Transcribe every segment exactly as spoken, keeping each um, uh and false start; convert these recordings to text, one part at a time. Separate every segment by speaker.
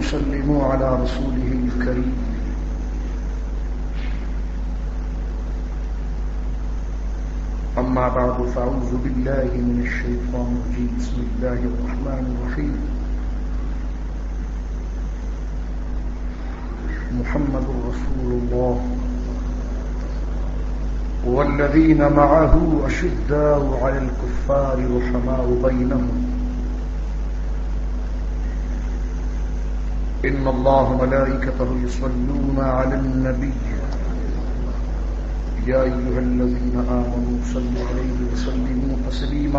Speaker 1: وسلموا على رسوله الكريم. أما بعد فأعوذ بالله من الشيطان الرجيم. بسم الله الرحمن الرحيم. محمد رسول الله والذين معه أشداء على الكفار رحماء بينهم إن الله وملائكته يصلون على النبي يا أيها الذين آمنوا صلوا عليه وسلموا تسليما.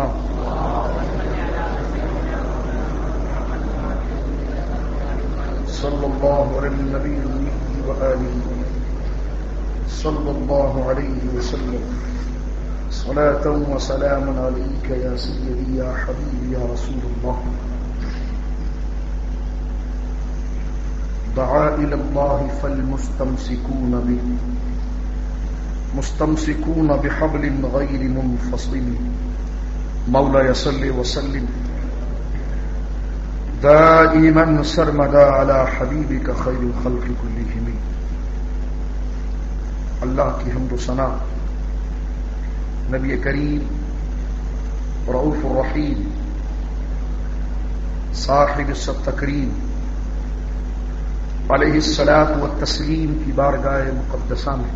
Speaker 1: صلى الله على النبي وآله صلى الله عليه وسلم صلاة وسلام عليك يا سيدي يا حبيبي يا رسول الله. دعا إلى الله فالمستمسكون به مستمسكون بحبل غير منفصل مولاي صل وسلم دائما سرمدا على حبيبك خير الخلق كلهم. اللہ کی حمد و ثنا نبی کریم رؤوف الرحیم صاحب التکریم علیہ الصلاۃ والتسلیم کی بارگاہ مقدسہ میں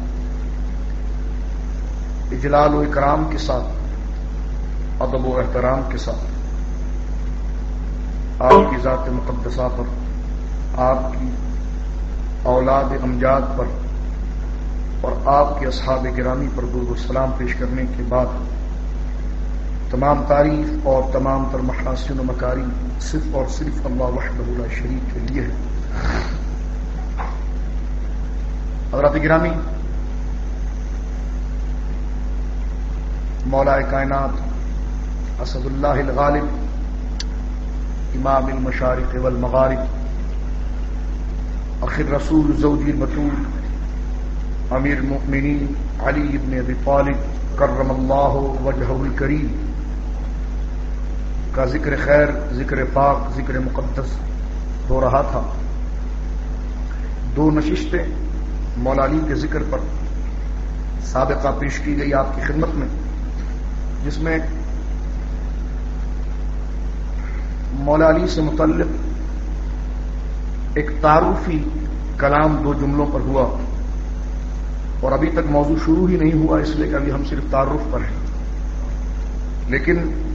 Speaker 1: اجلال و اکرام کے ساتھ ادب و احترام کے ساتھ آپ کی ذات مقدسہ پر آپ کی اولاد امجاد پر اور آپ کے اصحاب گرامی پر درود و سلام پیش کرنے کے بعد تمام تعریف اور تمام تر محاسن و مکاری صرف اور صرف اللہ وحدہ لا شریک کے لیے ہے. حضرات گرامی، مولا کائنات اسد اللہ الغالب امام المشارق والمغارب اخر رسول زوجی البتول امیر المؤمنین علی ابن ابی طالب کرم اللہ وجہہ الکریم کا ذکر خیر، ذکر پاک، ذکر مقدس ہو رہا تھا. دو نشستیں مولا علی کے ذکر پر سابقہ پیش کی گئی آپ کی خدمت میں، جس میں مولا علی سے متعلق ایک تعارفی کلام دو جملوں پر ہوا، اور ابھی تک موضوع شروع ہی نہیں ہوا، اس لیے کہ ابھی ہم صرف تعارف پر ہیں. لیکن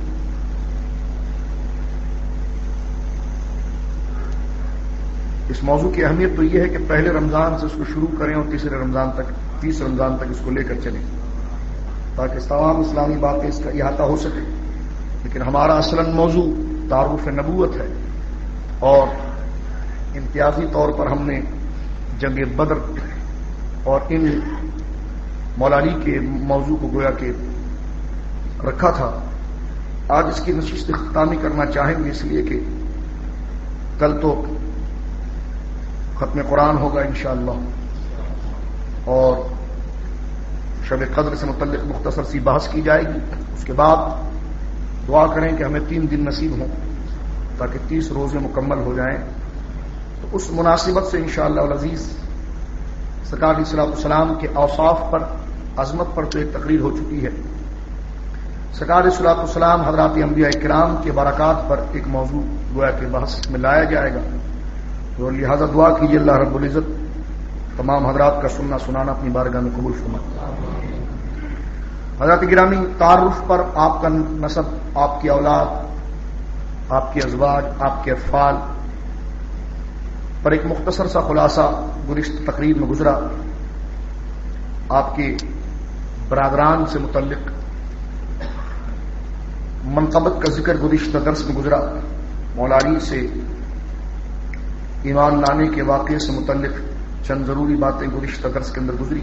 Speaker 1: اس موضوع کی اہمیت تو یہ ہے کہ پہلے رمضان سے اس کو شروع کریں اور تیسرے رمضان تک تیس رمضان تک اس کو لے کر چلیں، تاکہ تمام اسلامی باتیں اس کا احاطہ ہو سکے. لیکن ہمارا اصلاً موضوع تعارف نبوت ہے، اور امتیازی طور پر ہم نے جنگ بدر اور ان مولا علی کے موضوع کو گویا کہ رکھا تھا. آج اس کی نشست اختتامی کرنا چاہیں گے، اس لیے کہ کل تو ختم قرآن ہوگا انشاءاللہ، اور شب قدر سے متعلق مختصر سی بحث کی جائے گی. اس کے بعد دعا کریں کہ ہمیں تین دن نصیب ہوں تاکہ تیس روزے مکمل ہو جائیں. تو اس مناسبت سے انشاءاللہ العزیز سرکار علیہ الصلوۃ والسلام کے اوصاف پر، عظمت پر تو ایک تقریر ہو چکی ہے. سرکار علیہ الصلوۃ والسلام حضرات انبیاء کرام کے برکات پر ایک موضوع گویا کہ بحث میں لایا جائے گا، اور لہذا دعا کیجیے اللہ رب العزت تمام حضرات کا سننا سنانا اپنی بارگاہ میں قبول فرمائے. حضرات گرامی، تعارف پر آپ کا نسب، آپ کی اولاد، آپ کے ازواج، آپ کے اطفال پر ایک مختصر سا خلاصہ گزشتہ تقریر میں گزرا. آپ کے برادران سے متعلق منقبت کا ذکر گزشتہ درس میں گزرا. مولا علی سے ایمان لانے کے واقعے سے متعلق چند ضروری باتیں گزشتہ درس کے اندر گزری.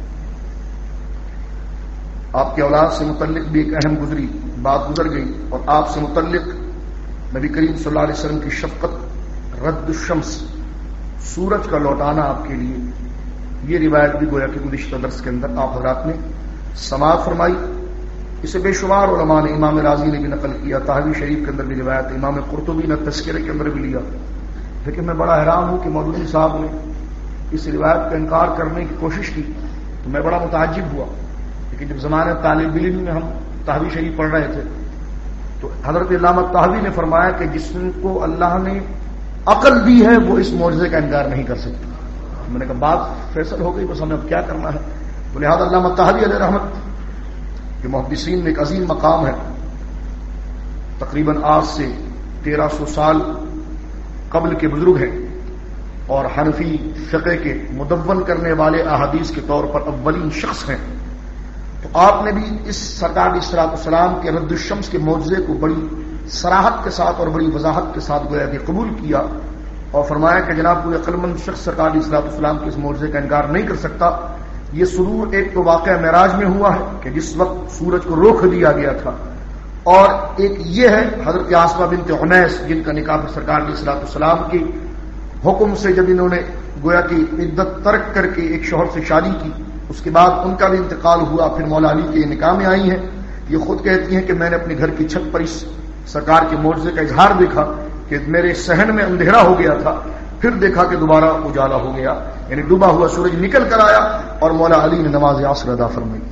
Speaker 1: آپ کے اولاد سے متعلق بھی ایک اہم گزری بات گزر گئی، اور آپ سے متعلق نبی کریم صلی اللہ علیہ وسلم کی شفقت، رد الشمس، سورج کا لوٹانا آپ کے لیے، یہ روایت بھی گویا کہ گزشتہ درس کے اندر آپ حضرات نے سماعت فرمائی. اسے بے شمار علماء نے، امام راضی نے بھی نقل کیا، طحاوی شریف کے اندر بھی روایت، امام قرطبی نے تذکرے کے اندر بھی لیا. لیکن میں بڑا حیران ہوں کہ مولوی صاحب نے اس روایت کا انکار کرنے کی کوشش کی تو میں بڑا متعجب ہوا. لیکن جب زمانے طالب علم میں ہم طحاوی شریف پڑھ رہے تھے تو حضرت علامہ طحاوی نے فرمایا کہ جس کو اللہ نے عقل دی ہے وہ اس معجزے کا انکار نہیں کر سکتا. میں نے کہا بات فیصل ہو گئی، بس ہمیں اب کیا کرنا ہے. تو لہٰذا علامہ طحاوی علیہ رحمت کہ محدثین میں ایک عظیم مقام ہے، تقریباً آج سے تیرہ سو سال قبل کے بزرگ ہیں اور حنفی فقہ کے مدون کرنے والے احادیث کے طور پر اولین شخص ہیں. تو آپ نے بھی اس سرکار اسراۃ السلام کے رد الشمس کے معجزے کو بڑی صراحت کے ساتھ اور بڑی وضاحت کے ساتھ گویا کہ قبول کیا اور فرمایا کہ جناب کوئی عقلمند شخص سرکار اسراۃ السلام کے اس معجزے کا انکار نہیں کر سکتا. یہ سرور ایک تو واقعہ معراج میں ہوا ہے کہ جس وقت سورج کو روک دیا گیا تھا، اور ایک یہ ہے حضرت آسمہ بنت عنیس جن کا نکاح سرکار اسراۃ السلام کے حکم سے جب انہوں نے گویا کہ عدت ترک کر کے ایک شوہر سے شادی کی، اس کے بعد ان کا بھی انتقال ہوا، پھر مولا علی کے نکاح میں آئی ہیں. یہ خود کہتی ہیں کہ میں نے اپنے گھر کی چھت پر اس سرکار کے معجزے کا اظہار دیکھا کہ میرے صحن میں اندھیرا ہو گیا تھا، پھر دیکھا کہ دوبارہ اجالا ہو گیا، یعنی ڈوبا ہوا سورج نکل کر آیا اور مولا علی نے نماز عصر ادا فرمائی.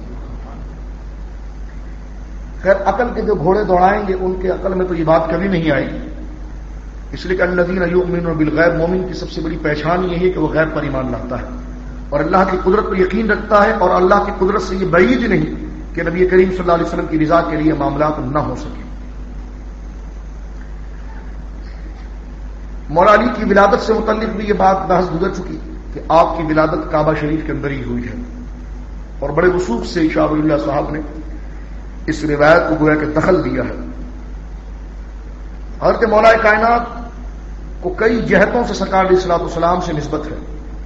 Speaker 1: خیر عقل کے جو گھوڑے دوڑائیں گے ان کے عقل میں تو یہ بات کبھی نہیں آئی، اس لیے کہ الذین یؤمنون بالغیب، مومن کی سب سے بڑی پہچان یہ ہے کہ وہ غیب پر ایمان لاتا ہے اور اللہ کی قدرت پر یقین رکھتا ہے، اور اللہ کی قدرت سے یہ بعید نہیں کہ نبی کریم صلی اللہ علیہ وسلم کی رضا کے لیے معاملات نہ ہو سکے. مولا علی کی ولادت سے متعلق بھی یہ بات بحث گزر چکی کہ آپ کی ولادت کعبہ شریف کے اندر ہی ہوئی ہے، اور بڑے وثوق سے شاہ ولی اللہ صاحب نے اس روایت کو گویا کہ دخل دیا ہے. حضرت مولا کائنات کو کئی جہتوں سے سرکار علیہ الصلوۃ والسلام سے نسبت ہے،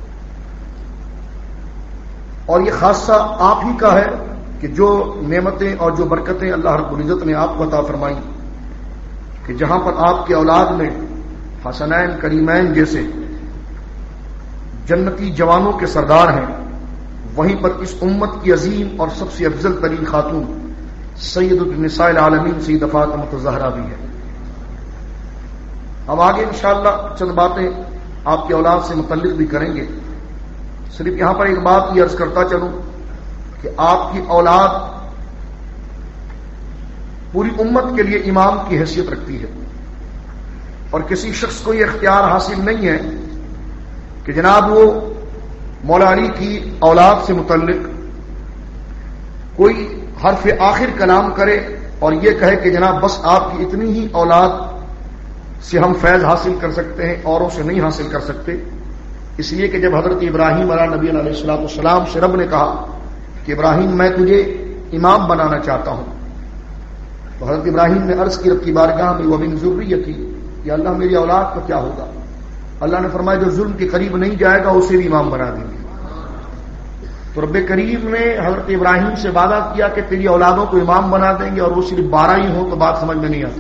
Speaker 1: اور یہ خاصہ آپ ہی کا ہے کہ جو نعمتیں اور جو برکتیں اللہ رب العزت نے آپ کو عطا فرمائی کہ جہاں پر آپ کے اولاد میں حسنین کریمین جیسے جنتی جوانوں کے سردار ہیں، وہیں پر اس امت کی عظیم اور سب سے افضل ترین خاتون سید النساء العالمین سیدہ فاطمہ الزہرا بھی ہے. اب آگے انشاءاللہ چند باتیں آپ کے اولاد سے متعلق بھی کریں گے. صرف یہاں پر ایک بات یہ عرض کرتا چلوں کہ آپ کی اولاد پوری امت کے لیے امام کی حیثیت رکھتی ہے، اور کسی شخص کو یہ اختیار حاصل نہیں ہے کہ جناب وہ مولا علی کی اولاد سے متعلق کوئی حرف آخر کلام کرے اور یہ کہے کہ جناب بس آپ کی اتنی ہی اولاد سے ہم فیض حاصل کر سکتے ہیں، اوروں سے نہیں حاصل کر سکتے. اس لیے کہ جب حضرت ابراہیم علیہ نبی علیہ الصلوۃ والسلام سے رب نے کہا کہ ابراہیم میں تجھے امام بنانا چاہتا ہوں، تو حضرت ابراہیم نے عرض کی رب کی بارگاہ میں ومن ذریتی، یا اللہ میری اولاد کا کیا ہوگا؟ اللہ نے فرمایا جو ظلم کے قریب نہیں جائے گا اسے بھی امام بنا دیں گے. تو رب کریم نے حضرت ابراہیم سے وعدہ کیا کہ تیری اولادوں کو امام بنا دیں گے، اور وہ صرف بارہ ہی ہوں تو بات سمجھ میں نہیں آتی.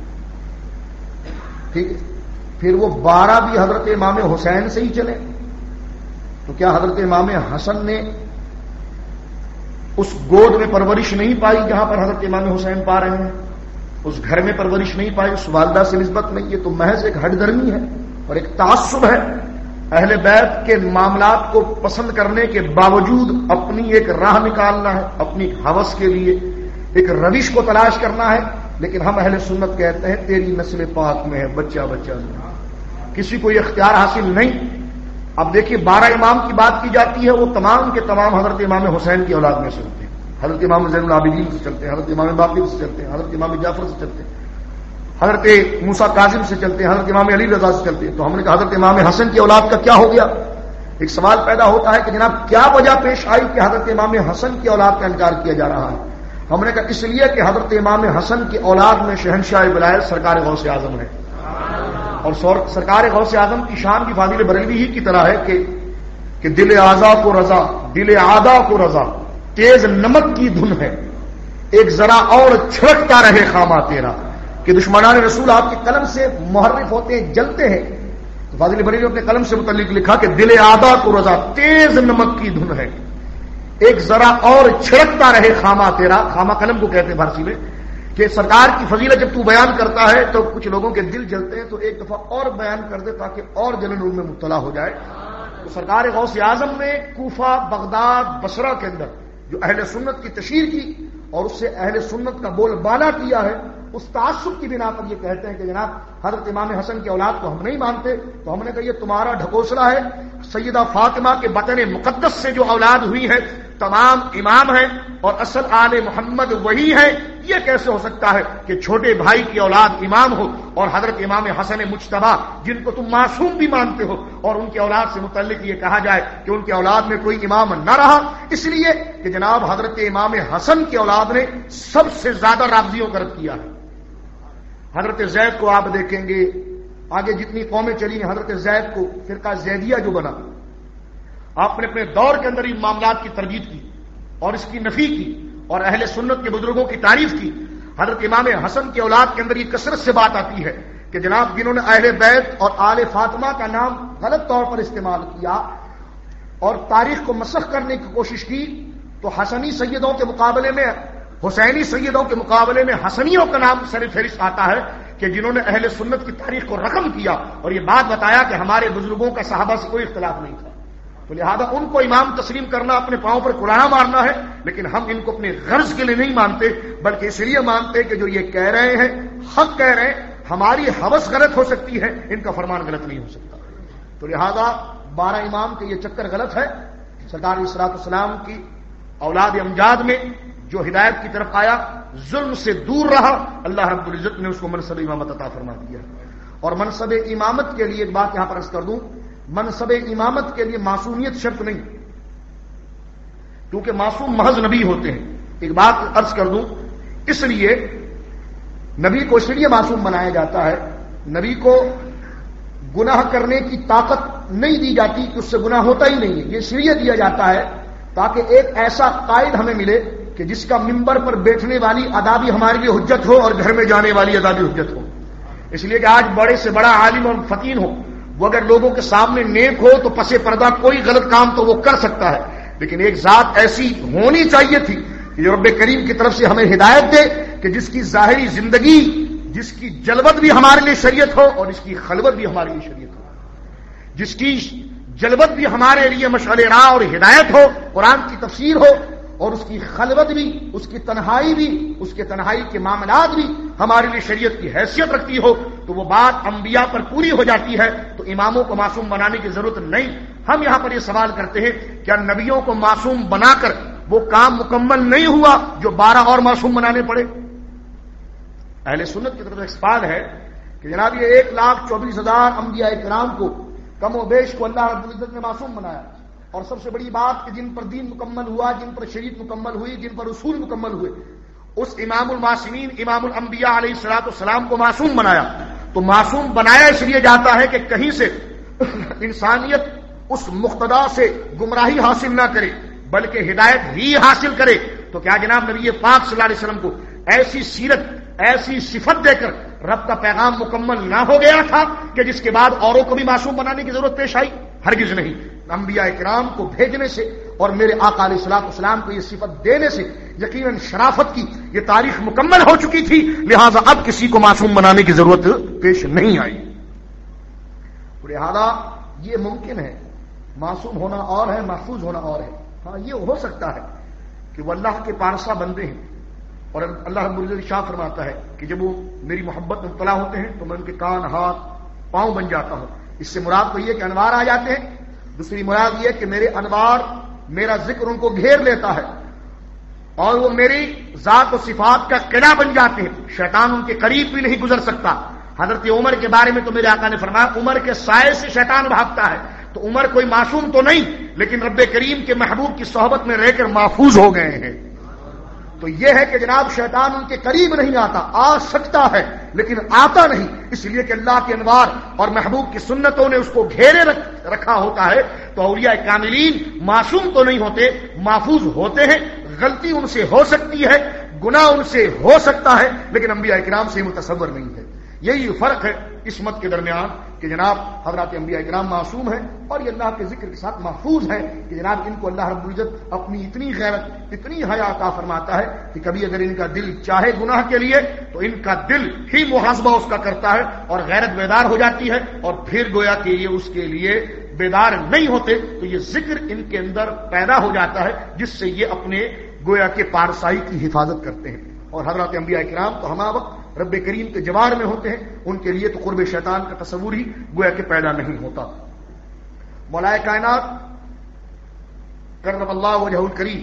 Speaker 1: ٹھیک ہے، پھر وہ بارہ بھی حضرت امام حسین سے ہی چلے، تو کیا حضرت امام حسن نے اس گود میں پرورش نہیں پائی جہاں پر حضرت امام حسین پا رہے ہیں؟ اس گھر میں پرورش نہیں پائی، اس والدہ سے نسبت نہیں. یہ تو محض ایک ہٹ درمی ہے اور ایک تعصب ہے. اہل بیت کے معاملات کو پسند کرنے کے باوجود اپنی ایک راہ نکالنا ہے، اپنی ہوس کے لیے ایک روش کو تلاش کرنا ہے. لیکن ہم اہل سنت کہتے ہیں تیری نسل پاک میں ہے بچہ بچہ میں، کسی کو یہ اختیار حاصل نہیں. اب دیکھیے بارہ امام کی بات کی جاتی ہے، وہ تمام کے تمام حضرت امام حسین کی اولاد میں سے ہوتے ہیں. حضرت امام زین العابدین سے چلتے ہیں، حضرت امام باقر سے چلتے ہیں، حضرت امام جعفر سے چلتے ہیں، حضرت موسیٰ کاظم سے چلتے ہیں، حضرت امام علی رضا سے چلتے ہیں. تو ہم نے کہا حضرت امام حسن کی اولاد کا کیا ہو گیا؟ ایک سوال پیدا ہوتا ہے کہ جناب کیا وجہ پیش آئی کہ حضرت امام حسن کی اولاد کا انکار کیا جا رہا ہے؟ ہم نے کہا اس لیے کہ حضرت امام حسن کی اولاد میں شہنشاہ ولایت سرکار غوث اعظم ہے، اور سرکار غوث اعظم کی شان بھی فاضل بریلوی ہی کی طرح ہے کہ کہ دل اعضا کو رضا، دل اعدا کو رضا، تیز نمک کی دھن ہے، ایک ذرا اور چھڑکتا رہے خامہ تیرا. کہ دشمنان رسول آپ کے قلم سے محرف ہوتے ہیں، جلتے ہیں. تو فاضل بریلوی نے اپنے قلم سے متعلق لکھا کہ دل اعدا کو رضا، تیز نمک کی دھن ہے، ایک ذرا اور چھڑکتا رہے خامہ تیرا. خامہ قلم کو کہتے ہیں فارسی میں. کہ سرکار کی فضیلت جب تو بیان کرتا ہے تو کچھ لوگوں کے دل جلتے ہیں، تو ایک دفعہ اور بیان کر دے تاکہ اور جلن ان میں مبتلا ہو جائے. تو سرکار غوث اعظم نے کوفہ، بغداد، بصرہ کے اندر جو اہل سنت کی تشہیر کی اور اس سے اہل سنت کا بول بالا کیا ہے، اس تعصب کی بنا پر یہ کہتے ہیں کہ جناب حضرت امام حسن کی اولاد کو ہم نہیں مانتے. تو ہم نے کہا یہ تمہارا ڈھکوسلا ہے. سیدہ فاطمہ کے بطن مقدس سے جو اولاد ہوئی ہے تمام امام ہیں اور اصل آل محمد وہی ہے. یہ کیسے ہو سکتا ہے کہ چھوٹے بھائی کی اولاد امام ہو اور حضرت امام حسن مجتبی جن کو تم معصوم بھی مانتے ہو اور ان کی اولاد سے متعلق یہ کہا جائے کہ ان کی اولاد میں کوئی امام نہ رہا؟ اس لیے کہ جناب حضرت امام حسن کی اولاد نے سب سے زیادہ رافضیوں کا رد کیا ہے. حضرت زید کو آپ دیکھیں گے، آگے جتنی قومیں چلی ہیں، حضرت زید کو فرقہ زیدیہ جو بنا، آپ نے اپنے دور کے اندر ان معاملات کی تردید کی اور اس کی نفی کی اور اہل سنت کے بزرگوں کی تعریف کی. حضرت امام حسن کی اولاد کے اندر یہ کثرت سے بات آتی ہے کہ جناب جنہوں نے اہل بیت اور آل فاطمہ کا نام غلط طور پر استعمال کیا اور تاریخ کو مسخ کرنے کی کوشش کی، تو حسنی سیدوں کے مقابلے میں، حسینی سیدوں کے مقابلے میں حسنیوں کا نام سر فہرست آتا ہے کہ جنہوں نے اہل سنت کی تاریخ کو رقم کیا اور یہ بات بتایا کہ ہمارے بزرگوں کا صحابہ سے کوئی اختلاف نہیں تھا. تو لہذا ان کو امام تسلیم کرنا اپنے پاؤں پر کلاڑا مارنا ہے، لیکن ہم ان کو اپنے غرض کے لیے نہیں مانتے بلکہ اس لیے مانتے کہ جو یہ کہہ رہے ہیں حق کہہ رہے ہیں. ہماری حوث غلط ہو سکتی ہے، ان کا فرمان غلط نہیں ہو سکتا. تو لہذا بارہ امام کے یہ چکر غلط ہے. سرکار علیہ الصلوۃ والسلام کی اولاد امجاد میں جو ہدایت کی طرف آیا، ظلم سے دور رہا، اللہ رب العزت نے اس کو منصب امامت عطا فرما دیا. اور منصب امامت کے لیے ایک بات یہاں پر عرض کر دوں، منصب امامت کے لیے معصومیت شرط نہیں، کیونکہ معصوم محض نبی ہوتے ہیں. ایک بات عرض کر دوں، اس لیے نبی کو اس لیے معصوم بنایا جاتا ہے، نبی کو گناہ کرنے کی طاقت نہیں دی جاتی کہ اس سے گناہ ہوتا ہی نہیں ہے. یہ اس لیے دیا جاتا ہے تاکہ ایک ایسا قائد ہمیں ملے کہ جس کا ممبر پر بیٹھنے والی ادا بھی ہمارے لیے حجت ہو اور گھر میں جانے والی ادا بھی حجت ہو. اس لیے کہ آج بڑے سے بڑا عالم اور فقیر ہو، وہ اگر لوگوں کے سامنے نیک ہو تو پس پردہ کوئی غلط کام تو وہ کر سکتا ہے، لیکن ایک ذات ایسی ہونی چاہیے تھی کہ جو رب کریم کی طرف سے ہمیں ہدایت دے کہ جس کی ظاہری زندگی، جس کی جلوت بھی ہمارے لیے شریعت ہو اور اس کی خلوت بھی ہمارے لیے شریعت ہو، جس کی جلوت بھی ہمارے لیے مشعل راہ اور ہدایت ہو، قرآن کی تفسیر ہو، اور اس کی خلوت بھی، اس کی تنہائی بھی، اس کے تنہائی کے معاملات بھی ہمارے لیے شریعت کی حیثیت رکھتی ہو. تو وہ بات انبیاء پر پوری ہو جاتی ہے، تو اماموں کو معصوم بنانے کی ضرورت نہیں. ہم یہاں پر یہ سوال کرتے ہیں، کیا نبیوں کو معصوم بنا کر وہ کام مکمل نہیں ہوا جو بارہ اور معصوم بنانے پڑے؟ اہل سنت کی طرف ایک سوال ہے کہ جناب یہ ایک لاکھ چوبیس ہزار انبیاء کرام کو کم و بیش کو اللہ رب العزت نے معصوم بنایا، اور سب سے بڑی بات کہ جن پر دین مکمل ہوا، جن پر شریعت مکمل ہوئی، جن پر اصول مکمل ہوئے، اس امام المعصومین امام الانبیاء علیہ الصلوۃ والسلام کو معصوم بنایا. تو معصوم بنایا اس لیے جاتا ہے کہ کہیں سے انسانیت اس مقتدا سے گمراہی حاصل نہ کرے بلکہ ہدایت ہی حاصل کرے. تو کیا جناب نبی پاک صلی اللہ علیہ وسلم کو ایسی سیرت، ایسی صفت دے کر رب کا پیغام مکمل نہ ہو گیا تھا کہ جس کے بعد اوروں کو بھی معصوم بنانے کی ضرورت پیش آئی؟ ہرگز نہیں. انبیاء کرام کو بھیجنے سے اور میرے آقا علیہ الصلوۃ والسلام کو یہ صفت دینے سے یقیناً شرافت کی یہ تاریخ مکمل ہو چکی تھی، لہذا اب کسی کو معصوم بنانے کی ضرورت پیش نہیں آئی. لہذا یہ ممکن ہے، معصوم ہونا اور ہے، محفوظ ہونا اور ہے. ہاں یہ ہو سکتا ہے کہ وہ اللہ کے پارسا بندے ہیں اور اللہ رب العزت ارشاد فرماتا ہے کہ جب وہ میری محبت میں مبتلا ہوتے ہیں تو میں ان کے کان، ہاتھ، پاؤں بن جاتا ہوں. اس سے مراد تو یہ کہ انوار آ جاتے ہیں، دوسری مراد یہ کہ میرے انوار، میرا ذکر ان کو گھیر لیتا ہے اور وہ میری ذات و صفات کا قلعہ بن جاتے ہیں، شیطان ان کے قریب بھی نہیں گزر سکتا. حضرت عمر کے بارے میں تو میرے آقا نے فرمایا عمر کے سائے سے شیطان بھاگتا ہے. تو عمر کوئی معصوم تو نہیں، لیکن رب کریم کے محبوب کی صحبت میں رہ کر محفوظ ہو گئے ہیں. تو یہ ہے کہ جناب شیطان ان کے قریب نہیں آتا، آ سکتا ہے لیکن آتا نہیں، اس لیے کہ اللہ کے انوار اور محبوب کی سنتوں نے اس کو گھیرے رکھا ہوتا ہے. تو اولیاء کاملین معصوم تو نہیں ہوتے، محفوظ ہوتے ہیں. غلطی ان سے ہو سکتی ہے، گناہ ان سے ہو سکتا ہے، لیکن انبیاء کرام سے متصور نہیں ہے. یہی فرق ہے عصمت کے درمیان کہ جناب حضرات انبیاء کرام معصوم ہیں اور یہ اللہ کے ذکر کے ساتھ محفوظ ہیں کہ جناب ان کو اللہ رب العزت اپنی اتنی غیرت اتنی حیا عطا فرماتا ہے کہ کبھی اگر ان کا دل چاہے گناہ کے لیے تو ان کا دل ہی محاسبہ اس کا کرتا ہے اور غیرت بیدار ہو جاتی ہے، اور پھر گویا کہ یہ اس کے لیے بیدار نہیں ہوتے تو یہ ذکر ان کے اندر پیدا ہو جاتا ہے جس سے یہ اپنے گویا کے پارسائی کی حفاظت کرتے ہیں۔ اور حضرات انبیاء کرام تو ہمہ وقت رب کریم کے جوار میں ہوتے ہیں، ان کے لیے تو قرب شیطان کا تصور ہی گویا کہ پیدا نہیں ہوتا۔ مولا کائنات کرم اللہ وجہہ الکریم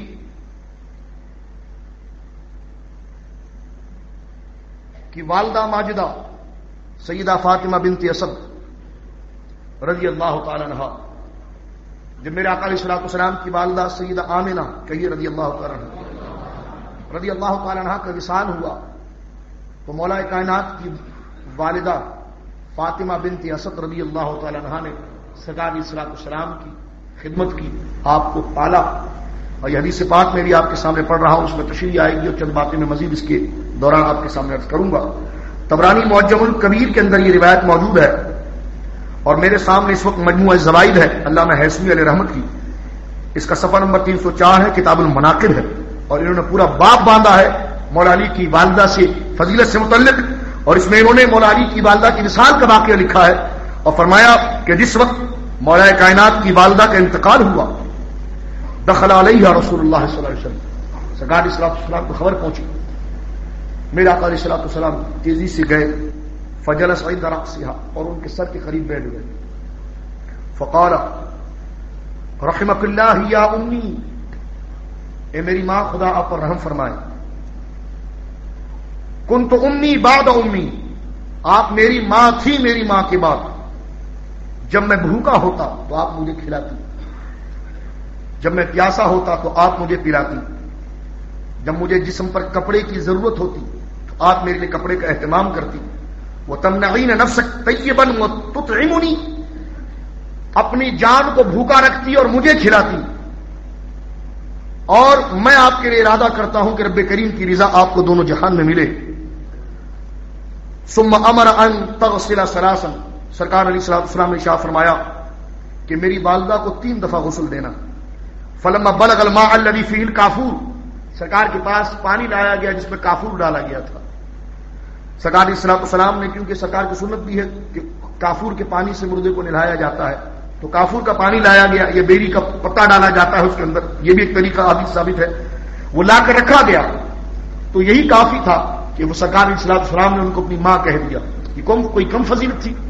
Speaker 1: کی والدہ ماجدہ سیدہ فاطمہ بنت اسد رضی اللہ تعالی عنہا، جب میرے آقا علیہ الصلوۃ والسلام کی والدہ سیدہ آمنہ کہیے رضی اللہ تعالی عنہا رضی اللہ تعالی عنہا کا وصال ہوا تو مولا کائنات کی والدہ فاطمہ بنت اسد رضی اللہ تعالی عنہا نے سرکار علیہ الصلوۃ والسلام کی خدمت کی، آپ کو پالا، اور یہ حدیث پاک میں بھی آپ کے سامنے پڑھ رہا ہوں، اس میں تشریح آئے گی اور چند باتیں میں مزید اس کے دوران آپ کے سامنے عرض کروں گا۔ طبرانی معجم الکبیر کے اندر یہ روایت موجود ہے، اور میرے سامنے اس وقت مجموعہ زوائد ہے علامہ حیثمی علیہ رحمت کی، اس کا صفحہ نمبر تین سو چار ہے، کتاب المناقب ہے، اور انہوں نے پورا باب باندھا ہے مولا علی کی والدہ سے فضیلت سے متعلق، اور اس میں انہوں نے مولا علی کی والدہ کی وصال کا واقعہ لکھا ہے اور فرمایا کہ جس وقت مولا کائنات کی والدہ کا انتقال ہوا دخل علیہ رسول اللہ صلی اللہ علیہ وسلم، سرکار علیہ السلام کو خبر پہنچی، میرے آقا علیہ الصلوۃ والسلام تیزی سے گئے، فجلس عند رأسها، اور ان کے سر کے قریب بیٹھ گئے، فقال رحمک اللہ یا امی، اے میری ماں خدا آپ پر رحم فرمائے، کنت امی بعد امی، آپ میری ماں تھی میری ماں کے بعد، جب میں بھوکا ہوتا تو آپ مجھے کھلاتی، جب میں پیاسا ہوتا تو آپ مجھے پلاتی، جب مجھے جسم پر کپڑے کی ضرورت ہوتی تو آپ میرے لیے کپڑے کا اہتمام کرتی، وَتَمْنَعِينَ نَفْسَكَ طَيِّبًا وَتُطْعِمُنِي، اپنی جان کو بھوکا رکھتی اور مجھے کھلاتی، اور میں آپ کے لیے ارادہ کرتا ہوں کہ رب کریم کی رضا آپ کو دونوں جہان میں ملے۔ ثم امر ان تغسل ثلاثا، سرکار علیہ الصلوۃ والسلام نے ارشاد فرمایا کہ میری والدہ کو تین دفعہ غسل دینا۔ فلما بلغ الماء الذي فيه الكافور، سرکار کے پاس پانی لایا گیا جس میں کافور ڈالا گیا تھا، سرکار علیہ الصلوۃ والسلام نے، کیونکہ سرکار کی سنت بھی ہے کہ کافور کے پانی سے مردے کو نہلایا جاتا ہے، تو کافور کا پانی لایا گیا، یہ بیری کا پتا ڈالا جاتا ہے اس کے اندر، یہ بھی ایک طریقہ حدیث ثابت ہے، وہ لا کر رکھا گیا، تو یہی کافی تھا کہ وہ سرکار علیہ الصلوۃ والسلام نے ان کو اپنی ماں کہہ دیا۔ یہ کم کوئی کم فضیلت تھی؟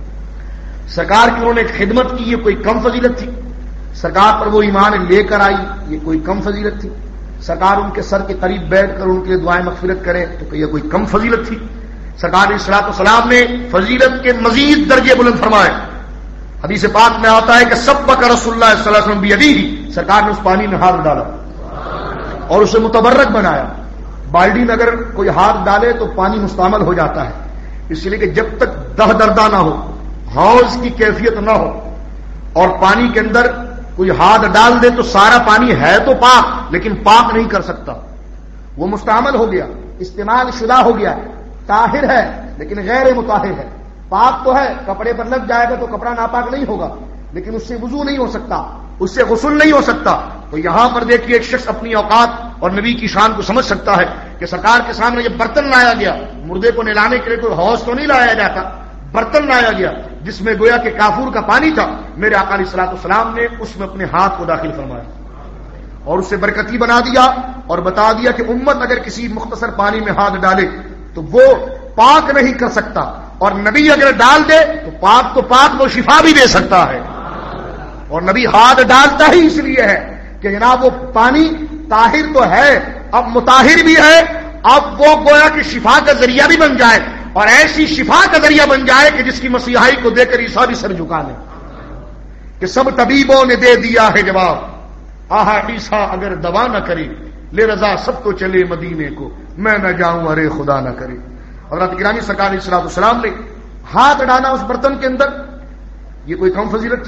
Speaker 1: سرکار کی انہوں نے خدمت کی، یہ کوئی کم فضیلت تھی؟ سرکار پر وہ ایمان لے کر آئی، یہ کوئی کم فضیلت تھی؟ سرکار ان کے سر کے قریب بیٹھ کر ان کے لیے دعائیں مغفرت کریں تو یہ کوئی کم فضیلت تھی؟ سرکار علیہ الصلوۃ والسلام نے فضیلت کے مزید درجے بلند فرمائے۔ حدیث پاک میں آتا ہے کہ سبق رسول اللہ صلی اللہ علیہ وسلم بیدیہ، سرکار نے اس پانی میں ہاتھ ڈالا اور اسے متبرک بنایا۔ بالٹی میں اگر کوئی ہاتھ ڈالے تو پانی مستعمل ہو جاتا ہے، اس لیے کہ جب تک دہ دردہ نہ ہو، حوض کی کیفیت نہ ہو، اور پانی کے اندر کوئی ہاتھ ڈال دے تو سارا پانی ہے تو پاک لیکن پاک نہیں کر سکتا، وہ مستعمل ہو گیا، استعمال شدہ ہو گیا، طاہر ہے لیکن غیر مطہر ہے۔ پاک تو ہے، کپڑے پر لگ جائے گا تو کپڑا ناپاک نہیں ہوگا، لیکن اس سے وضو نہیں ہو سکتا، اس سے غسل نہیں ہو سکتا۔ تو یہاں پر دیکھیے ایک شخص اپنی اوقات اور نبی کی شان کو سمجھ سکتا ہے کہ سرکار کے سامنے جب برتن لایا گیا، مردے کو نہلانے کے لیے کوئی حوض تو نہیں لایا جاتا، برتن لایا گیا جس میں گویا کہ کافور کا پانی تھا، میرے آقا علیہ الصلوۃ والسلام نے اس میں اپنے ہاتھ کو داخل فرمایا اور اسے برکتی بنا دیا، اور بتا دیا کہ امت اگر کسی مختصر پانی میں ہاتھ ڈالے تو وہ پاک نہیں کر سکتا، اور نبی اگر ڈال دے تو پاک تو پاک وہ شفا بھی دے سکتا ہے۔ اور نبی ہاتھ ڈالتا ہی اس لیے ہے کہ جناب وہ پانی طاہر تو ہے، اب مطاہر بھی ہے، اب وہ گویا کہ شفا کا ذریعہ بھی بن جائے، اور ایسی شفا کا ذریعہ بن جائے کہ جس کی مسیحائی کو دے کر عیسیٰ بھی سر جھکا لے کہ سب طبیبوں نے دے دیا ہے جواب، آہا عیسیٰ اگر دوا نہ کرے لے رضا سب تو چلے مدینے کو، میں نہ جاؤں ارے خدا نہ کرے۔ حضرت گرامی سرکار علیہ الصلوۃ والسلام نے ہاتھ ڈالا اس برتن کے اندر، یہ کوئی کم فضیلت تھی؟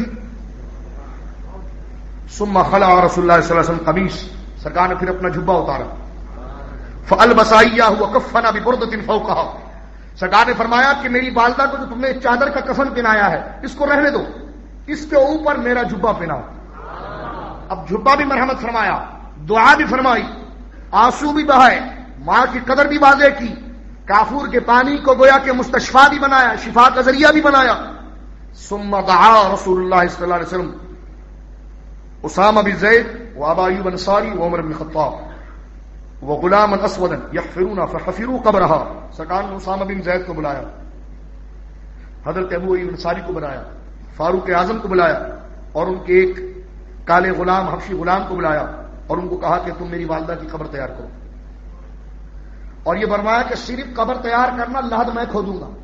Speaker 1: ثم خلع رسول اللہ صلی اللہ علیہ وسلم قمیص، سرکار نے پھر اپنا جھبا اتارا، فالبس ایاہ وکفن ببردۃ فوقها، سرکار نے فرمایا کہ میری والدہ کو جو تم نے چادر کا کفن پہنایا ہے اس کو رہنے دو، اس کے اوپر میرا جبہ پہناؤ۔ اب جبہ بھی مرحمت فرمایا، دعا بھی فرمائی، آنسو بھی بہائے، ماں کی قدر بھی واضح کی، کافور کے پانی کو گویا کہ مستشفیٰ بھی بنایا، شفا کا ذریعہ بھی بنایا۔ ثم دعا رسول اللہ صلی اللہ علیہ وسلم اسامہ بن زید و ابا ایوب انصاری و عمر بن خطاب وغلاما اسودا یحفرون فحفروا قبرها۔ سرکار نے اسامہ بن زید کو بلایا، حضرت ابو ایوب انصاری کو بلایا، فاروق اعظم کو بلایا، اور ان کے ایک کالے غلام حبشی غلام کو بلایا اور ان کو کہا کہ تم میری والدہ کی قبر تیار کرو، اور یہ فرمایا کہ صرف قبر تیار کرنا، لحد میں کھودوں گا،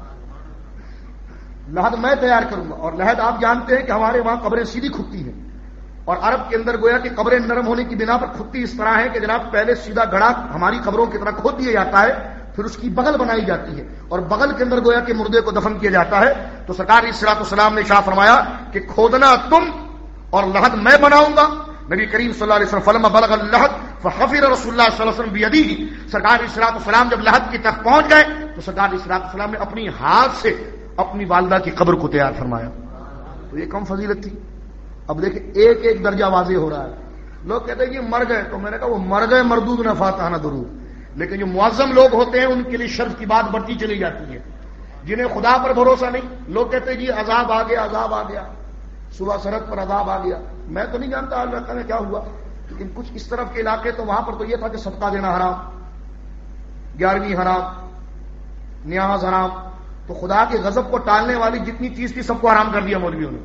Speaker 1: لحد میں تیار کروں گا۔ اور لحد آپ جانتے ہیں کہ ہمارے وہاں قبریں سیدھی کھدتی ہیں، اور عرب کے اندر گویا کہ قبریں نرم ہونے کی بنا پر کھدتی اس طرح ہے کہ جناب پہلے سیدھا گڑھا ہماری قبروں کی طرح کھود دیا جاتا ہے، پھر اس کی بغل بنائی جاتی ہے اور بغل کے اندر گویا کہ مردے کو دفن کیا جاتا ہے۔ تو سرکار علیہ الصلوۃ والسلام نے ارشاد فرمایا کہ کھودنا تم اور لحد میں بناؤں گا۔ نبی کریم صلی اللہ علیہ وسلم فلما بلغ اللحد فحفر رسول اللہ صلی اللہ علیہ وسلم بیدیہ، سرکار علیہ الصلوۃ والسلام جب لحد کی تک پہنچ گئے تو سرکار علیہ الصلوۃ والسلام نے اپنی ہاتھ سے اپنی والدہ کی قبر کو تیار فرمایا۔ تو یہ کم فضیلت تھی۔ اب دیکھیں ایک ایک درجہ واضح ہو رہا ہے۔ لوگ کہتے ہیں کہ مر گئے، تو میں نے کہا وہ مر گئے مردود نہ فاتحہ نہ درود، لیکن جو معظم لوگ ہوتے ہیں ان کے لیے شرف کی بات بڑھتی چلی جاتی ہے، جنہیں خدا پر بھروسہ نہیں۔ لوگ کہتے ہیں جی عذاب آ گیا، عذاب آ گیا، صبح سرحد پر عذاب آ گیا۔ میں تو نہیں جانتا اللہ تعالیٰ نے کیا ہوا، لیکن کچھ اس طرف کے علاقے تو وہاں پر تو یہ تھا کہ صدقہ دینا حرام، گیارہویں حرام، نیاز حرام۔ تو خدا کے غضب کو ٹالنے والی جتنی چیز تھی سب کو حرام کر دیا مولویوں نے۔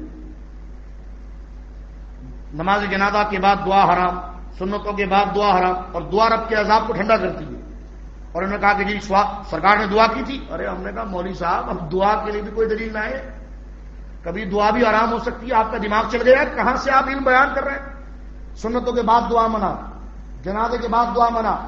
Speaker 1: نماز جنازہ کے بعد دعا حرام، سنتوں کے بعد دعا حرام، اور دعا رب کے عذاب کو ٹھنڈا کرتی ہے۔ اور انہوں نے کہا کہ جی سرکار نے دعا کی تھی۔ ارے ہم نے کہا مولوی صاحب اب دعا کے لیے بھی کوئی دلیل نہ ہے، کبھی دعا بھی حرام ہو سکتی ہے، آپ کا دماغ چل گیا، کہاں سے آپ علم بیان کر رہے ہیں؟ سنتوں کے بعد دعا منع، جنازے کے بعد دعا منع،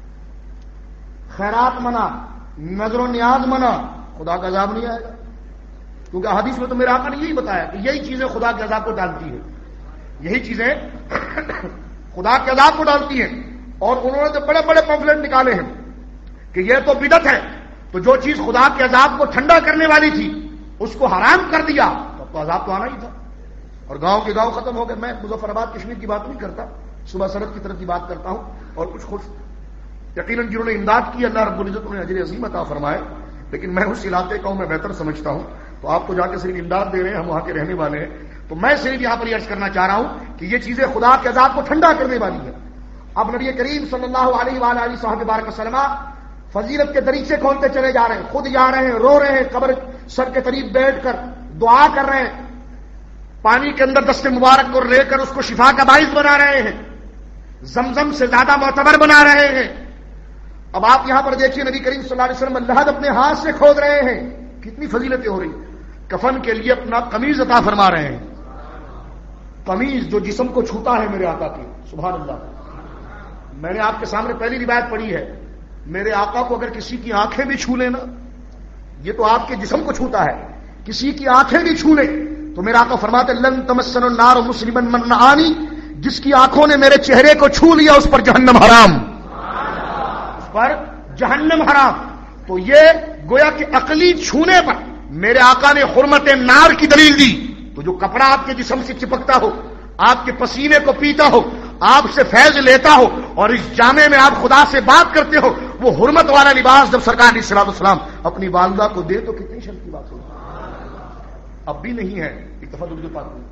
Speaker 1: خیرات منع، نظر و نیاز منع۔ خدا کا عذاب نہیں آئے گا، کیونکہ حدیث میں تو میرے آقا نے یہی بتایا کہ یہی چیزیں خدا کے عذاب کو ڈالتی ہیں، یہی چیزیں خدا کے عذاب کو ڈالتی ہیں۔ اور انہوں نے تو بڑے بڑے پمفلٹ نکالے ہیں کہ یہ تو بدعت ہے، تو جو چیز خدا کے عذاب کو ٹھنڈا کرنے والی تھی اس کو حرام کر دیا، تب تو عذاب تو آنا ہی تھا۔ اور گاؤں کے گاؤں ختم ہو گئے۔ میں مظفر آباد کشمیر کی بات نہیں کرتا، صبح سرحد کی طرف کی بات کرتا ہوں۔ اور کچھ خوش یقیناً جنہوں نے امداد کی اللہ رب العزت انہیں اجر عظیم عطا فرمائے، لیکن میں اس علاقے کا ہوں، میں بہتر سمجھتا ہوں۔ تو آپ تو جا کے صرف امداد دے رہے ہیں، ہم وہاں کے رہنے والے ہیں، تو میں صرف یہاں پر یہ عرض کرنا چاہ رہا ہوں کہ یہ چیزیں خدا کے عذاب کو ٹھنڈا کرنے والی ہے۔ اب نبی کریم صلی اللہ علیہ وآلہ علیہ صاحب بارک وسلم فضیلت کے دریچے کھولتے چلے جا رہے ہیں، خود جا رہے ہیں، رو رہے ہیں، قبر سر کے قریب بیٹھ کر دعا کر رہے ہیں، پانی کے اندر دست مبارک کو لے کر اس کو شفا کا باعث بنا رہے ہیں، زمزم سے زیادہ معتبر بنا رہے ہیں۔ اب آپ یہاں پر دیکھیے نبی کریم صلی اللہ علیہ وسلم لحد اپنے ہاتھ سے کھود رہے ہیں، کتنی فضیلتیں ہو رہی ہیں۔ کفن کے لیے اپنا قمیض عطا فرما رہے ہیں، قمیض جو جسم کو چھوتا ہے میرے آقا کی، سبحان اللہ۔ میں نے آپ کے سامنے پہلی روایت پڑھی ہے، میرے آقا کو اگر کسی کی آنکھیں بھی چھو لینا، یہ تو آپ کے جسم کو چھوتا ہے، کسی کی آنکھیں بھی چھو لے تو میرا آقا فرماتے لن تمسن النار مسلما من نعانی، جس کی آنکھوں نے میرے چہرے کو چھو لیا اس پر جہنم حرام، اس پر جہنم حرام۔ تو یہ گویا کہ عقلی چھونے پر میرے آقا نے حرمت نار کی دلیل دی۔ تو جو کپڑا آپ کے جسم سے چپکتا ہو، آپ کے پسینے کو پیتا ہو، آپ سے فیض لیتا ہو، اور اس جامع میں آپ خدا سے بات کرتے ہو، وہ حرمت والا لباس جب سرکار علیہ الصلوۃ والسلام اپنی والدہ کو دے تو کتنی شرم کی بات ہوگی۔ اب بھی نہیں ہے، ایک دفعہ اردو پاک میں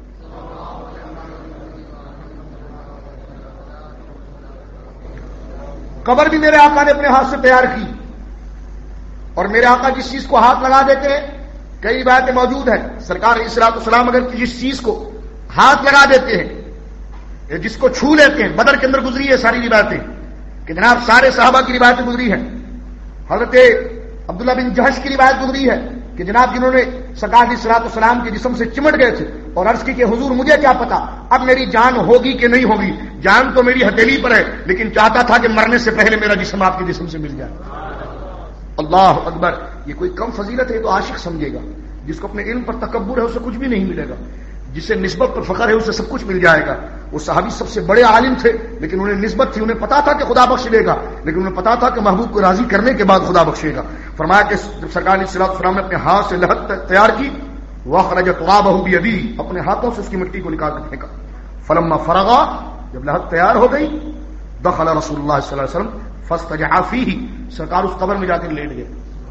Speaker 1: قبر بھی میرے آقا نے اپنے ہاتھ سے تیار کی، اور میرے آقا جس چیز کو ہاتھ لگا دیتے ہیں، کئی باتیں موجود ہیں، سرکار علیہ الصلوۃ والسلام اگر جس چیز کو ہاتھ لگا دیتے ہیں، جس کو چھو لیتے ہیں، بدر کے اندر گزری ہے ساری روایتیں کہ جناب سارے صحابہ کی روایتیں گزری ہیں، حضرت عبداللہ بن جہش کی روایت گزری ہے کہ جناب جنہوں نے سرکار علیہ الصلوۃ والسلام کے جسم سے چمٹ گئے تھے اور عرض کی کہ حضور مجھے کیا پتا اب میری جان ہوگی کہ نہیں ہوگی، جان تو میری ہتھیلی پر ہے لیکن چاہتا تھا کہ مرنے سے پہلے میرا جسم آپ کے جسم سے مل جائے۔ اللہ اکبر، یہ کوئی کم فضیلت ہے تو عاشق سمجھے گا، جس کو اپنے علم پر تکبر ہے اسے کچھ بھی نہیں ملے گا۔ جسے نسبت پر فخر ہے اسے سب کچھ مل جائے گا. وہ صحابی سب سے بڑے عالم تھے لیکن انہیں نسبت تھی, انہیں پتا تھا کہ خدا بخش دے گا, لیکن انہیں پتا تھا کہ محبوب کو راضی کرنے کے بعد خدا بخشے گا. فرمایا کہ جب سرکار علیہ الصلوۃ والسلام نے اپنے ہاتھ سے لحد تیار کی, واخرج ترابہ بیدی, اپنے ہاتھوں سے اس کی مٹی کو نکال کر پھینکا. فلما فرغا, جب لحد تیار ہو گئی, دخل رسول اللہ صلی اللہ علیہ وسلم فاستجع فیہ, سرکار اس قبر میں جا کر لیٹ گئے.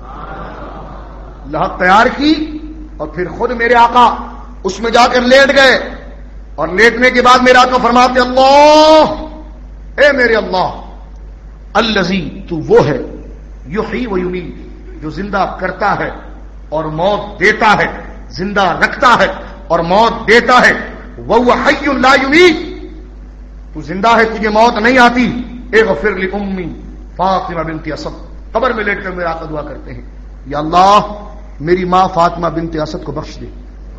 Speaker 1: لحد تیار کی اور پھر خود میرے آقا اس میں جا کر لیٹ گئے, اور لیٹنے کے بعد میرے آقا فرماتے اللہ, اے میرے اللہ, الذی, تو وہ ہے, یحیی و یمیت, جو زندہ کرتا ہے اور موت دیتا ہے, زندہ رکھتا ہے اور موت دیتا ہے. وہو حی لا یمیت, تو زندہ ہے تجھے موت نہیں آتی. اغفر لأمی فاطمہ بنت اسد, قبر میں لیٹ کر میرے آقا دعا کرتے ہیں, یا اللہ میری ماں فاطمہ بنت اسد کو بخش دے.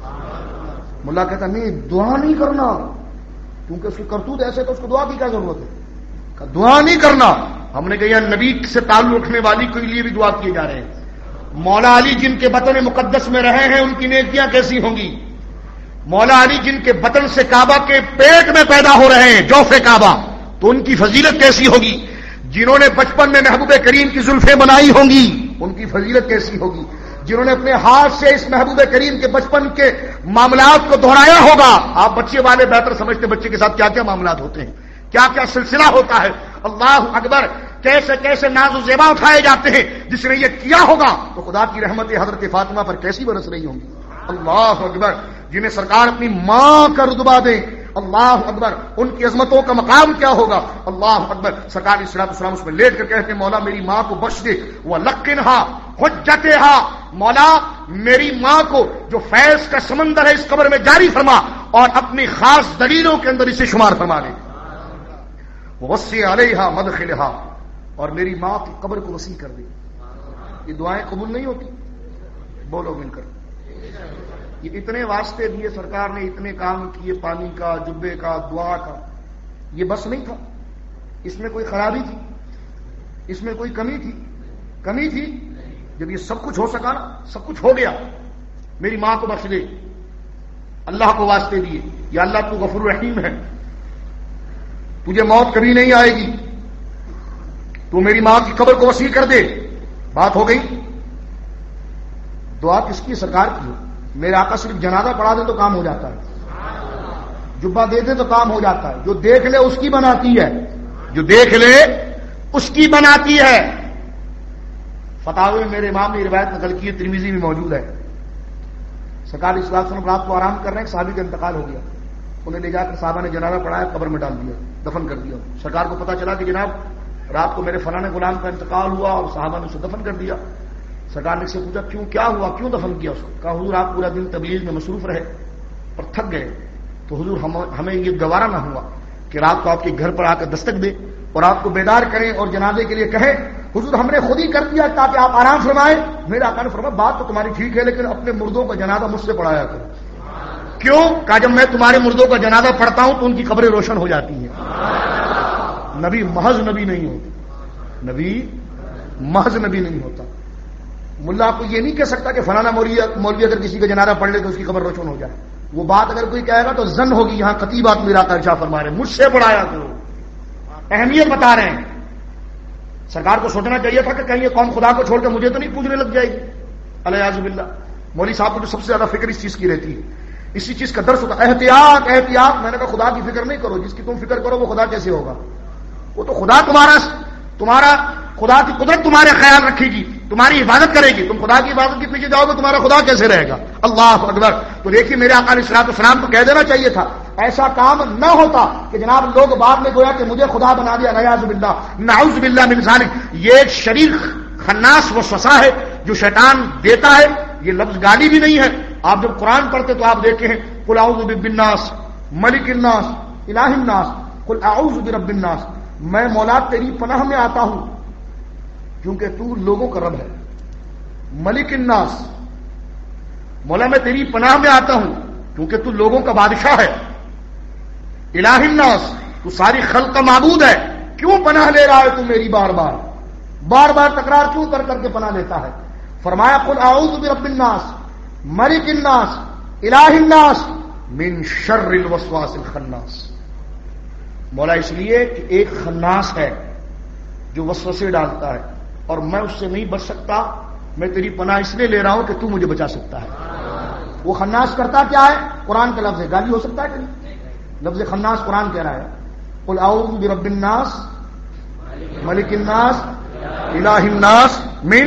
Speaker 1: ملا کہتا نہیں, دعا نہیں کرنا, کیونکہ اس کی کرتوت ایسے تو اس کو دعا کی کیا ضرورت ہے, کہ دعا نہیں کرنا. ہم نے کہا نبی سے تعلق رکھنے والی کے لیے بھی دعا کیے جا رہے ہیں. مولا علی جن کے بطن مقدس میں رہے ہیں ان کی نیکیاں کیسی ہوں گی؟ مولا علی جن کے بطن سے کعبہ کے پیٹ میں پیدا ہو رہے ہیں, جوف کعبہ, تو ان کی فضیلت کیسی ہوگی؟ جنہوں نے بچپن میں محبوب کریم کی زلفیں بنائی ہوں گی ان کی فضیلت کیسی ہوگی؟ جنہوں نے اپنے ہاتھ سے اس محبوب کریم کے بچپن کے معاملات کو دہرایا ہوگا. آپ بچے والے بہتر سمجھتے بچے کے ساتھ کیا کیا معاملات ہوتے ہیں, کیا کیا سلسلہ ہوتا ہے. اللہ اکبر, کیسے کیسے ناز و زیبا اٹھائے جاتے ہیں. جس نے یہ کیا ہوگا تو خدا کی رحمت حضرت فاطمہ پر کیسی برس رہی ہوں گی. اللہ اکبر, جنہیں سرکار اپنی ماں کا رتبہ دیں, اللہ اکبر, ان کی عظمتوں کا مقام کیا ہوگا. اللہ اکبر, سرکار علیہ الصلوۃ والسلام اس میں لیٹ کر کہتے ہیں مولا میری ماں کو بخش دے, وَلَقِّنْهَا حُجَّتِهَا, مولا میری ماں کو جو فیض کا سمندر ہے اس قبر میں جاری فرما اور اپنی خاص دلیلوں کے اندر اسے شمار فرما دے. وَوَسِّعْ عَلَيْهَا مَدْخِلَهَا, اور میری ماں کی قبر کو وسیع کر دے. یہ دعائیں قبول نہیں ہوتی؟ بولو مل کر. یہ اتنے واسطے دیے سرکار نے, اتنے کام کیے, پانی کا, جبے کا, دعا کا, یہ بس نہیں تھا. اس میں کوئی خرابی تھی, اس میں کوئی کمی تھی؟ کمی تھی. جب یہ سب کچھ ہو سکا نا, سب کچھ ہو گیا, میری ماں کو بخش دے, اللہ کو واسطے دیے, یا اللہ تو غفور رحیم ہے, تجھے موت کبھی نہیں آئے گی, تو میری ماں کی قبر کو وسیع کر دے. بات ہو گئی. دعا کس کی؟ سرکار کی. میرے آقا صرف جنازہ پڑھا دے تو کام ہو جاتا ہے, جبہ دے دے تو کام ہو جاتا ہے. جو دیکھ لے اس کی بناتی ہے, جو دیکھ لے اس کی بناتی ہے. فتاوی میرے امام نے روایت نقل کی ہے, ترمذی میں موجود ہے. سرکار صلی اللہ علیہ وسلم رات کو آرام کر رہے ہیں, صحابی کا انتقال ہو گیا, انہیں لے جا کر صحابہ نے جنازہ پڑھایا, قبر میں ڈال دیا, دفن کر دیا. سرکار کو پتا چلا کہ جناب رات کو میرے فلاں غلام کا انتقال ہوا اور صحابہ نے اسے دفن کر دیا. سرکار نے سے پوچھا کیوں, کیا ہوا, کیوں دفن کیا اس کو؟ کہا حضور آپ پورا دن تبلیغ میں مصروف رہے اور تھک گئے, تو حضور ہم ہمیں یہ گوارا نہ ہوا کہ رات کو آپ کے گھر پر آ کر دستک دے اور آپ کو بیدار کریں اور جنازے کے لیے کہیں. حضور ہم نے خود ہی کر دیا تاکہ آپ آرام فرمائیں. میرے آقا نے فرمایا بات تو تمہاری ٹھیک ہے, لیکن اپنے مردوں کا جنازہ مجھ سے پڑھایا کرو. کیوں؟ کہا جب میں تمہارے مردوں کا جنازہ پڑھتا ہوں تو ان کی قبریں روشن ہو جاتی ہیں. نبی محض نبی نہیں ہوتا, نبی محض نبی نہیں ہوتا. ملا آپ کو یہ نہیں کہہ سکتا کہ فلانا مولوی اگر کسی کا جنازہ پڑھ لے تو اس کی قبر روشن ہو جائے. وہ بات اگر کوئی کہے گا تو زن ہوگی. یہاں قطعی بات میرا ارشاد فرما رہے ہیں, مجھ سے پڑھایا کرو, اہمیت بتا رہے ہیں. سرکار کو سوچنا چاہیے تھا کہ کہیں یہ قوم خدا کو چھوڑ کے مجھے تو نہیں پوجنے لگ جائے گی. الیاذ باللہ. مولوی صاحب کو جو سب سے زیادہ فکر اس چیز کی رہتی ہے, اسی چیز کا درس ہوتا ہے, احتیاط احتیاط. میں نے کہا خدا کی فکر نہیں کرو, جس کی تم فکر کرو وہ خدا کیسے ہوگا؟ وہ تو خدا تمہارا تمہارا خدا کی قدرت تمہارے خیال رکھے گی, تمہاری حفاظت کرے گی. تم خدا کی عبادت کے پیچھے جاؤ گے, تمہارا خدا کیسے رہے گا؟ اللہ اکبر. تو دیکھیے میرے آقا علیہ الصلوۃ والسلام کو کہہ دینا چاہیے تھا, ایسا کام نہ ہوتا کہ جناب لوگ بعد میں گویا کہ مجھے خدا بنا دیا. نعوذ باللہ, نعوذ باللہ من ذالک. یہ ایک شریک خناس وسوسہ ہے جو شیطان دیتا ہے. یہ لفظ گالی بھی نہیں ہے. آپ جب قرآن پڑھتے تو آپ دیکھیں ہیں قل اعوذ برب الناس, ملک الناس, الہ الناس, قل اعوذ برب الناس. میں مولا تیری پناہ میں آتا ہوں کیونکہ تو لوگوں کا رب ہے. ملک الناس, مولا میں تیری پناہ میں آتا ہوں کیونکہ تو لوگوں کا بادشاہ ہے. الہ الناس, تو ساری خلق کا معبود ہے. کیوں پناہ لے رہا ہے تو میری بار بار بار بار تکرار کیوں کر کر کے پناہ لیتا ہے؟ فرمایا قل اعوذ برب الناس, ملک الناس, الہ الناس, من شر الوسواس الخناس، مولا اس لیے کہ ایک خناس ہے جو وسوسے ڈالتا ہے اور میں اس سے نہیں بچ سکتا، میں تیری پناہ اس لیے لے رہا ہوں کہ تو مجھے بچا سکتا ہے۔ وہ خناس کرتا کیا ہے؟ قرآن کا لفظ ہے، گالی ہو سکتا ہے کہ نہیں؟ لفظ خناس قرآن کہہ رہا ہے قل اعوذ برب الناس ملک الناس الہ الناس من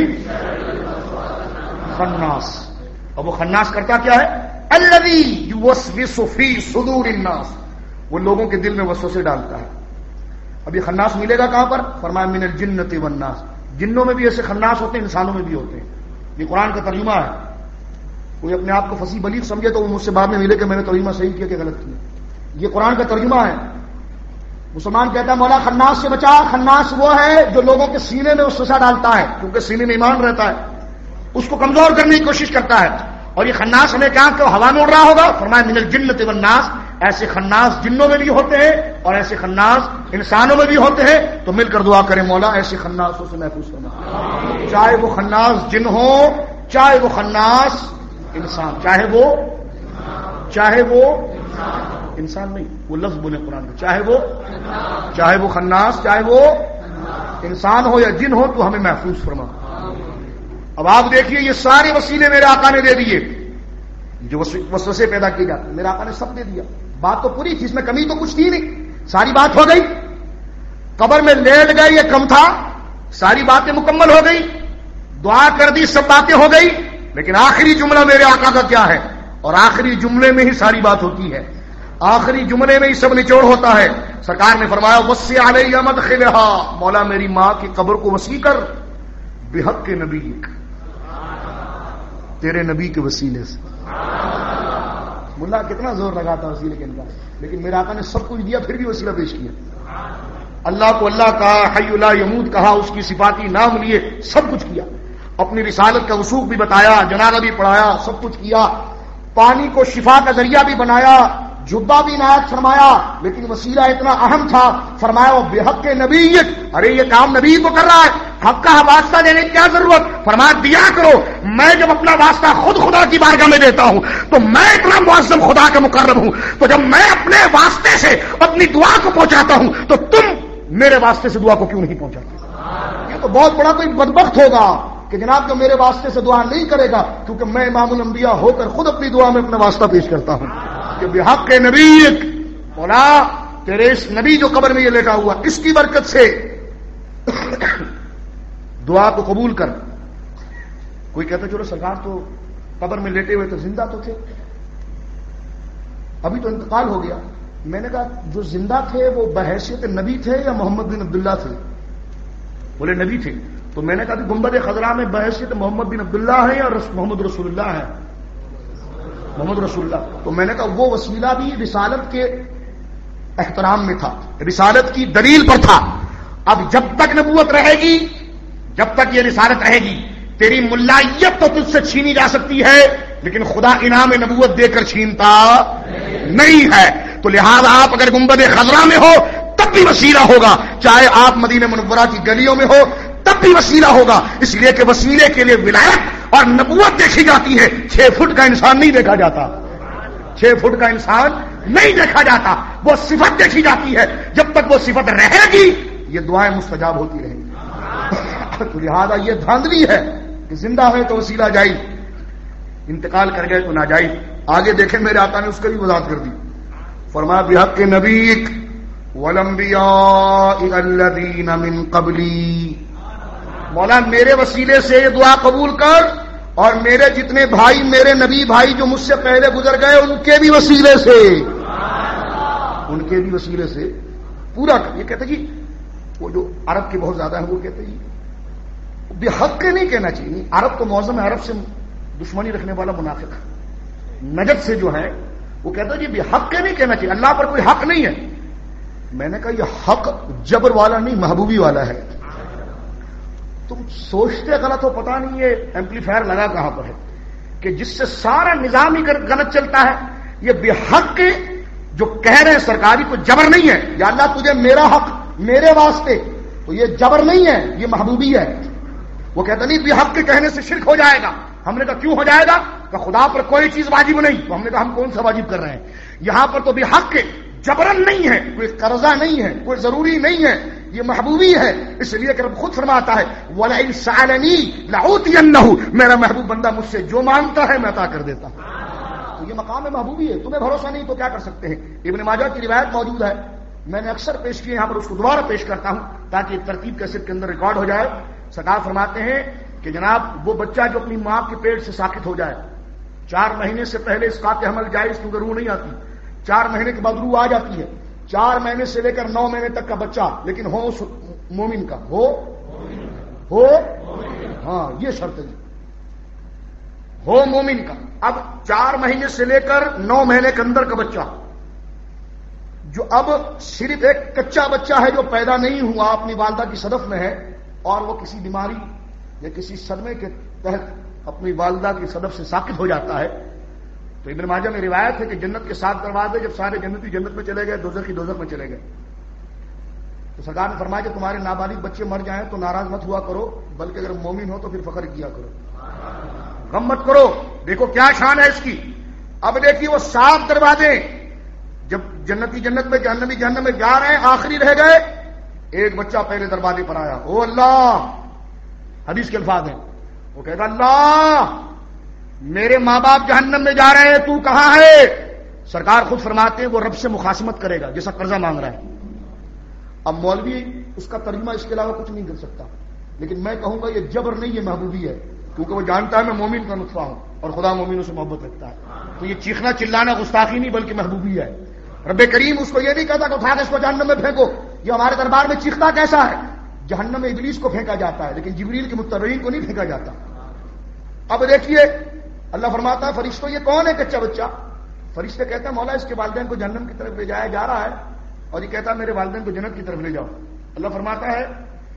Speaker 1: خناس۔ اور وہ خناس کرتا کیا ہے؟ الذی یوسوس فی صدور الناس، وہ لوگوں کے دل میں وسوسے ڈالتا ہے۔ اب یہ خناس ملے گا کہاں پر؟ فرمایا من الجنۃ والناس، جنوں میں بھی ایسے خناس ہوتے ہیں، انسانوں میں بھی ہوتے ہیں۔ یہ قرآن کا ترجمہ ہے، کوئی اپنے آپ کو فصیح بلیغ سمجھے تو وہ مجھ سے بعد میں ملے کہ میں نے ترجمہ صحیح کیا کہ غلط کیا۔ یہ قرآن کا ترجمہ ہے۔ مسلمان کہتا ہے مولا خناس سے بچا۔ خناس وہ ہے جو لوگوں کے سینے میں وسوسہ ڈالتا ہے، کیونکہ سینے میں ایمان رہتا ہے، اس کو کمزور کرنے کی کوشش کرتا ہے۔ اور یہ خناس ہمیں کہاں کہ ہوا میں اڑ رہا ہوگا؟ فرمایا من الجنۃ والناس، ایسے خناس جنوں میں بھی ہوتے ہیں اور ایسے خناس انسانوں میں بھی ہوتے ہیں۔ تو مل کر دعا کریں مولا ایسے خناسوں سے محفوظ کرنا، چاہے وہ خناس جن ہو، چاہے وہ خناس انسان، چاہے وہ چاہے وہ انسان نہیں، وہ لفظ بولے قرآن میں، چاہے وہ چاہے وہ خناس، چاہے وہ انسان ہو یا جن ہو، تو ہمیں محفوظ فرما۔ اب آپ دیکھیے یہ سارے وسیلے میرے آقا نے دے دیے، جو وسوسے پیدا کیے جاتے میرے آقا نے سب دے دیا۔ بات تو پوری تھی، اس میں کمی تو کچھ تھی نہیں، ساری بات ہو گئی۔ قبر میں لیٹ گئے یہ کم تھا، ساری باتیں مکمل ہو گئی، دعا کر دی، سب باتیں ہو گئی، لیکن آخری جملہ میرے آقا کا کیا ہے؟ اور آخری جملے میں ہی ساری بات ہوتی ہے، آخری جملے میں ہی سب نچوڑ ہوتا ہے۔ سرکار نے فرمایا وسع علی مدخلھا، مولا میری ماں کی قبر کو وسیع کر بحق کے نبی، تیرے نبی کے وسیلے سے۔ ملا کتنا زور لگا تھا وسیلے کے انکار، لیکن میرے آقا نے سب کچھ دیا، پھر بھی وسیلہ پیش کیا۔ اللہ کو اللہ کہا، حی لا یموت کہا، اس کی صفاتی نام لیے، سب کچھ کیا، اپنی رسالت کا وثوق بھی بتایا، جنازہ بھی پڑھایا، سب کچھ کیا، پانی کو شفا کا ذریعہ بھی بنایا، جبہ بھی عنایت فرمایا، لیکن وسیلہ اتنا اہم تھا، فرمایا وہ بحق نبیت، ارے یہ کام نبی کو کر رہا ہے، حق کا واسطہ دینے کی کیا ضرورت؟ فرمایا دیا کرو، میں جب اپنا واسطہ خود خدا کی بارگاہ میں دیتا ہوں تو میں اتنا معظم خدا کا مقرب ہوں، تو جب میں اپنے واسطے سے اپنی دعا کو پہنچاتا ہوں تو تم میرے واسطے سے دعا کو کیوں نہیں پہنچاتے؟ یہ تو بہت بڑا کوئی بدبخت ہوگا کہ جناب جو میرے واسطے سے دعا نہیں کرے گا، کیونکہ میں امام الانبیاء ہو کر خود اپنی دعا میں اپنا واسطہ پیش کرتا ہوں کہ بحق نبی، مولا تیرے اس نبی جو قبر میں یہ لیٹا ہوا، اس کی برکت سے دعا کو قبول کر۔ کوئی کہتا چلو سرکار تو قبر میں لیٹے ہوئے تو زندہ تو تھے، ابھی تو انتقال ہو گیا۔ میں نے کہا جو زندہ تھے وہ بحیثیت نبی تھے یا محمد بن عبداللہ تھے؟ بولے نبی تھے۔ تو میں نے کہا کہ گنبد خضراء میں بحیثیت محمد بن عبداللہ ہے یا محمد رسول اللہ ہے؟ محمد رسول اللہ۔ تو میں نے کہا وہ وسیلہ بھی رسالت کے احترام میں تھا، رسالت کی دلیل پر تھا۔ اب جب تک نبوت رہے گی، جب تک یہ رسالت رہے گی، تیری ملائیت تو تجھ سے چھینی جا سکتی ہے، لیکن خدا انعام نبوت دے کر چھینتا نہیں ہے۔ تو لہذا آپ اگر گنبد خضراء میں ہو تب بھی وسیلہ ہوگا، چاہے آپ مدینہ منورہ کی گلیوں میں ہو تب بھی وسیلہ ہوگا، اس لیے کہ وسیلے کے لیے ولایت اور نبوت دیکھی جاتی ہے، چھ فٹ کا انسان نہیں دیکھا جاتا، چھ فٹ کا انسان نہیں دیکھا جاتا، وہ صفت دیکھی جاتی ہے۔ جب تک وہ صفت رہے گی یہ دعائیں مستجاب ہوتی رہیں گی۔ تو لہذا یہ دھاندلی ہے کہ زندہ ہے تو وسیلہ جائز، انتقال کر گئے تو ناجائز۔ آگے دیکھیں میرے آقا نے اس کی بھی وضاحت کر دی، فرمایا بحق نبیک والانبیاء الذین من قبلی، مولا میرے وسیلے سے یہ دعا قبول کر، اور میرے جتنے بھائی، میرے نبی بھائی جو مجھ سے پہلے گزر گئے، ان کے بھی وسیلے سے، ان کے بھی وسیلے سے پورا کر۔ یہ کہتے جی وہ جو عرب کے بہت زیادہ ہیں وہ کہتے جی بحق کے نہیں کہنا چاہیے، عرب تو معظم عرب سے دشمنی رکھنے والا منافق ہے، نجد سے جو ہے وہ کہتا ہے جی بحق کے نہیں کہنا چاہیے، اللہ پر کوئی حق نہیں ہے۔ میں نے کہا یہ حق جبر والا نہیں، محبوبی والا ہے۔ تم سوچتے غلط ہو، پتہ نہیں یہ ایمپلیفائر لگا کہاں پر ہے کہ جس سے سارا نظام ہی غلط چلتا ہے۔ یہ بحق جو کہہ رہے ہیں سرکاری کو جبر نہیں ہے، یا اللہ تجھے میرا حق میرے واسطے، تو یہ جبر نہیں ہے، یہ محبوبی ہے۔ وہ کہتا نہیں بحق کے کہنے سے شرک ہو جائے گا۔ ہم نے کہا کیوں ہو جائے گا؟ کہ خدا پر کوئی چیز واجب نہیں. تو ہم نے کہا ہم کون سا واجب کر رہے ہیں؟ یہاں پر تو بھی حق کے جبرن نہیں ہے، کوئی قرضہ نہیں ہے، کوئی ضروری نہیں ہے، یہ محبوبی ہے. اس لیے کہ رب خود فرماتا ہے وَلَئِن سَأَلَنِي لَأُوتِيَنَّهُ، میرا محبوب بندہ مجھ سے جو مانگتا ہے میں عطا کر دیتا ہوں. تو یہ مقام محبوبی ہے. تمہیں بھروسہ نہیں تو کیا کر سکتے ہیں؟ ابن ماجہ کی روایت موجود ہے، میں نے اکثر پیش کی، یہاں پر اس کو دوبارہ پیش کرتا ہوں تاکہ ترتیب کیسٹ کے اندر ریکارڈ ہو جائے. سرکار فرماتے ہیں کہ جناب وہ بچہ جو اپنی ماں کے پیٹ سے ساقط ہو جائے، چار مہینے سے پہلے اس کا حمل جائز کیونکہ روح نہیں آتی، چار مہینے کے بعد روح آ جاتی ہے، چار مہینے سے لے کر نو مہینے تک کا بچہ لیکن ہو مومن کا ہو ہو ہاں یہ شرط ہے ہو مومن کا. اب چار مہینے سے لے کر نو مہینے کے اندر کا بچہ جو اب صرف ایک کچا بچہ ہے جو پیدا نہیں ہوا، اپنی والدہ کی صدف میں ہے اور وہ کسی بیماری یا کسی صدمے کے تحت اپنی والدہ کی صدف سے ساقط ہو جاتا ہے، تو ابن ماجہ میں روایت ہے کہ جنت کے سات دروازے جب سارے جنتی جنت میں چلے گئے، دوزخی دوزخ میں چلے گئے، تو سرکار نے فرمایا کہ تمہارے نابالغ بچے مر جائیں تو ناراض مت ہوا کرو، بلکہ اگر مومن ہو تو پھر فخر کیا کرو، غم مت کرو. دیکھو کیا شان ہے اس کی. اب دیکھیے وہ سات دروازے جب جنتی جنت میں جہنمی جہنم میں جا رہے ہیں، آخری رہ گئے، ایک بچہ پہلے دروازے پر آیا. او اللہ، حدیث کے الفاظ ہیں، وہ کہتا اللہ میرے ماں باپ جہنم میں جا رہے ہیں، تو کہاں ہے؟ سرکار خود فرماتے ہیں وہ رب سے مخاصمت کرے گا جیسا قرضہ مانگ رہا ہے. اب مولوی اس کا ترجمہ اس کے علاوہ کچھ نہیں کر سکتا، لیکن میں کہوں گا یہ جبر نہیں، یہ محبوبی ہے، کیونکہ وہ جانتا ہے میں مومن کا نطفہ ہوں اور خدا مومنوں سے محبت رکھتا ہے. تو یہ چیخنا چلانا گستاخی نہیں بلکہ محبوبی ہے. رب کریم اس کو یہ نہیں کہتا کہ اٹھا کے اس کو جہنم میں پھینکو. یہ ہمارے دربار میں چیختا کیسا ہے؟ جہنم میں ابلیس کو پھینکا جاتا ہے لیکن جبریل کے متبعین کو نہیں پھینکا جاتا. اب دیکھیے اللہ فرماتا ہے فرشتوں یہ کون ہے کچا بچہ؟ فرشتے کہتے ہیں مولا اس کے والدین کو جہنم کی طرف لے جایا جا رہا ہے اور یہ کہتا ہے میرے والدین کو جنت کی طرف لے جاؤ. اللہ فرماتا ہے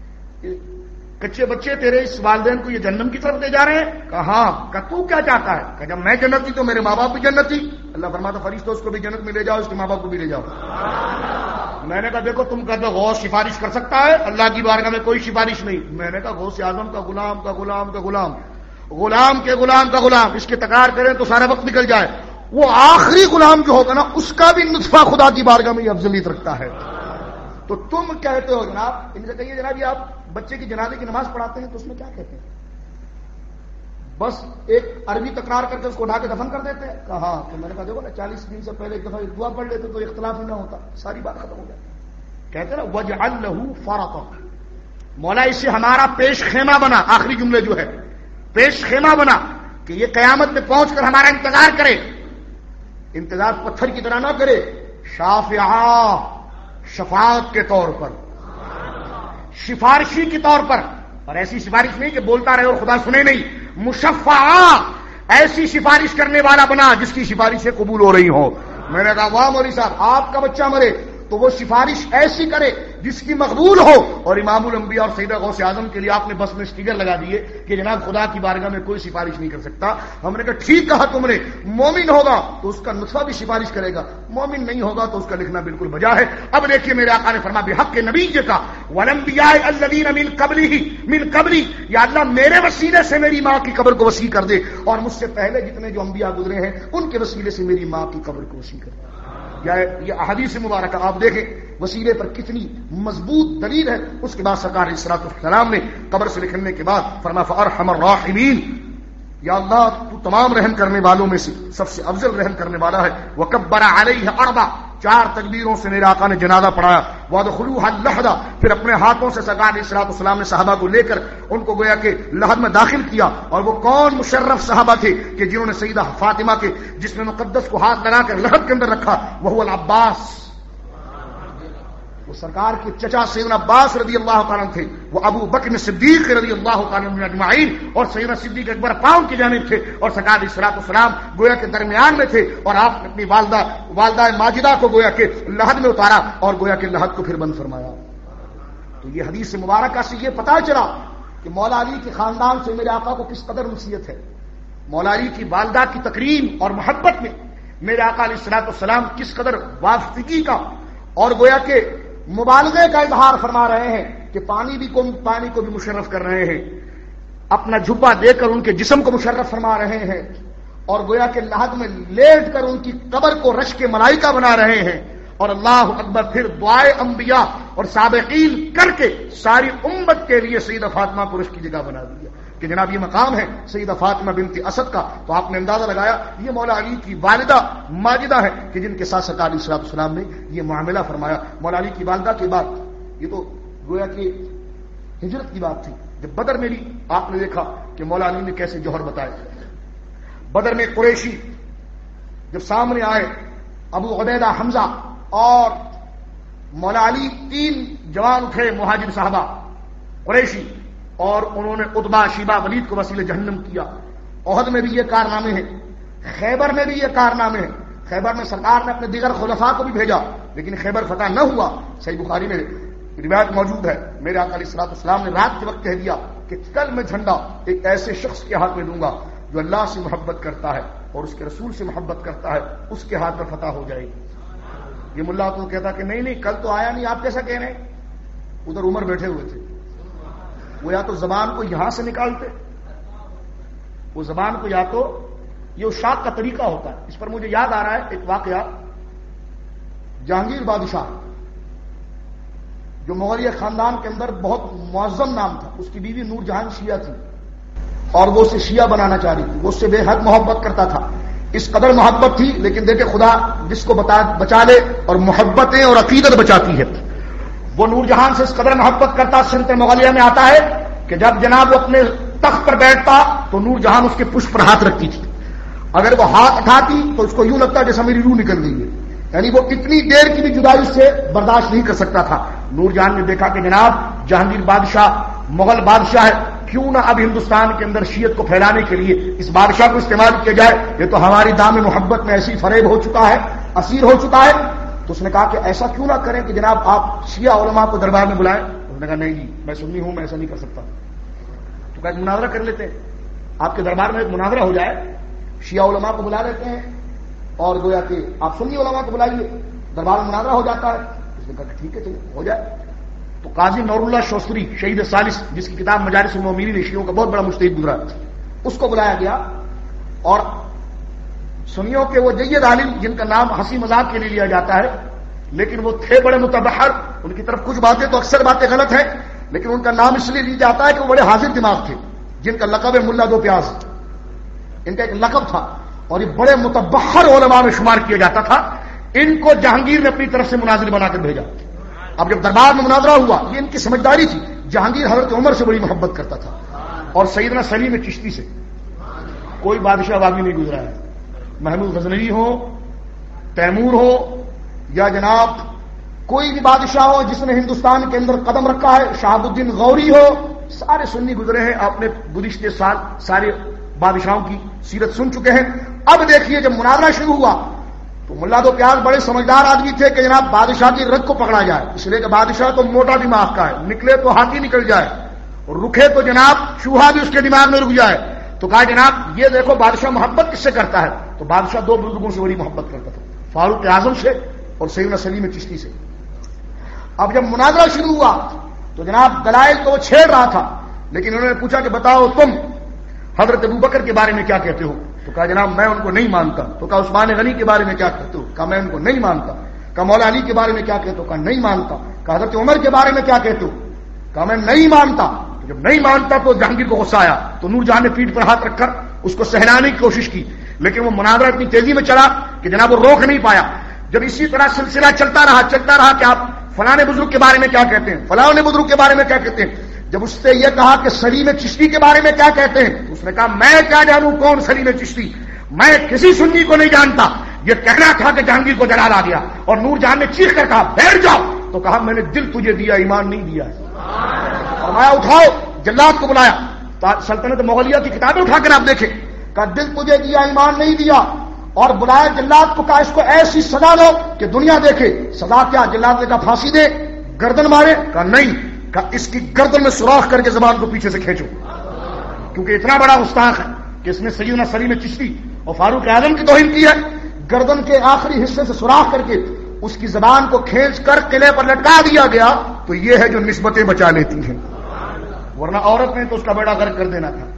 Speaker 1: کچے بچے تیرے اس والدین کو یہ جہنم کی طرف لے جا رہے ہیں؟ کہاں کہ تو کیا چاہتا ہے؟ کہ جب میں جنتی تو میرے ماں باپ بھی جنتی. اللہ فرماتا فرشتوں اس کو بھی جنت میں لے جاؤ، اس کے ماں باپ کو بھی لے جاؤ. میں نے کہا دیکھو تم کہتے ہو غوث سفارش کر سکتا ہے، اللہ کی بارگاہ میں کوئی سفارش نہیں. میں نے کہا غوث اعظم کا غلام کا غلام کا غلام غلام کے غلام کا غلام اس کی تکرار کریں تو سارا وقت نکل جائے. وہ آخری غلام جو ہوگا نا اس کا بھی نطفہ خدا کی بارگاہ میں یہ افضلیت رکھتا ہے. تو تم کہتے ہو جناب، ان سے کہیے جناب یہ آپ بچے کی جنازے کی نماز پڑھاتے ہیں تو اس میں کیا کہتے ہیں؟ بس ایک عربی تکرار کر کے اس کو اٹھا کے دفن کر دیتے ہیں. کہا تو میں نے کہا دیکھو نا چالیس دن سے پہلے ایک دفعہ دعا پڑھ لیتے تو اختلاف ہی نہ ہوتا، ساری بات ختم ہو جاتی. کہتے نا وجعل لہ فرقا، مولا اسے ہمارا پیش خیمہ بنا. آخری جملے جو ہے پیش خیمہ بنا کہ یہ قیامت میں پہنچ کر ہمارا انتظار کرے. انتظار پتھر کی طرح نہ کرے، شافعہ شفاعت کے طور پر، سفارشی کے طور پر. اور ایسی سفارش نہیں کہ بولتا رہے اور خدا سنے نہیں، مشفعہ ایسی سفارش کرنے والا بنا جس کی سفارشیں قبول ہو رہی ہوں. میں نے کہا واہ مولوی صاحب آپ کا بچہ مرے تو وہ سفارش ایسی کرے جس کی مقبول ہو. اور امام الانبیاء اور سیدہ غوث اعظم کے لیے آپ نے بس میں اسٹیکر لگا دیے کہ جناب خدا کی بارگاہ میں کوئی سفارش نہیں کر سکتا. ہم نے کہا ٹھیک کہا تم نے، مومن ہوگا تو اس کا نطفہ بھی سفارش کرے گا، مومن نہیں ہوگا تو اس کا لکھنا بالکل بجا ہے. اب دیکھیے میرے آقا نے فرمایا بحق نبی کا والانبیاء الذین من قبلہ من قبلی، یا اللہ میرے وسیلے سے میری ماں کی قبر کو وسیع کر دے اور مجھ سے پہلے جتنے جو انبیاء گزرے ہیں ان کے وسیلے سے میری ماں کی قبر کو وسیع کر دے. یہ احادیث مبارکہ آپ دیکھیں وسیلے پر کتنی مضبوط دلیل ہے. اس کے بعد سرکار علیہ الصلوۃ والسلام نے قبر سے نکلنے کے بعد فرمایا فارحم الراحمین، یا اللہ تو تمام رحم کرنے والوں میں سے سب سے افضل رحم کرنے والا ہے. وکبر علیہ اربع، چار تکبیروں سے میرے آقا نے جنازہ پڑھایا. وادخلوها اللحدہ، پھر اپنے ہاتھوں سے سرکار علیہ الصلوۃ والسلام نے صحابہ کو لے کر ان کو گویا کہ لحد میں داخل کیا. اور وہ کون مشرف صحابہ تھے کہ جنہوں نے سیدہ فاطمہ کے جسم مقدس کو ہاتھ لگا کر لحد کے اندر رکھا. وہ العباس، وہ سرکار کے چچا سیدنا عباس رضی اللہ تعالیٰ تھے. وہ ابو بکر صدیق رضی اللہ تعالیٰ اجمعین اور سیدنا صدیق اکبر پاؤں کی جانب تھے اور سرکار علیہ الصلوۃ والسلام گویا کے درمیان میں تھے. اور آپ نے اپنی والدہ والدہ ماجدہ کو گویا کے لحد میں اتارا اور گویا کے لحد کو پھر بند فرمایا. تو یہ حدیث مبارکہ سے یہ پتہ چلا کہ مولا علی کے خاندان سے میرے آقا کو کس قدر نصیحت ہے. مولا علی کی والدہ کی تکریم اور محبت میں میرے آقا علیہ الصلوۃ والسلام کس قدر وابستگی کا اور گویا کے مبالغے کا اظہار فرما رہے ہیں کہ پانی بھی کو پانی کو بھی مشرف کر رہے ہیں، اپنا جھبا دے کر ان کے جسم کو مشرف فرما رہے ہیں اور گویا کہ لحد میں لیٹ کر ان کی قبر کو رش کے ملائکہ بنا رہے ہیں، اور اللہ اکبر پھر دعائے انبیاء اور سابقین کر کے ساری امت کے لیے سیدہ فاطمہ کو رش کی جگہ بنا دیا کہ جناب یہ مقام ہے سیدہ فاطمہ بنت اسد کا. تو آپ نے اندازہ لگایا یہ مولا علی کی والدہ ماجدہ ہے کہ جن کے ساتھ سرکار علیہ الصلوۃ والسلام نے یہ معاملہ فرمایا. مولا علی کی والدہ کے بعد یہ تو گویا کہ ہجرت کی بات تھی. جب بدر میں بھی آپ نے دیکھا کہ مولا علی نے کیسے جوہر بتائے. بدر میں قریشی جب سامنے آئے، ابو عبیدہ حمزہ اور مولا علی، تین جوان اٹھے مہاجر صحابہ قریشی، اور انہوں نے عتبہ شیبہ ولید کو وسیلہ جہنم کیا. احد میں بھی یہ کارنامے ہیں، خیبر میں بھی یہ کارنامے ہیں. خیبر میں سرکار نے اپنے دیگر خلفاء کو بھی بھیجا لیکن خیبر فتح نہ ہوا. صحیح بخاری میں روایت موجود ہے، میرے آقا علیہ الصلوۃ والسلام نے رات کے وقت کہہ دیا کہ کل میں جھنڈا ایک ایسے شخص کے ہاتھ میں دوں گا جو اللہ سے محبت کرتا ہے اور اس کے رسول سے محبت کرتا ہے، اس کے ہاتھ میں فتح ہو جائے گی. یہ ملا تو کہتا کہ نہیں نہیں کل تو آیا نہیں، آپ کیسا کہہ رہے ہیں؟ ادھر عمر بیٹھے ہوئے تھے، وہ یا تو زبان کو یہاں سے نکالتے، وہ زبان کو یا تو یہ اشاق کا طریقہ ہوتا ہے. اس پر مجھے یاد آ رہا ہے ایک واقعہ. جہانگیر بادشاہ جو مغلیہ خاندان کے اندر بہت معظم نام تھا، اس کی بیوی نور جہاں شیعہ تھی اور وہ اسے شیعہ بنانا چاہ رہی تھی. وہ اس سے بے حد محبت کرتا تھا، اس قدر محبت تھی. لیکن دیکھے خدا جس کو بتا بچا لے اور محبتیں اور عقیدت بچاتی ہے. وہ نور جہان سے اس قدر محبت کرتا، سلطنت مغلیہ میں آتا ہے کہ جب جناب وہ اپنے تخت پر بیٹھتا تو نور جہان اس کے پشت پر ہاتھ رکھتی تھی. اگر وہ ہاتھ اٹھاتی تو اس کو یوں لگتا جیسا میری روح نکل گئی ہے، یعنی وہ اتنی دیر کی بھی جدائی سے برداشت نہیں کر سکتا تھا. نور جہان نے دیکھا کہ جناب جہانگیر بادشاہ مغل بادشاہ ہے، کیوں نہ اب ہندوستان کے اندر شیعت کو پھیلانے کے لیے اس بادشاہ کو استعمال کیا جائے. یہ تو ہماری دام محبت میں ایسی فریب ہو چکا ہے، اسیر ہو چکا ہے. تو اس نے کہا کہ ایسا کیوں نہ کریں کہ جناب آپ شیعہ علماء کو دربار میں بلائیں. اس نے کہا نہیں جی میں سنی ہوں، میں ایسا نہیں کر سکتا. تو کہا مناظرہ کر لیتے ہیں، آپ کے دربار میں ایک مناظرہ ہو جائے، شیعہ علماء کو بلا لیتے ہیں اور گویا کہ آپ سنی علماء کو بلائیے، دربار میں مناظرہ ہو جاتا ہے. اس نے کہا کہ ٹھیک ہے چلو ہو جائے. تو قاضی نور اللہ شوستری شہید ثالث جس کی کتاب مجالس المؤمنین شیعوں کا بہت بڑا مجتہد گزرا، اس کو بلایا گیا. اور سنیوں کے وہ جید عالم جن کا نام ہنسی مذاق کے لیے لیا جاتا ہے لیکن وہ تھے بڑے متبحر، ان کی طرف کچھ باتیں تو اکثر باتیں غلط ہیں لیکن ان کا نام اس لیے لیا جاتا ہے کہ وہ بڑے حاضر دماغ تھے، جن کا لقب ہے ملا دو پیاز. ان کا ایک لقب تھا اور یہ بڑے متبحر علماء میں شمار کیا جاتا تھا. ان کو جہانگیر نے اپنی طرف سے مناظر بنا کر بھیجا. اب جب دربار میں مناظرہ ہوا، یہ ان کی سمجھداری تھی، جہانگیر حضرت عمر سے بڑی محبت کرتا تھا اور سیدنا سلیم چشتی سے کوئی بادشاہ باغی نہیں گزرا ہے. محمود غزنوی ہو، تیمور ہو یا جناب کوئی بھی بادشاہ ہو جس نے ہندوستان کے اندر قدم رکھا ہے، شہاب الدین غوری ہو، سارے سنی گزرے ہیں. آپ نے گزشتہ سال سارے بادشاہوں کی سیرت سن چکے ہیں. اب دیکھیے جب مناظرہ شروع ہوا تو ملا دو پیاز بڑے سمجھدار آدمی تھے کہ جناب بادشاہ کی رگ کو پکڑا جائے، اس لیے کہ بادشاہ تو موٹا دماغ کا ہے، نکلے تو ہاتھی نکل جائے اور رکھے تو جناب چوہا بھی اس کے دماغ میں رک جائے. تو کہا جناب یہ دیکھو بادشاہ محبت کس سے کرتا ہے. تو بادشاہ دو بزرگوں سے بڑی محبت کرتا تھا، فاروق اعظم سے اور سیدنا سلیم چشتی سے. اب جب مناظرہ شروع ہوا تو جناب دلائل تو وہ چھیڑ رہا تھا لیکن انہوں نے پوچھا کہ بتاؤ تم حضرت ابوبکر کے بارے میں کیا کہتے ہو. تو کہا جناب میں ان کو نہیں مانتا. تو کہا عثمان غنی کے بارے میں کیا کہتے ہو. کہا میں ان کو نہیں مانتا. کہا مولا علی کے بارے میں کیا کہتے ہو. کہا نہیں مانتا. کہا حضرت عمر کے بارے میں کیا کہتے ہو. کہا میں نہیں مانتا. جب نہیں مانتا تو جہانگیر کو غصہ آیا تو نور جہاں نے پیٹھ پر ہاتھ رکھ کر اس کو سہلانے کی کوشش کی لیکن وہ مناظرہ اتنی تیزی میں چلا کہ جناب وہ روک نہیں پایا. جب اسی طرح سلسلہ چلتا رہا چلتا رہا کہ آپ فلاں بزرگ کے بارے میں کیا کہتے ہیں، فلاں بزرگ کے بارے میں کیا کہتے ہیں. جب اس سے یہ کہا کہ سلیم چشتی کے بارے میں کیا کہتے ہیں تو اس نے کہا میں کیا جانوں کون سلیم چشتی، میں کسی سنی کو نہیں جانتا. یہ کہنا تھا کہ جہانگیر کو جلال آ گیا اور نور جہاں نے چیخ کر کہا بیٹھ جاؤ. تو کہا میں نے دل تجھے دیا ایمان نہیں دیا. فرمایا اٹھاؤ، جلاد کو بلایا. سلطنت مغلیہ کی کتابیں اٹھا کر آپ دیکھیں. کہا دل تجھے دیا ایمان نہیں دیا اور بلایا جلاد کو. کہا اس کو ایسی سزا دو کہ دنیا دیکھے. سزا کیا؟ جلاد نے کہا پھانسی دے، گردن مارے. کہا نہیں. کہا اس کی گردن میں سوراخ کر کے زبان کو پیچھے سے کھینچو کیونکہ اتنا بڑا گستاخ ہے کہ اس نے سیدنا سلیم چشتی اور فاروق اعظم کی توہین کی ہے. گردن کے آخری حصے سے سوراخ کر کے اس کی زبان کو کھینچ کر قلعے پر لٹکا دیا گیا. تو یہ ہے جو نسبتیں بچا لیتی ہیں، ورنہ عورت نے تو اس کا بیڑا غرق کر دینا تھا.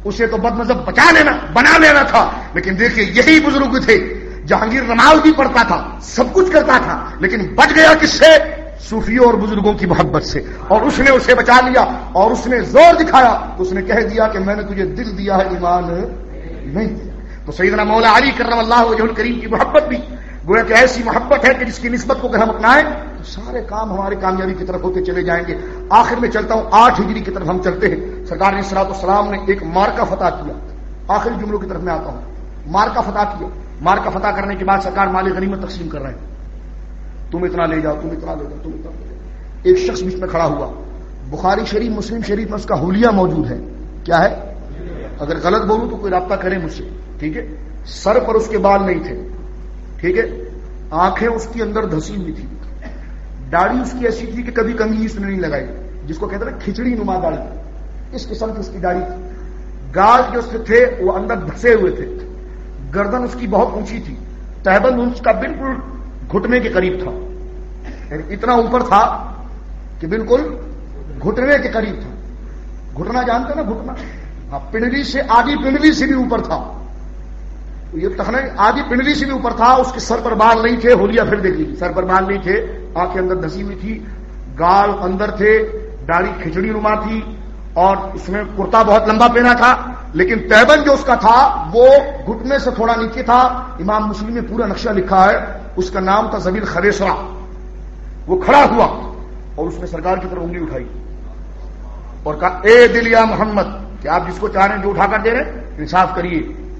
Speaker 1: اسے تو بد مذہب بچا لینا بنا لینا تھا، لیکن دیکھیے یہی بزرگ تھے، جہانگیر نماز بھی پڑھتا تھا، سب کچھ کرتا تھا، لیکن بچ گیا کس سے؟ صوفیوں اور بزرگوں کی محبت سے، اور اس نے اسے بچا لیا، اور اس نے زور دکھایا، اس نے کہہ دیا کہ میں نے تجھے دل دیا ہے، ایمان نہیں دیا۔ تو سیدنا مولا علی کرم اللہ وجہ الکریم کی محبت بھی گویا کہ ایسی محبت ہے کہ جس کی نسبت کو اگر ہم اپنائیں تو سارے کام ہمارے کامیابی کی طرف ہوتے چلے جائیں گے۔ آخر میں چلتا ہوں، آٹھ ہجری کی طرف ہم چلتے ہیں۔ سرکار علیہ الصلوۃ والسلام نے ایک مارکا فتح کیا، آخری جملوں کی طرف میں آتا ہوں۔ مارکا فتح کیا، مارکا فتح کرنے کے بعد سرکار مال غنیمت تقسیم کر رہے ہیں، تم اتنا لے جاؤ، تم اتنا لے جاؤ، تم اتنا لے جاؤ۔ ایک شخص بیچ میں کھڑا ہوا، بخاری شریف مسلم شریف میں اس کا حلیہ موجود ہے، کیا ہے؟ اگر غلط بولوں تو کوئی رابطہ کرے مجھ سے، ٹھیک ہے؟ سر پر اس کے بال نہیں تھے، ٹھیک ہے؟ آنکھیں اس کی اندر دھسی ہوئی تھی، داڑھی اس کی ایسی تھی کہ کبھی کنگھی اس نے نہیں لگائی، جس کو کہتے ہیں کھچڑی نما داڑھی، اس قسم کی اس کی داڑھی تھی۔ گال جو اس کے تھے وہ اندر دھسے ہوئے تھے، گردن اس کی بہت اونچی تھی، تہبند اس کا بالکل گھٹنے کے قریب تھا، یعنی اتنا اوپر تھا کہ بالکل گھٹنے کے قریب تھا۔ گھٹنا جانتے نا؟ گھٹنا، ہاں، پنڈلی سے آدھی پنڈلی سے بھی اوپر تھا، یہ تخنا آدھی پنڈلی سے بھی اوپر تھا۔ اس کے سر پر بال نہیں تھے، حلیہ پھر دیکھ لیجیے، سر پر بال نہیں تھے، آنکھیں اندر دھسی ہوئی تھی، گال اندر تھے، داڑھی کھچڑی نما تھی، اور اس میں کرتا بہت لمبا پہنا تھا، لیکن تہبند جو اس کا تھا وہ گھٹنے سے تھوڑا نیچے تھا۔ امام مسلم نے پورا نقشہ لکھا ہے، اس کا نام تھا زبیل خریسرا۔ وہ کھڑا ہوا اور اس نے سرکار کی طرف انگلی اٹھائی اور کہا، اے دل یا محمد، کہ آپ جس کو چاہ رہے ہیں جو اٹھا کر دے رہے ہیں، انصاف کریے،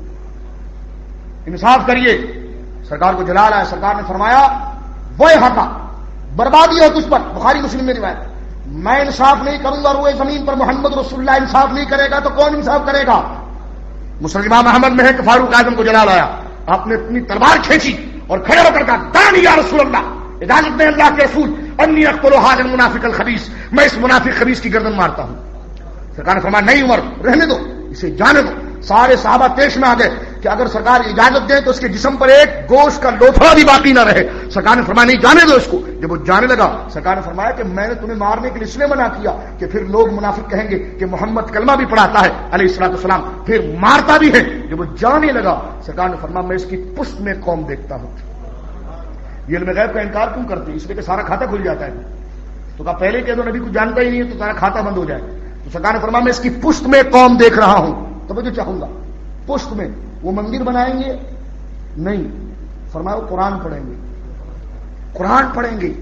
Speaker 1: انصاف کریے۔ سرکار کو جلال آیا، سرکار نے فرمایا، وہ ہٹا، بربادی ہے تجھ پر، بخاری مسلم میں روایت، میں انصاف نہیں کروں گا روئے زمین پر محمد رسول اللہ انصاف نہیں کرے گا تو کون انصاف کرے گا؟ مسلم امام احمد میں ہے کہ فاروق اعظم کو جلال آیا، آپ نے اپنی تلوار کھینچی اور کھڑے ہو کر کہا، دانی یا رسول اللہ، اجازت دیں اللہ کے رسول، انی اقتل ھذا المنافق الخبیث، میں اس منافق خبیث کی گردن مارتا ہوں۔ سرکار نے فرمایا، نہیں عمر، رہنے دو، اسے جانے دو۔ سارے صحابہ پیش میں آ گئے کہ اگر سرکار اجازت دیں تو اس کے جسم پر ایک گوشت کا لوتھڑا بھی باقی نہ رہے۔ سرکار نے فرمایا، نہیں، جانے دو اس کو۔ جب وہ جانے لگا، سرکار نے فرمایا کہ میں نے تمہیں مارنے کے لیے اس لیے منع کیا کہ پھر لوگ منافق کہیں گے کہ محمد کلمہ بھی پڑھاتا ہے علیہ الصلوۃ والسلام، پھر مارتا بھی ہے۔ جب وہ جانے لگا، سرکار نے فرمایا، میں اس کی پشت میں قوم دیکھتا ہوں۔ یہ علم غیب کا انکار کیوں کرتے ہیں؟ اس لیے کہ سارا کھاتا کھل جاتا ہے۔ تو کہا پہلے کہہ دو نبی کو جانتا ہی نہیں ہے تو سارا کھاتا بند ہو جائے۔ تو سرکار نے فرمایا، میں اس کی پشت میں قوم دیکھ رہا ہوں، توجہ چاہوں گا۔ پشت میں وہ مندر بنائیں گے نہیں، فرمایا وہ قرآن پڑھیں گے، قرآن پڑھیں گے،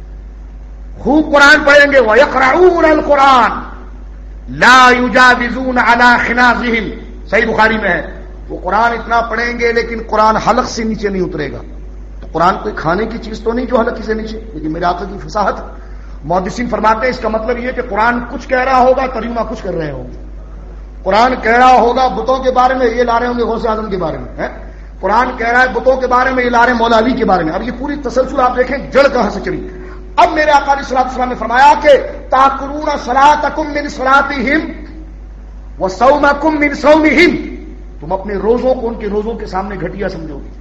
Speaker 1: خوب قرآن پڑھیں گے۔ وَيَقْرَؤُونَ الْقُرْآنَ لَا يُجَاوِزُونَ عَلَىٰ خِنَازِهِمْ، صحیح بخاری میں ہے، وہ قرآن اتنا پڑھیں گے لیکن قرآن حلق سے نیچے نہیں اترے گا۔ تو قرآن کوئی کھانے کی چیز تو نہیں جو حلق سے نیچے، لیکن میرے آقا کی فصاحت، محدثین فرماتے ہیں اس کا مطلب یہ کہ قرآن کچھ کہہ رہا ہوگا، ترجمہ کچھ کر رہے ہوں گے۔ قرآن کہہ رہا ہوگا بتوں کے بارے میں، یہ لا رہے ہوں گے غوث اعظم کے بارے میں، ہے قرآن کہہ رہا ہے بتوں کے بارے میں، یہ لا رہے ہیں مولا علی کے بارے میں۔ اب یہ پوری تسلسل آپ دیکھیں جڑ کہاں سے چلی۔ اب میرے آقا علیہ الصلوۃ والسلام نے فرمایا کہ تاکلون صلاتکم من صلاتہم وصومکم من صومہم، تم اپنے روزوں کو ان کے روزوں کے سامنے گھٹیا سمجھو گے،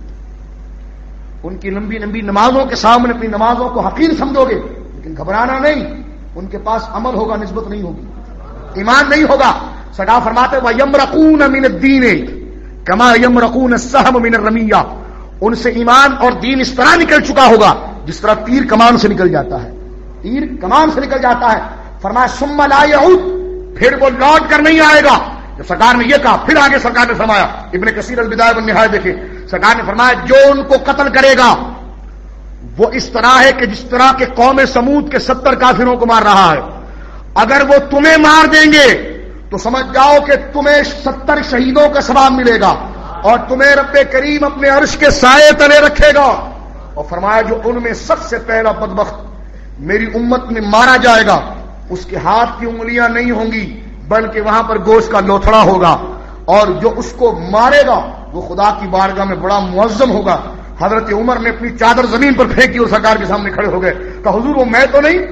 Speaker 1: ان کی لمبی لمبی نمازوں کے سامنے اپنی نمازوں کو حقیر سمجھو گے، لیکن گھبرانا نہیں، ان کے پاس عمل ہوگا، نسبت نہیں ہوگی، ایمان نہیں ہوگا۔ سرکار فرماتے وَيَمْرَقُونَ مِنَ الدِّينِ كَمَا يَمْرَقُونَ السَّهْمُ مِنَ الرَّمِيَّةِ، ان سے ایمان اور دین اس طرح نکل چکا ہوگا جس طرح تیر کمان سے نکل جاتا ہے، تیر کمان سے نکل جاتا ہے۔ فرمایا ثُمَّ لَا يَعُودُ، پھر وہ لوٹ کر نہیں آئے گا۔ جب سرکار نے یہ کہا، پھر آگے سرکار نے فرمایا، ابن کثیر البدایہ والنہایہ دیکھیں، سرکار نے فرمایا جو ان کو قتل کرے گا وہ اس طرح ہے کہ جس طرح کے قوم سمود کے ستر کافروں کو مار رہا ہے۔ اگر وہ تمہیں مار دیں گے تو سمجھ جاؤ کہ تمہیں ستر شہیدوں کا ثواب ملے گا اور تمہیں رب کریم اپنے عرش کے سائے تلے رکھے گا۔ اور فرمایا جو ان میں سب سے پہلا بدبخت میری امت میں مارا جائے گا اس کے ہاتھ کی انگلیاں نہیں ہوں گی بلکہ وہاں پر گوشت کا لوتھڑا ہوگا، اور جو اس کو مارے گا وہ خدا کی بارگاہ میں بڑا معظم ہوگا۔ حضرت عمر نے اپنی چادر زمین پر پھینکی اور سرکار کے سامنے کھڑے ہو گئے، کہا حضور وہ میں تو نہیں،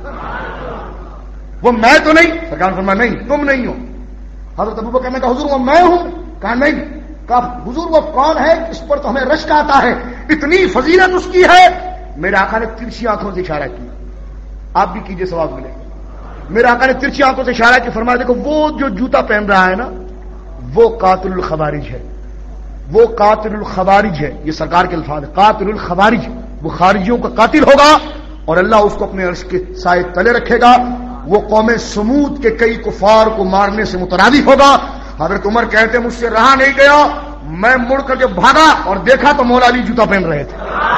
Speaker 1: وہ میں تو نہیں۔ سرکار نے فرمایا نہیں تم نہیں ہو۔ حضرت ابوبکر نے کہا حضور وہ میں ہوں، کہا نہیں۔ کہا حضور وہ کون ہے؟ اس پر تو ہمیں رشک آتا ہے، اتنی فضیلت اس کی ہے۔ میرے آقا نے ترچھی آنکھوں سے اشارہ کیا، آپ بھی کیجئے ثواب ملے گا۔ میرے آقا نے ترچھی آنکھوں سے اشارہ کیا، فرمایا دیکھو وہ جو جوتا پہن رہا ہے نا وہ قاتل الخوارج ہے، وہ قاتل الخوارج ہے. یہ سرکار کے الفاظ ہے، قاتل الخوارج. وہ خارجیوں کا قاتل ہوگا اور اللہ اس کو اپنے عرش کے سائے تلے رکھے گا. وہ قوم سمود کے کئی کفار کو مارنے سے مترادف ہوگا. حضرت عمر کہتے مجھ سے رہا نہیں گیا، میں مڑ کر جب بھاگا اور دیکھا تو مولا علی جوتا پہن رہے تھے.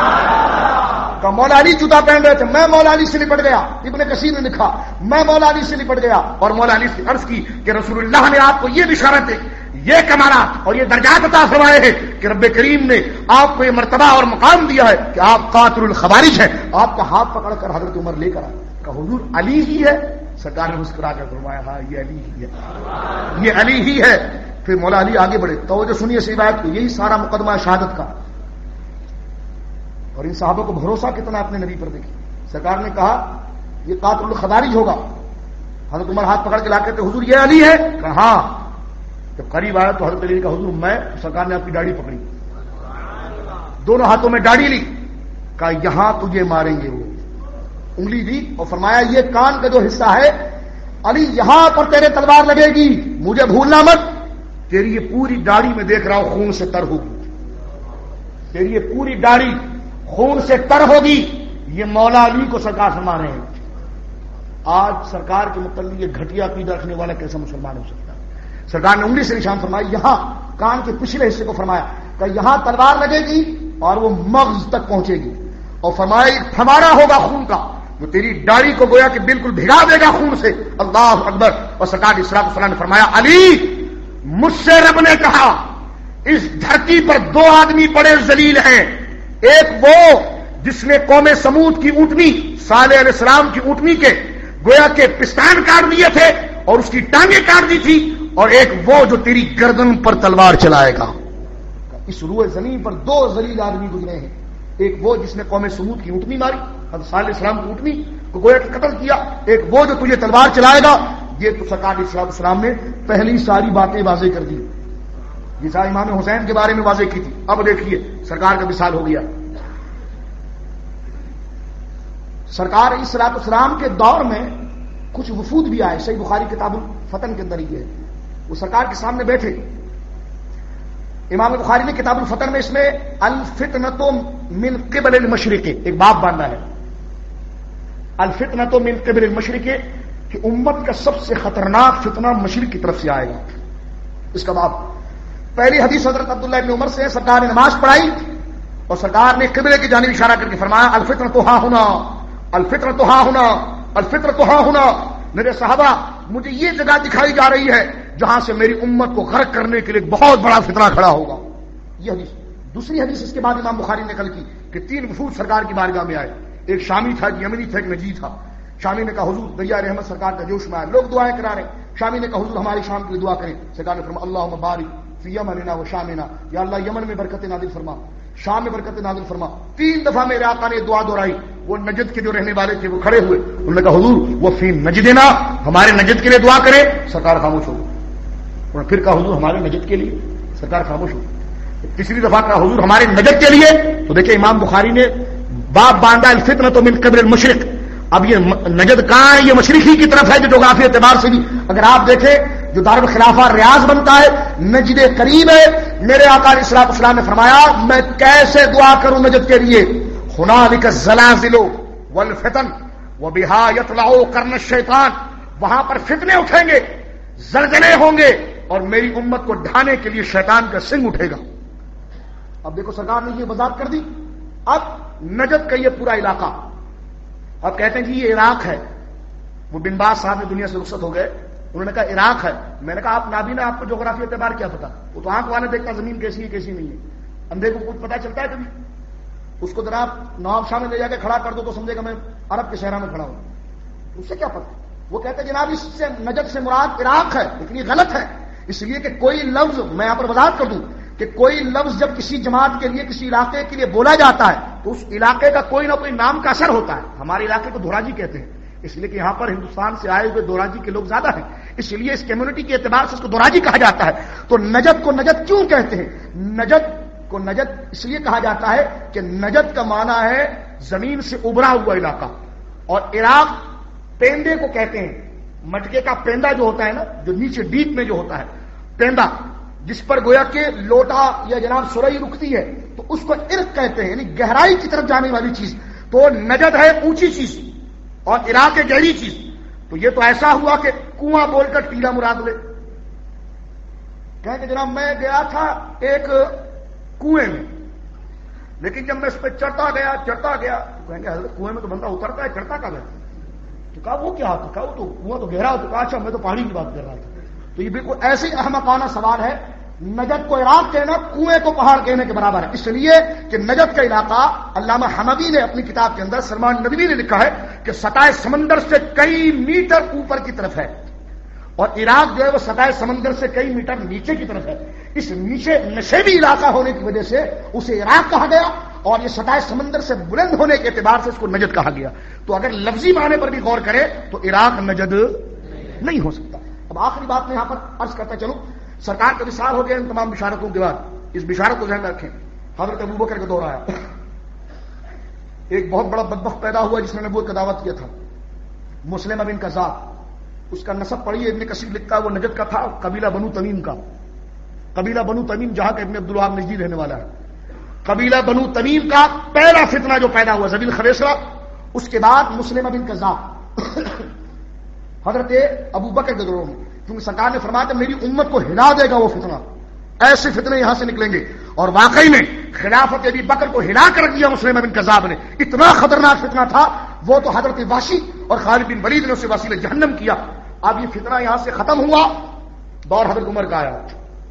Speaker 1: کہ مولا علی جوتا پہن رہے تھے، میں مولا علی سے لپٹ گیا. ابن کثیر نے لکھا میں مولا علی سے لپٹ گیا اور مولا علی سے عرض کی کہ رسول اللہ نے آپ کو یہ بشارت دی، یہ کمالات اور یہ درجات عطا فرمائے ہیں کہ رب کریم نے آپ کو یہ مرتبہ اور مقام دیا ہے کہ آپ قاتل الخوارج ہیں. آپ کا ہاتھ پکڑ کر حضرت عمر لے کر آئے کہ حضور علی ہی ہے. سرکار نے مسکرا کر فرمایا ہاں یہ علی ہی ہے، یہ علی ہی ہے. پھر مولا علی آگے بڑھے. توجہ سنیے اس روایت کو، یہی سارا مقدمہ شہادت کا. اور ان صحابوں کو بھروسہ کتنا اپنے نبی پر دیکھیں. سرکار نے کہا یہ قاتل الخوارج ہوگا. حضرت عمر ہاتھ پکڑ کے لا کے حضور یہ علی ہے؟ کہا ہاں. جب قریب آیا تو حضرت علی نے کہا حضور میں. سرکار نے آپ کی داڑھی پکڑی، دونوں ہاتھوں میں داڑھی لی. کہا یہاں تجھے ماریں گے. وہ انگلی دی اور فرمایا یہ کان کا جو حصہ ہے علی یہاں پر تیرے تلوار لگے گی، مجھے بھولنا مت. تیری یہ پوری داڑھی میں دیکھ رہا ہوں خون سے تر ہوگی، تیری یہ پوری داڑھی خون سے تر ہوگی. یہ مولا علی کو سرکار فرما رہے ہیں. آج سرکار کے متعلق یہ گھٹیا عقیدہ رکھنے والا کیسا مسلمان ہو سکتا ہے؟ سرکار نے انگلی سے نشان فرمایا، یہاں کان کے پچھلے حصے کو فرمایا کہ یہاں تلوار لگے گی اور وہ مغز تک پہنچے گی، اور فرمایا ہمارا ہوگا خون کا، وہ تیری داڑھی کو گویا کہ بالکل بھگا دے گا خون سے. اللہ اکبر. اور سرکار اسلام السلام نے فرمایا علی مجھ سے رب نے کہا اس دھرتی پر دو آدمی بڑے ذلیل ہیں. ایک وہ جس نے قوم سمود کی اونٹنی صالح علیہ السلام کی اونٹنی کے گویا کے پستان کاٹ دیے تھے اور اس کی ٹانگیں کاٹ دی تھی، اور ایک وہ جو تیری گردن پر تلوار چلائے گا. اس روئے زمین پر دو ذلیل آدمی گزرے ہیں. ایک وہ جس نے قوم سمود کی اونٹنی ماری، حضرت صالح علیہ السلام کی اونٹنی کو گویا کہ قتل کیا. ایک وہ جو تجھے تلوار چلائے گا. یہ تو سرکار علیہ السلام نے پہلی ساری باتیں واضح کر دی. جیسا امام حسین کے بارے میں واضح کی تھی. اب دیکھیے سرکار کا مثال ہو گیا. سرکار علیہ الصلوۃ والسلام کے دور میں کچھ وفود بھی آئے. صحیح بخاری کتاب الفتن کے اندر ہی ہے. وہ سرکار کے سامنے بیٹھے. امام بخاری نے کتاب الفتن میں اس میں الفتنۃ من قبل المشرق ایک باب باندھا ہے. الفتنۃ من قبل المشرق کہ امت کا سب سے خطرناک فتنہ مشرق کی طرف سے آئے گا. اس کا باب پہلی حدیث حضرت عبداللہ ابن عمر سے. سرکار نے نماز پڑھائی اور سرکار نے قبلے کی جانب اشارہ کر کے فرمایا الفتنۃ ہاں ہونا، الفطرۃ ہاں ہونا، الفطرۃ ہاں ہونا. میرے صحابہ مجھے یہ جگہ دکھائی جا رہی ہے جہاں سے میری امت کو غرق کرنے کے لیے بہت بڑا فتنہ کھڑا ہوگا. یہ حدیث. دوسری حدیث اس کے بعد امام بخاری نے نقل کی کہ تین وفود سرکار کی بارگاہ میں آئے. ایک شامی تھا، ایک یمنی تھا، ایک نجی تھا. شامی نے کہا حضور دریا رحمت سرکار کا جوش میں آئے، لوگ دعائیں کرا رہے. شامی نے کہا حضور ہماری شام کے لیے دعا کریں. سرکار نے فرمایا اللہم بارک فی یمننا و شامنا، یا اللہ یمن میں برکت نازل فرما، شام میں برکت نازل فرما. تین دفعہ میرے آقا نے دعا دہرائی. وہ نجد کے جو رہنے والے تھے وہ کھڑے ہوئے. انہوں نے کہا حضور وہ فی نجدنا، ہمارے نجد کے لیے دعا کرے. سرکار خاموش ہو گئے. انہوں نے پھر کہا حضور ہمارے نجد کے لیے. سرکار خاموش ہو گئے. تیسری دفعہ کہا حضور ہمارے نجد کے لیے. تو دیکھیں امام بخاری نے باب باندھا الفتنۃ من قبل المشرق. اب یہ نجد کہاں ہے؟ یہ مشرقی کی طرف ہے جو جغرافی اعتبار سے بھی اگر آپ دیکھیں جو دارالخلافہ ریاض بنتا ہے نجد قریب ہے. میرے آقا علیہ الصلوۃ والسلام نے فرمایا میں کیسے دعا کروں نجد کے لیے؟ ہنالک الزلازل والفتن وبہا یطلع قرن الشیطان. وہاں پر فتنے اٹھیں گے، زلزلے ہوں گے اور میری امت کو ڈھانے کے لیے شیطان کا سنگ اٹھے گا. اب دیکھو سرکار نے یہ وضاحت کر دی. اب نجد کا یہ پورا علاقہ اب کہتے ہیں کہ یہ عراق ہے. وہ بن باز صاحب نے دنیا سے رخصت ہو گئے. انہوں نے کہا عراق ہے. میں نے کہا آپ نابینا، آپ کو جغرافی اعتبار کیا پتا؟ وہ تو آنکھ والا دیکھتا زمین کیسی ہے کیسی نہیں ہے. اندھے کو کچھ پتا چلتا ہے کبھی؟ اس کو ذرا آپ نواب شاہ میں لے جا کے کھڑا کر دو تو سمجھے گا میں عرب کے شہرہ میں کھڑا ہوں. اس سے کیا پتا؟ وہ کہتے ہیں جناب اس سے نجد سے مراد عراق ہے، لیکن یہ غلط ہے. اس لیے کہ کوئی لفظ میں یہاں پر وضاحت کر دوں کہ کوئی لفظ جب کسی جماعت کے لیے کسی علاقے کے لیے بولا جاتا ہے تو اس علاقے کا کوئی نہ کوئی نام کا اثر ہوتا ہے. ہمارے علاقے کو دھوراجی کہتے ہیں اس لیے کہ یہاں پر ہندوستان سے آئے ہوئے دوراجی کے لوگ زیادہ ہیں، اس لیے اس کمیونٹی کے اعتبار سے اس کو دوراجی کہا جاتا ہے. تو نجد کو نجد کیوں کہتے ہیں؟ نجد کو نجد اس لیے کہا جاتا ہے کہ نجد کا معنی ہے زمین سے ابھرا ہوا علاقہ، اور عراق پیندے کو کہتے ہیں. مٹکے کا پیندا جو ہوتا ہے نا، جو نیچے ڈیپ میں جو ہوتا ہے پیندا، جس پر گویا کہ لوٹا یا جناب سرئی رکتی ہے تو اس کو عرق کہتے ہیں، یعنی گہرائی کی طرف جانے والی چیز. تو نجد ہے اونچی چیز اور عراق ہے گہری چیز. تو یہ تو ایسا ہوا کہ کنواں بول کر ٹیلا مراد لے. کہیں کہ جناب میں گیا تھا ایک کنویں میں، لیکن جب میں اس پہ چڑھتا گیا چڑھتا گیا تو کہیں گے حضرت کنویں میں تو بندہ اترتا ہے، چڑھتا کب ہے؟ تو کہا وہ کیا؟ تو کہا وہ تو کنواں تو گہرا. تو کہا اچھا میں تو پانی کی بات کر رہا تھا. تو یہ بالکل ایسے ہی احمقانہ سوال ہے. نجد کو عراق کہنا کنویں کو پہاڑ کہنے کے برابر ہے، اس لیے کہ نجد کا علاقہ علامہ حموی نے اپنی کتاب کے اندر سلمان ندوی نے لکھا ہے کہ سطح سمندر سے کئی میٹر اوپر کی طرف ہے، اور عراق جو ہے وہ سطح سمندر سے کئی میٹر نیچے کی طرف ہے. اس نیچے نشیبی علاقہ ہونے کی وجہ سے اسے عراق کہا گیا، اور یہ سطح سمندر سے بلند ہونے کے اعتبار سے اس کو نجد کہا گیا. تو اگر لفظی معنی پر بھی غور کرے تو عراق نجد نہیں ہو سکتا. اب آخری بات میں یہاں پر عرض کرتا چلوں، سرکار کا وصال ہو گیا ان تمام بشارتوں کے بعد. اس بشارت کو ذہن میں رکھیں، حضرت ابوبکر کا دور آیا. ایک بہت بڑا بدبخت پیدا ہوا جس نے نبوت کا دعوت کیا تھا، مسلم بن کذاب. اس کا نسب پڑھیے، ابن کثیر لکھتا ہے وہ نجد کا تھا، قبیلہ بنو تمیم کا. قبیلہ بنو تمیم جہاں کا ابن عبدالوہاب نجدی رہنے والا ہے. قبیلہ بنو تمیم کا پہلا فتنہ جو پیدا ہوا زبیل خریسرہ، اس کے بعد مسلم بن کذاب حضرت ابو بکر کے دوروں میں، کیونکہ سرکار نے فرمایا کہ میری امت کو ہلا دے گا وہ فتنہ، ایسے فتنے یہاں سے نکلیں گے. اور واقعی میں خلافت ابی بکر کو ہلا کر رکھ دیا مسلم بن کذاب نے. اتنا خطرناک فتنہ تھا وہ تو حضرت واشی اور خالد بن ولید نے اسے وسیلہ جہنم کیا. اب یہ فتنہ یہاں سے ختم ہوا، دور حضرت عمر کا آیا.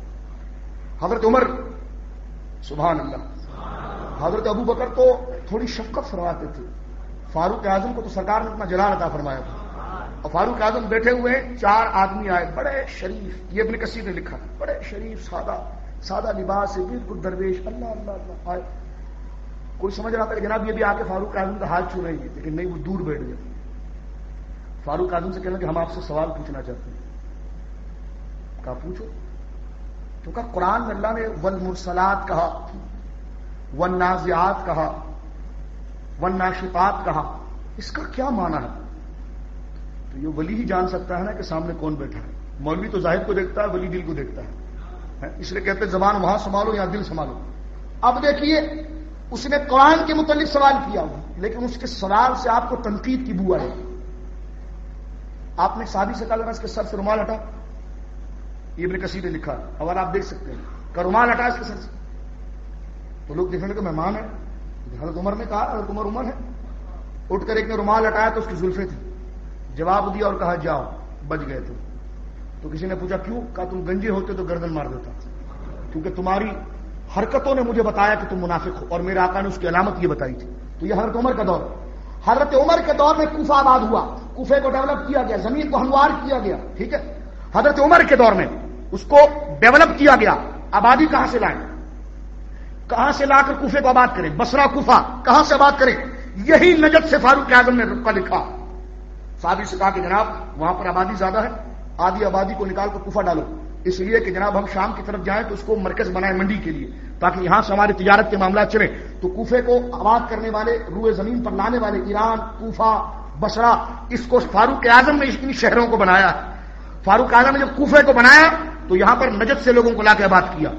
Speaker 1: حضرت عمر سبحان اللہ، حضرت ابو بکر تو تھوڑی شفقت فرماتے تھے. فاروق اعظم کو تو سرکار نے اتنا جلال عطا فرمایا تھا، اور فاروق اعظم بیٹھے ہوئے چار آدمی آئے بڑے شریف، یہ ابن کثیر نے لکھا، بڑے شریف سادہ سادہ لباس سے بالکل درویش، اللہ اللہ اللہ آئے. کوئی سمجھ رہا تھا کہ جناب یہ بھی آ کے فاروق اعظم کا ہاتھ چھو رہے ہیں، لیکن نہیں، وہ دور بیٹھ گئے. فاروق اعظم سے کہنا کہ ہم آپ سے سوال پوچھنا چاہتے ہیں. کہا پوچھو. تو کہا قرآن میں اللہ نے والمرسلات کہا، والنازعات کہا، والناشطات کہا، اس کا کیا معنی ہے؟ تو یہ ولی ہی جان سکتا ہے نا کہ سامنے کون بیٹھا ہے. مولوی تو ظاہر کو دیکھتا ہے، ولی دل کو دیکھتا ہے. اس لیے کہتے ہیں زبان وہاں سنبھالو یا دل سنبھالو. اب دیکھیے اس نے قرآن کے متعلق سوال کیا، لیکن اس کے سوال سے آپ کو تنقید کی بو آئے. آپ نے صحابی سے کہا اس کے سر سے رومال ہٹا، یہ ابن کثیر نے لکھا، حوالہ آپ دیکھ سکتے ہیں، کہ رومال ہٹا اس کے سر سے. تو لوگ دیکھنے کے مہمان ہے. حضرت عمر نے کہا، حضرت عمر عمر ہے. اٹھ کر ایک نے رومال ہٹایا تو اس کی زلفیں تھیں. جواب دیا اور کہا جاؤ، بچ گئے تم. تو کسی نے پوچھا کیوں؟ کہا تم گنجے ہوتے تو گردن مار دیتا، کیونکہ تمہاری حرکتوں نے مجھے بتایا کہ تم منافق ہو، اور میرے آقا نے اس کی علامت یہ بتائی تھی. تو یہ حضرت عمر کا دور. حضرت عمر کے دور میں کوفہ آباد ہوا، کوفے کو ڈیولپ کیا گیا، زمین کو ہموار کیا گیا. ٹھیک ہے، حضرت عمر کے دور میں اس کو ڈیولپ کیا گیا. آبادی کہاں سے لائیں؟ کہاں سے لا کر کوفے کو آباد کریں؟ بصرہ کوفہ کہاں سے آباد کریں؟ یہی نجد سے فاروق اعظم نے رقہ لکھا. صحابی سے کہا کہ جناب وہاں پر آبادی زیادہ ہے، آدھی آبادی کو نکال کر کوفہ ڈالو، اس لیے کہ جناب ہم شام کی طرف جائیں تو اس کو مرکز بنائیں منڈی کے لیے، تاکہ یہاں سے ہمارے تجارت کے معاملات چلیں. تو کوفے کو آباد کرنے والے، روئے زمین پر لانے والے ایران، کوفہ، بصرہ، اس کو فاروق اعظم نے ان شہروں کو بنایا. فاروق اعظم نے جب کوفے کو بنایا تو یہاں پر نجد سے لوگوں کو لا کے آباد کیا.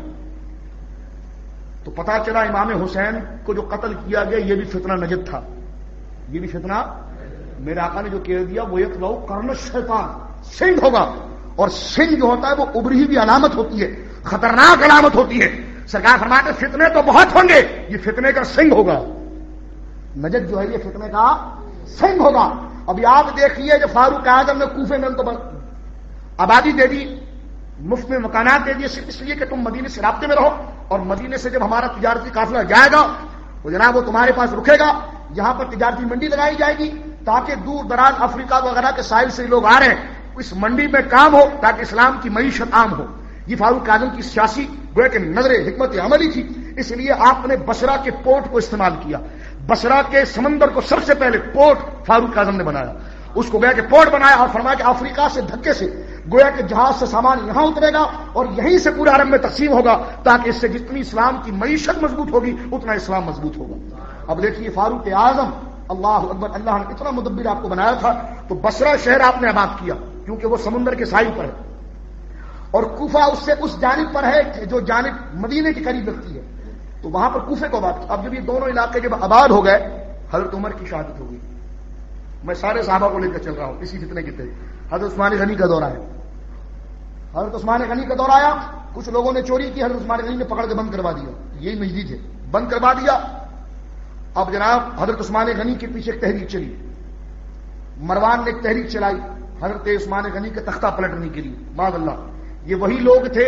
Speaker 1: تو پتا چلا امام حسین کو جو قتل کیا گیا یہ بھی فتنہ نجد تھا. یہ بھی فتنہ میرے آقا نے جو کہہ دیا وہ ایک لو کرن شیطان، سنگ ہوگا. اور سنگ جو ہوتا ہے وہ ابری ہوئی علامت ہوتی ہے، خطرناک علامت ہوتی ہے. سرکار فرماتے فتنے تو بہت ہوں گے، یہ فتنے کا سنگ ہوگا. نجد جو ہے یہ فتنے کا سنگ ہوگا. ابھی آپ دیکھیے جو فاروق اعظم نے کوفے میں ان کو آبادی دے دی، مفت میں مکانات دے دیے، صرف اس لیے کہ تم مدینے سے رابطے میں رہو، اور مدینے سے جب ہمارا تجارتی قافلہ جائے گا تو جناب وہ تمہارے پاس رکے گا. یہاں پر تجارتی منڈی لگائی جائے گی تاکہ دور دراز افریقہ وغیرہ کے ساحل سے لوگ آ رہے ہیں، اس منڈی میں کام ہو تاکہ اسلام کی معیشت عام ہو. یہ فاروق اعظم کی سیاسی گویا کہ نظر حکمت عملی تھی. اس لیے آپ نے بصرہ کے پورٹ کو استعمال کیا. بصرہ کے سمندر کو سب سے پہلے پورٹ فاروق اعظم نے بنایا. اس کو گویا کہ پورٹ بنایا اور فرمایا کہ افریقہ سے دھکے سے گویا کہ جہاز سے سامان یہاں اترے گا اور یہیں سے پورا عرب میں تقسیم ہوگا، تاکہ اس سے جتنی اسلام کی معیشت مضبوط ہوگی اتنا اسلام مضبوط ہوگا. اب دیکھیے فاروق اعظم، اللہ اکبر، اللہ نے اتنا مدبر آپ کو بنایا تھا. تو بصرہ شہر آپ نے آباد کیا کیونکہ وہ سمندر کے ساحل پر ہے. اور کوفہ اس سے اس جانب پر ہے جو جانب مدینے کے قریب لگتی ہے، تو وہاں پر کوفے کو آباد کیا۔ اب جب یہ دونوں علاقے جب آباد ہو گئے، حضرت عمر کی شہادت ہو گئی۔ میں سارے صحابہ کو لے کر چل رہا ہوں اسی فتنے کے تحت۔ حضرت عثمان غنی کا دور آیا، حضرت عثمان غنی کا دور آیا، کچھ لوگوں نے چوری کی، حضرت عثمان غنی نے پکڑ کے بند کروا دیا، یہی نجدی تھے، بند کروا دیا۔ اب جناب حضرت عثمان غنی کے پیچھے ایک تحریک چلی، مروان نے ایک تحریک چلائی حضرت عثمان غنی کا تختہ پلٹنے کے لیے، معاذ اللہ۔ یہ وہی لوگ تھے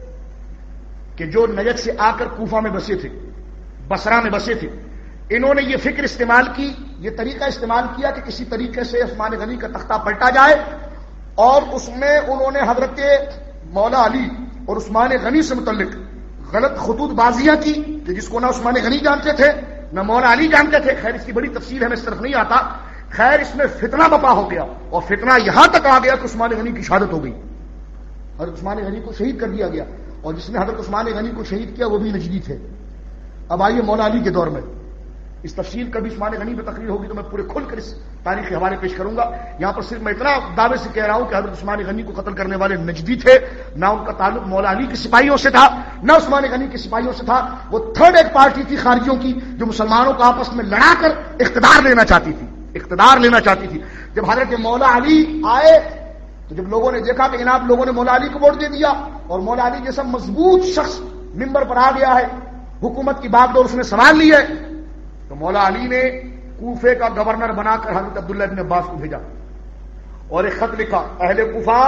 Speaker 1: کہ جو نجد سے آ کر کوفہ میں بسے تھے، بصرہ میں بسے تھے۔ انہوں نے یہ فکر استعمال کی، یہ طریقہ استعمال کیا کہ کسی طریقے سے عثمان غنی کا تختہ پلٹا جائے، اور اس میں انہوں نے حضرت مولا علی اور عثمان غنی سے متعلق غلط خطوط بازیاں کی کہ جس کو نہ عثمان غنی جانتے تھے نہ مولا علی جانتے تھے۔ خیر اس کی بڑی تفصیل ہے، میں اس طرف نہیں آتا۔ خیر اس میں فتنہ بپا ہو گیا، اور فتنہ یہاں تک آ گیا کہ عثمان غنی کی شہادت ہو گئی، حضرت عثمان غنی کو شہید کر دیا گیا، اور جس نے حضرت عثمان غنی کو شہید کیا وہ بھی نجدی تھے۔ اب آئیے مولا علی کے دور میں، اس تفصیل کبھی عثمان غنی پہ تقریر ہوگی تو میں پورے کھل کر اس تاریخی حوالے پیش کروں گا۔ یہاں پر صرف میں اتنا دعوے سے کہہ رہا ہوں کہ حضرت عثمان غنی کو قتل کرنے والے نجدی تھے، نہ ان کا تعلق مولا علی کے سپاہیوں سے تھا نہ عثمان غنی کے سپاہیوں سے تھا۔ وہ تھرڈ ایک پارٹی تھی خارجیوں کی جو مسلمانوں کو آپس میں لڑا کر اقتدار لینا چاہتی تھی اقتدار لینا چاہتی تھی جب حضرت مولا علی آئے تو جب لوگوں نے دیکھا کہ جناب لوگوں نے مولا علی کو ووٹ دے دیا، اور مولا علی جیسا مضبوط شخص ممبر پر آ گیا ہے، حکومت کی باغ ڈور اس نے سنبھال لی ہے، تو مولا علی نے کوفے کا گورنر بنا کر حضرت عبداللہ ابن عباس کو بھیجا اور ایک خط لکھا، اہل کوفہ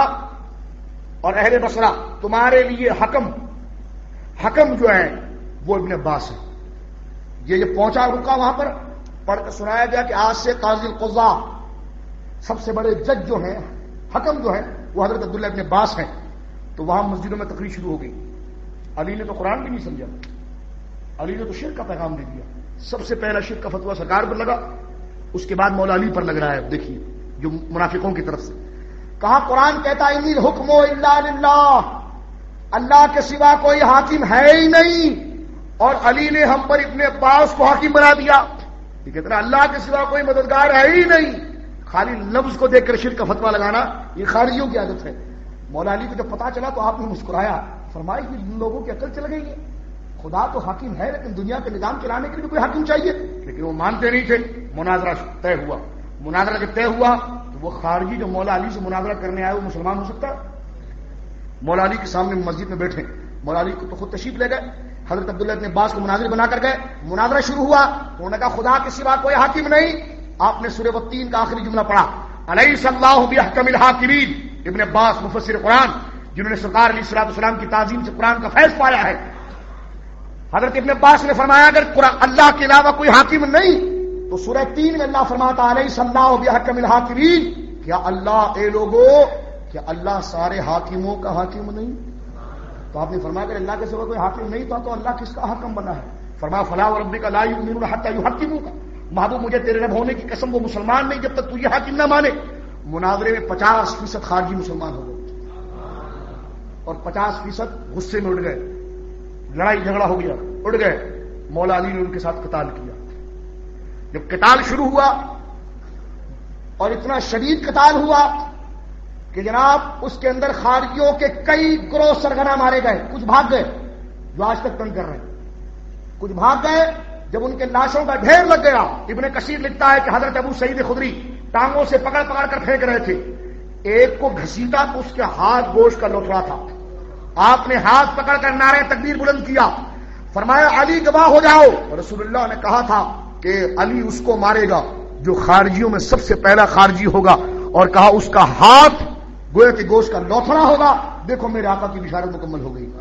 Speaker 1: اور اہل بصرہ تمہارے لیے حکم حکم جو ہے وہ ابن عباس ہے۔ یہ جب پہنچا رکا وہاں پر پڑھ کر سنایا گیا کہ آج سے قاضی القضاء سب سے بڑے جج جو ہیں، حکم جو ہے وہ حضرت عبداللہ ابن عباس ہیں، تو وہاں مسجدوں میں تقریر شروع ہو گئی۔ علی نے تو قرآن بھی نہیں سمجھا، علی نے تو شرک کا پیغام دے دیا۔ سب سے پہلا شرک کا فتویٰ سرکار پر لگا، اس کے بعد مولا علی پر لگ رہا ہے۔ دیکھیے جو منافقوں کی طرف سے کہا، قرآن کہتا ہے انی الحکم الا للہ، اللہ کے سوا کوئی حاکم ہے ہی نہیں، اور علی نے ہم پر ابن عباس کو حاکم بنا دیا۔ یہ کہتا ہے اللہ کے سوا کوئی مددگار ہے ہی نہیں، خالی لفظ کو دیکھ کر شرک کا فتویٰ لگانا یہ خارجیوں کی عادت ہے۔ مولا علی کو جب پتا چلا تو آپ نے مسکرایا، فرمایا کہ ان لوگوں کی عقل چل گئی ہے، خدا تو حاکم ہے لیکن دنیا کے نظام چلانے کے لیے کوئی حاکم چاہیے، لیکن وہ مانتے نہیں تھے۔ مناظرہ طے ہوا، مناظرہ جب طے ہوا تو وہ خارجی جو مولا علی سے مناظرہ کرنے آئے وہ مسلمان ہو سکتا ہے؟ مولا علی کے سامنے مسجد میں بیٹھے، مولا علی کو تو خود تشریف لے گئے، حضرت عبداللہ ابن عباس کو مناظر بنا کر گئے، مناظرہ شروع ہوا تو انہوں نے کہا خدا کے سوا کوئی حاکم نہیں۔ آپ نے سورہ والتین کا آخری جملہ پڑھا، الیس اللہ باحکم الحاکمین، ابن عباس مفسر قرآن جنہوں نے سرکار علیہ الصلوۃ والسلام کی تعظیم سے قرآن کا فیض پایا ہے، حضرت ابن عباس نے فرمایا اگر قرآن اللہ کے علاوہ کوئی حاکم نہیں تو سورہ تین میں اللہ فرماتا الیس اللہ باحکم الحاکمین، کیا اللہ اے لوگو کیا اللہ سارے حاکموں کا حاکم نہیں؟ تو آپ نے فرمایا اگر اللہ کے سوا کوئی حاکم نہیں تھا تو اللہ کس کا حاکم بنا ہے؟ فرمایا فلا وربک لا یؤمنون حتی یحکموک، محبوب مجھے تیرے رب ہونے کی قسم وہ مسلمان نہیں جب تک تو یہ حاکم نہ مانے۔ مناظرے میں پچاس فیصد خارجی مسلمان ہو گئے اور پچاس فیصد غصے میں اڑ گئے، لڑائی جھگڑا ہو گیا، اڑ گئے۔ مولا علی نے ان کے ساتھ قتال کیا۔ جب قتال شروع ہوا اور اتنا شدید قتال ہوا کہ جناب اس کے اندر خارجیوں کے کئی گروہ سرگنا مارے گئے، کچھ بھاگ گئے جو آج تک تنگ کر رہے ہیں، کچھ بھاگ گئے۔ جب ان کے لاشوں کا ڈھیر لگ گیا، ابن کثیر لکھتا ہے کہ حضرت ابو سعید خدری ٹانگوں سے پکڑ پکڑ کر پھینک رہے تھے، ایک کو گھسیٹا تو اس کے ہاتھ گوشت کا لوتھڑا تھا، آپ نے ہاتھ پکڑ کر نعرہ تکبیر بلند کیا، فرمایا علی گواہ ہو جاؤ، رسول اللہ نے کہا تھا کہ علی اس کو مارے گا جو خارجیوں میں سب سے پہلا خارجی ہوگا، اور کہا اس کا ہاتھ گویا کہ گوشت کا لوتھڑا ہوگا۔ دیکھو میرے آقا کی بشارت مکمل ہو گئی۔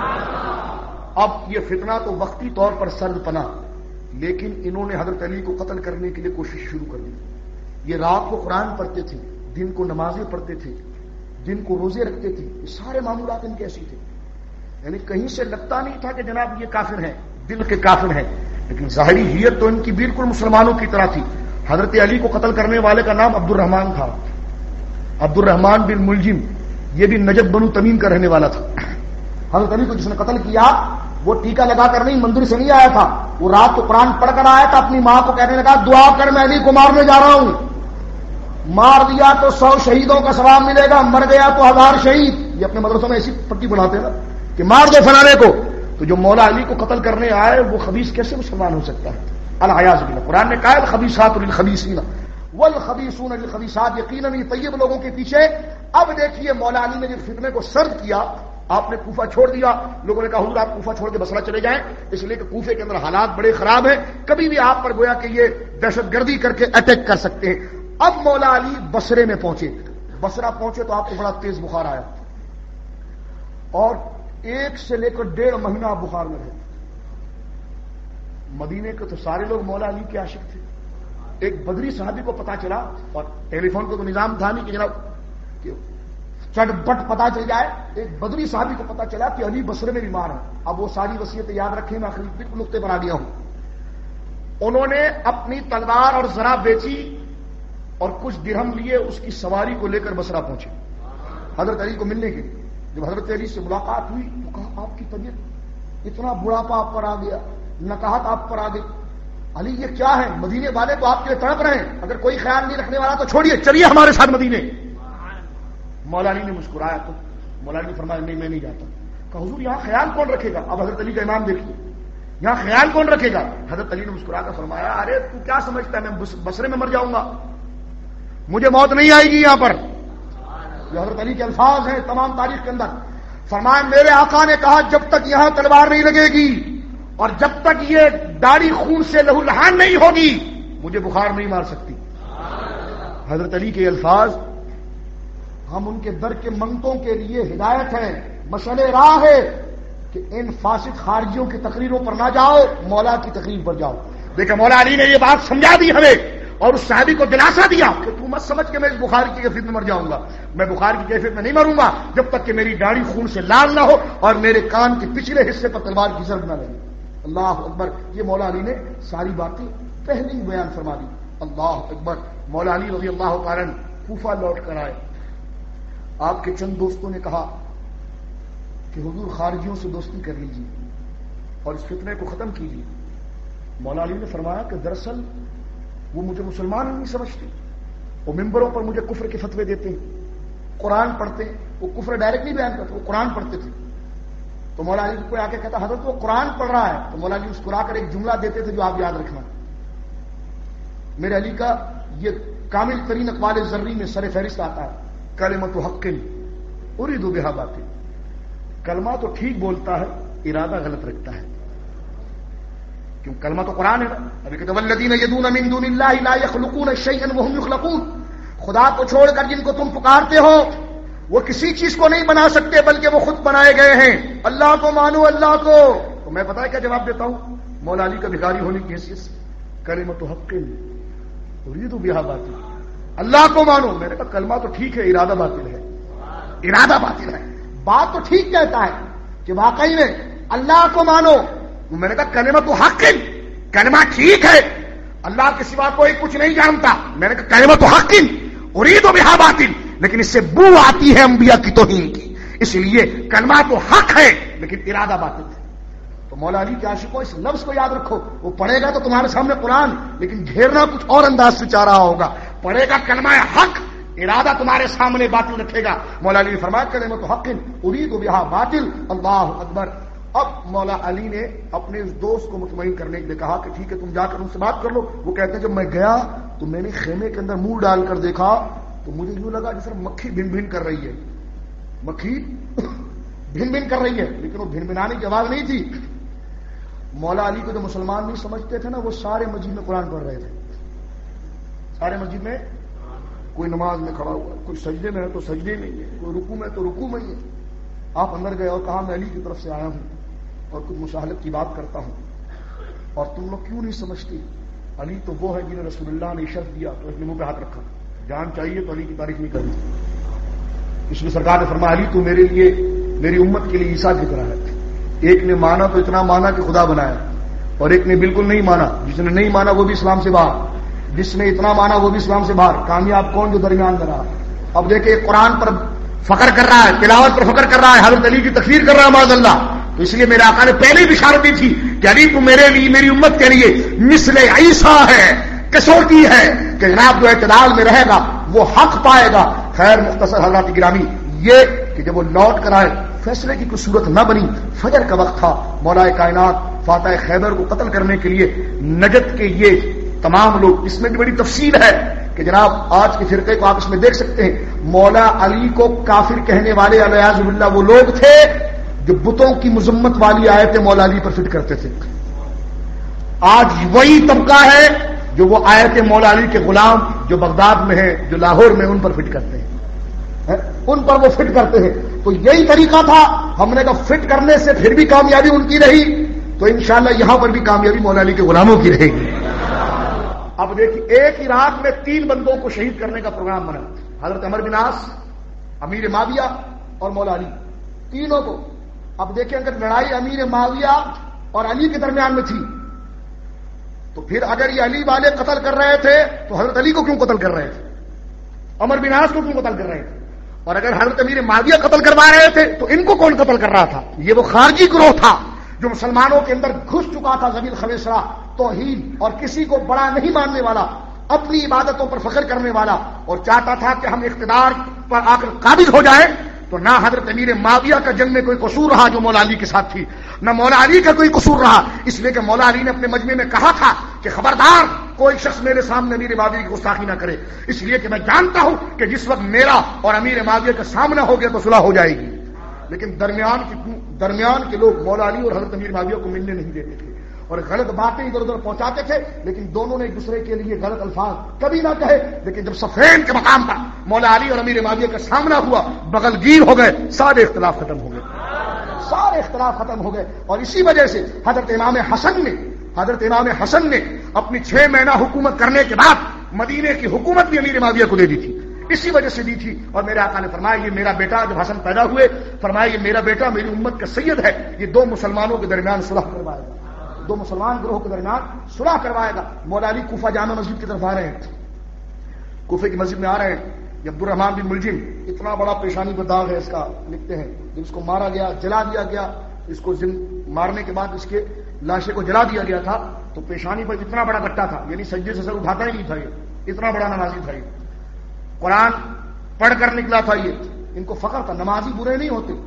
Speaker 1: اب یہ فتنہ تو وقتی طور پر سرد پنا، لیکن انہوں نے حضرت علی کو قتل کرنے کے لیے کوشش شروع کر دی۔ یہ رات کو قرآن پڑھتے تھے، دن کو نمازیں پڑھتے تھے، دن کو روزے رکھتے تھے، یہ سارے معمولات ان کے ایسی تھے، یعنی کہیں سے لگتا نہیں تھا کہ جناب یہ کافر ہیں، دل کے کافر ہیں، لیکن ظاہری حیت تو ان کی بالکل مسلمانوں کی طرح تھی۔ حضرت علی کو قتل کرنے والے کا نام عبد الرحمان تھا، عبد الرحمان بن ملجم، یہ بھی نجد بنو تمیم کا رہنے والا تھا۔ حضرت علی کو جس نے قتل کیا وہ ٹیکہ لگا کر نہیں، مندر سے نہیں آیا تھا، وہ رات کو قرآن پڑھ کر آیا تھا، اپنی ماں کو کہنے لگا دعا کر میں علی کو مارنے جا رہا ہوں، مار دیا تو سو شہیدوں کا ثواب ملے گا، مر گیا تو ہزار شہید۔ یہ اپنے مدرسوں میں ایسی پٹی بناتے ہیں نا کہ مار دو فلانے کو، تو جو مولا علی کو قتل کرنے آئے وہ خبیث کیسے مسلمان ہو سکتا ہے؟ العیاذ باللہ۔ قرآن نے کہا ہے الخبیثات للخبیثین والخبیثون للخبیثات، یقیناً یہ طیب لوگوں کے پیچھے۔ اب دیکھیے مولا علی نے جب فتنے کو سرد کیا، آپ نے کوفہ چھوڑ دیا، لوگوں نے کہا حضور آپ کوفہ چھوڑ کے بصرہ چلے جائیں، اس لیے کہ کوفے کے اندر حالات بڑے خراب ہیں، کبھی بھی آپ پر گویا کہ یہ دہشت گردی کر کے اٹیک کر سکتے ہیں۔ اب مولا علی بصرے میں پہنچے، بصرہ پہنچے تو آپ کو بڑا تیز بخار آیا اور ایک سے لے کر ڈیڑھ مہینہ آپ بخار میں رہے۔ مدینے کے تو سارے لوگ مولا علی کے عاشق تھے۔ ایک بدری صحابی کو پتا چلا، اور ٹیلی فون کو تو نظام تھا نہیں کہ جناب چٹ بٹ پتا چل جائے، ایک بدری صحابی کو پتا چلا کہ علی بصرے میں بیمار ہے۔ اب وہ ساری وصیتیں یاد رکھیں، میں آخری بالکل نقطے پر آ گیا ہوں۔ انہوں نے اپنی تلوار اور ذرا بیچی اور کچھ درہم لیے، اس کی سواری کو لے کر بصرہ پہنچے حضرت علی کو ملنے کے لیے۔ جب حضرت علی سے ملاقات ہوئی تو کہا آپ کی طبیعت، اتنا بڑھاپا آپ پر آ گیا، نکاہت آپ پر آ گئی، علی یہ کیا ہے؟ مدینے والے تو آپ کے لیے تڑپ رہے ہیں، اگر کوئی خیال نہیں رکھنے والا تو چھوڑیے، چلیے ہمارے ساتھ مدینے۔ مولا علی نے مسکرایا تو مولا علی نے فرمایا نہیں میں نہیں جاتا۔ کہا حضور یہاں خیال کون رکھے گا؟ اب حضرت علی کا امام دیکھیے، یہاں خیال کون رکھے گا؟ حضرت علی نے مسکرا کر فرمایا ارے تو کیا سمجھتا ہے میں بصرے میں مر جاؤں گا؟ مجھے موت نہیں آئے گی یہاں پر۔ یہ حضرت علی کے الفاظ ہیں تمام تاریخ کے اندر۔ فرمایا میرے آقا نے کہا جب تک یہاں تلوار نہیں لگے گی اور جب تک یہ داڑھی خون سے لہو لہان نہیں ہوگی مجھے بخار نہیں مار سکتی۔ حضرت علی کے الفاظ ہم ان کے در کے منگتوں کے لیے ہدایت ہے، مشعل راہ ہے کہ ان فاسد خارجیوں کی تقریروں پر نہ جاؤ، مولا کی تقریر پر جاؤ۔ دیکھیں مولا علی نے یہ بات سمجھا دی ہمیں اور اس صحابی کو دلاسا دیا کہ تو مت سمجھ کہ میں اس بخار کی کیفیت میں مر جاؤں گا، میں بخار کی کیفیت میں نہیں مروں گا جب تک کہ میری داڑھی خون سے لال نہ ہو اور میرے کان کے پچھلے حصے پر تلوار کی ضرب نہ لگے۔ اللہ اکبر۔ یہ مولا علی نے ساری باتیں پہلے ہی بیان فرما دی۔ اللہ اکبر۔ مولا علی رضی اللہ تعالی عنہ کوفہ لوٹ کر آئے، آپ کے چند دوستوں نے کہا کہ حضور خارجیوں سے دوستی کر لیجیے اور اس فتنے کو ختم کیجیے۔ مولا علی نے فرمایا کہ دراصل وہ مجھے مسلمان نہیں سمجھتے، وہ ممبروں پر مجھے کفر کے فتوے دیتے ہیں، قرآن پڑھتے ہیں، وہ کفر ڈائریکٹ نہیں بیان کرتے، وہ قرآن پڑھتے تھے۔ تو مولا علی کو کوئی آ کے کہتا حضرت وہ قرآن پڑھ رہا ہے، تو مولا علی مسکرا کر ایک جملہ دیتے تھے جو آپ یاد رکھنا، میرے علی کا یہ کامل ترین اقوال ذری میں سر فہرست آتا ہے، کلمۃ حق ارید بہا باطل۔ کلمہ تو ٹھیک بولتا ہے، ارادہ غلط رکھتا ہے، کیوں کلمہ تو قرآن ہے نا۔ ابھی کہتے والذین یدعون من دون اللہ لا یخلقون شیئا وهم یخلقون، خدا کو چھوڑ کر جن کو تم پکارتے ہو وہ کسی چیز کو نہیں بنا سکتے بلکہ وہ خود بنائے گئے ہیں۔ اللہ کو مانو، اللہ کو۔ تو میں پتہ ہے کیا جواب دیتا ہوں مولا علی کا بھکاری ہونے کی حیثیت سے؟ کلمۃ حق ارید بہا باطل، اللہ کو مانو۔ میں نے کہا کلمہ تو ٹھیک ہے، ارادہ باطل ہے، ارادہ باطل ہے۔ بات تو ٹھیک کہتا ہے کہ واقعی میں اللہ کو مانو، میں نے کہا کلمۃ حق، کلمہ ٹھیک ہے، اللہ کے سوا کوئی کچھ نہیں جانتا۔ میں نے کہا کلمۃ حق ارید بہا باطل، لیکن اس سے بو آتی ہے انبیاء کی توہین کی، اس لیے کلمہ تو حق ہے لیکن ارادہ باطل ہے۔ تو مولا علی کے عاشقوں اس لفظ کو یاد رکھو، وہ پڑھے گا تو تمہارے سامنے قرآن لیکن گھیرنا کچھ اور انداز سے چاہ رہا ہوگا، پڑھے گا کلمہ حق، ارادہ تمہارے سامنے باطل رکھے گا۔ مولا علی نے فرمایا کلمۃ حق ارید بہا باطل۔ اللہ اکبر۔ اب مولا علی نے اپنے اس دوست کو مطمئن کرنے کے لیے کہا کہ ٹھیک ہے تم جا کر ان سے بات کر لو۔ وہ کہتے ہیں جب میں گیا تو میں نے خیمے کے اندر منہ ڈال کر دیکھا تو مجھے یوں لگا جیسے مکھی بھن بھن کر رہی ہے، مکھی بھن بھن کر رہی ہے، لیکن وہ بھن بھنانے کی آواز نہیں تھی۔ مولا علی کو جو مسلمان نہیں سمجھتے تھے نا، وہ سارے مسجد میں قرآن پڑھ رہے تھے، سارے مسجد میں، کوئی نماز میں کھڑا ہوا، کوئی سجدے میں ہے تو سجدے میں ہی ہے، کوئی رکوع میں تو رکوع میں ہی ہے۔ آپ اندر گئے اور کہا میں علی کی طرف سے آیا ہوں اور کچھ مشاہدت کی بات کرتا ہوں، اور تم لوگ کیوں نہیں سمجھتے علی تو وہ ہے جنہیں رسول اللہ نے شرف دیا، تو اس نے منہ پہ ہاتھ رکھا، جان چاہیے تو علی کی تعریف نہیں کرنی۔ اس لیے سرکار نے فرمایا علی تو میرے لیے، میری امت کے لیے عیسیٰ کی طرح ہے، ایک نے مانا تو اتنا مانا کہ خدا بنایا، اور ایک نے بالکل نہیں مانا، جس نے نہیں مانا وہ بھی اسلام سے باہر، جس نے اتنا مانا وہ بھی اسلام سے باہر۔ کامیاب کون؟ جو درمیان میں رہا۔ اب دیکھیں قرآن پر فخر کر رہا ہے، تلاوت پر فخر کر رہا ہے، حضرت علی کی تکفیر کر رہا ہے معاذ اللہ۔ تو اس لیے میرے آقا نے پہلے ہی بشارت دی تھی کہ علی تو میرے لیے، میری امت کے لیے مثل عیسیٰ ہے، کسوٹی ہے کہ جناب جو اعتدال میں رہے گا وہ حق پائے گا۔ خیر مختصر حضرات گرامی، یہ کہ جب وہ لوٹ کر آئے فیصلے کی کوئی صورت نہ بنی، فجر کا وقت تھا، مولا کائنات فاتح خیبر کو قتل کرنے کے لیے نجد کے یہ تمام لوگ، اس میں بھی بڑی تفصیل ہے کہ جناب آج کے فرقے کو آپ اس میں دیکھ سکتے ہیں، مولا علی کو کافر کہنے والے الیاذ باللہ وہ لوگ تھے جو بتوں کی مذمت والی آیتیں مولا علی پر فٹ کرتے تھے۔ آج وہی طبقہ ہے جو وہ آیت مولا علی کے غلام جو بغداد میں ہیں، جو لاہور میں، ان پر فٹ کرتے ہیں، ان پر وہ فٹ کرتے ہیں۔ تو یہی طریقہ تھا، ہم نے کہا فٹ کرنے سے پھر بھی کامیابی ان کی رہی تو انشاءاللہ یہاں پر بھی کامیابی مولا علی کے غلاموں کی رہے گی۔ اب دیکھیے ایک ہی رات میں تین بندوں کو شہید کرنے کا پروگرام بنا، حضرت عمر بن عاص، امیر معاویہ اور مولا علی، تینوں کو۔ اب دیکھیں اگر لڑائی امیر معاویہ اور علی کے درمیان میں تھی تو پھر اگر یہ علی والے قتل کر رہے تھے تو حضرت علی کو کیوں قتل کر رہے تھے، عمر بن عاص کو کیوں قتل کر رہے تھے؟ اور اگر حضرت امیر معاویہ قتل کروا رہے تھے تو ان کو کون قتل کر رہا تھا؟ یہ وہ خارجی گروہ تھا جو مسلمانوں کے اندر گھس چکا تھا، ذلیل خلیصرہ، توہین اور کسی کو بڑا نہیں ماننے والا، اپنی عبادتوں پر فخر کرنے والا، اور چاہتا تھا کہ ہم اقتدار پر آ کر قابض ہو جائیں۔ تو نہ حضرت امیر معاویہ کا جنگ میں کوئی قصور رہا جو مولا علی کے ساتھ تھی، نہ مولا علی کا کوئی قصور رہا، اس لیے کہ مولا علی نے اپنے مجمع میں کہا تھا کہ خبردار کوئی شخص میرے سامنے امیر معاویہ کی گستاخی نہ کرے، اس لیے کہ میں جانتا ہوں کہ جس وقت میرا اور امیر معاویہ کا سامنا ہو گیا تو صلح ہو جائے گی۔ لیکن درمیان کی درمیان کے لوگ مولا علی اور حضرت امیر معاویہ کو ملنے نہیں دیتے تھے اور غلط باتیں ادھر ادھر پہنچاتے تھے، لیکن دونوں نے ایک دوسرے کے لیے غلط الفاظ کبھی نہ کہے۔ لیکن جب صفین کے مقام پر مولا علی اور امیر معاویہ کا سامنا ہوا، بغل گیر ہو گئے، سارے اختلاف ختم ہو گئے، سارے اختلاف ختم ہو گئے۔ اور اسی وجہ سے حضرت امام حسن نے حضرت امام حسن نے اپنی چھ مہینہ حکومت کرنے کے بعد مدینے کی حکومت بھی امیر معاویہ کو دے دی تھی، اسی وجہ سے دی تھی۔ اور میرے آقا نے فرمایا یہ میرا بیٹا، جب حسن پیدا ہوئے فرمایا یہ میرا بیٹا میری امت کا سید ہے، یہ دو مسلمانوں کے درمیان صلح کروائے گا، دو مسلمان گروہ کے درمیان صلح کروائے گا۔ مولا علی کوفہ جامع مسجد کی طرف آ رہے ہیں، کوفے کی مسجد میں آ رہے ہیں، یہ عبد الرحمان بن ملجم، اتنا بڑا پیشانی پر داغ ہے اس کا، لکھتے ہیں جب اس کو مارا گیا، جلا دیا گیا، اس کو مارنے کے بعد اس کے لاشے کو جلا دیا گیا تھا تو پیشانی پر اتنا بڑا گٹا تھا، یعنی سجدے سے سر اٹھاتا ہی نہیں تھا، یہ اتنا بڑا نمازی تھا، یہ قرآن پڑھ کر نکلا تھا، یہ ان کو فخر تھا، نمازی برے نہیں ہوتے۔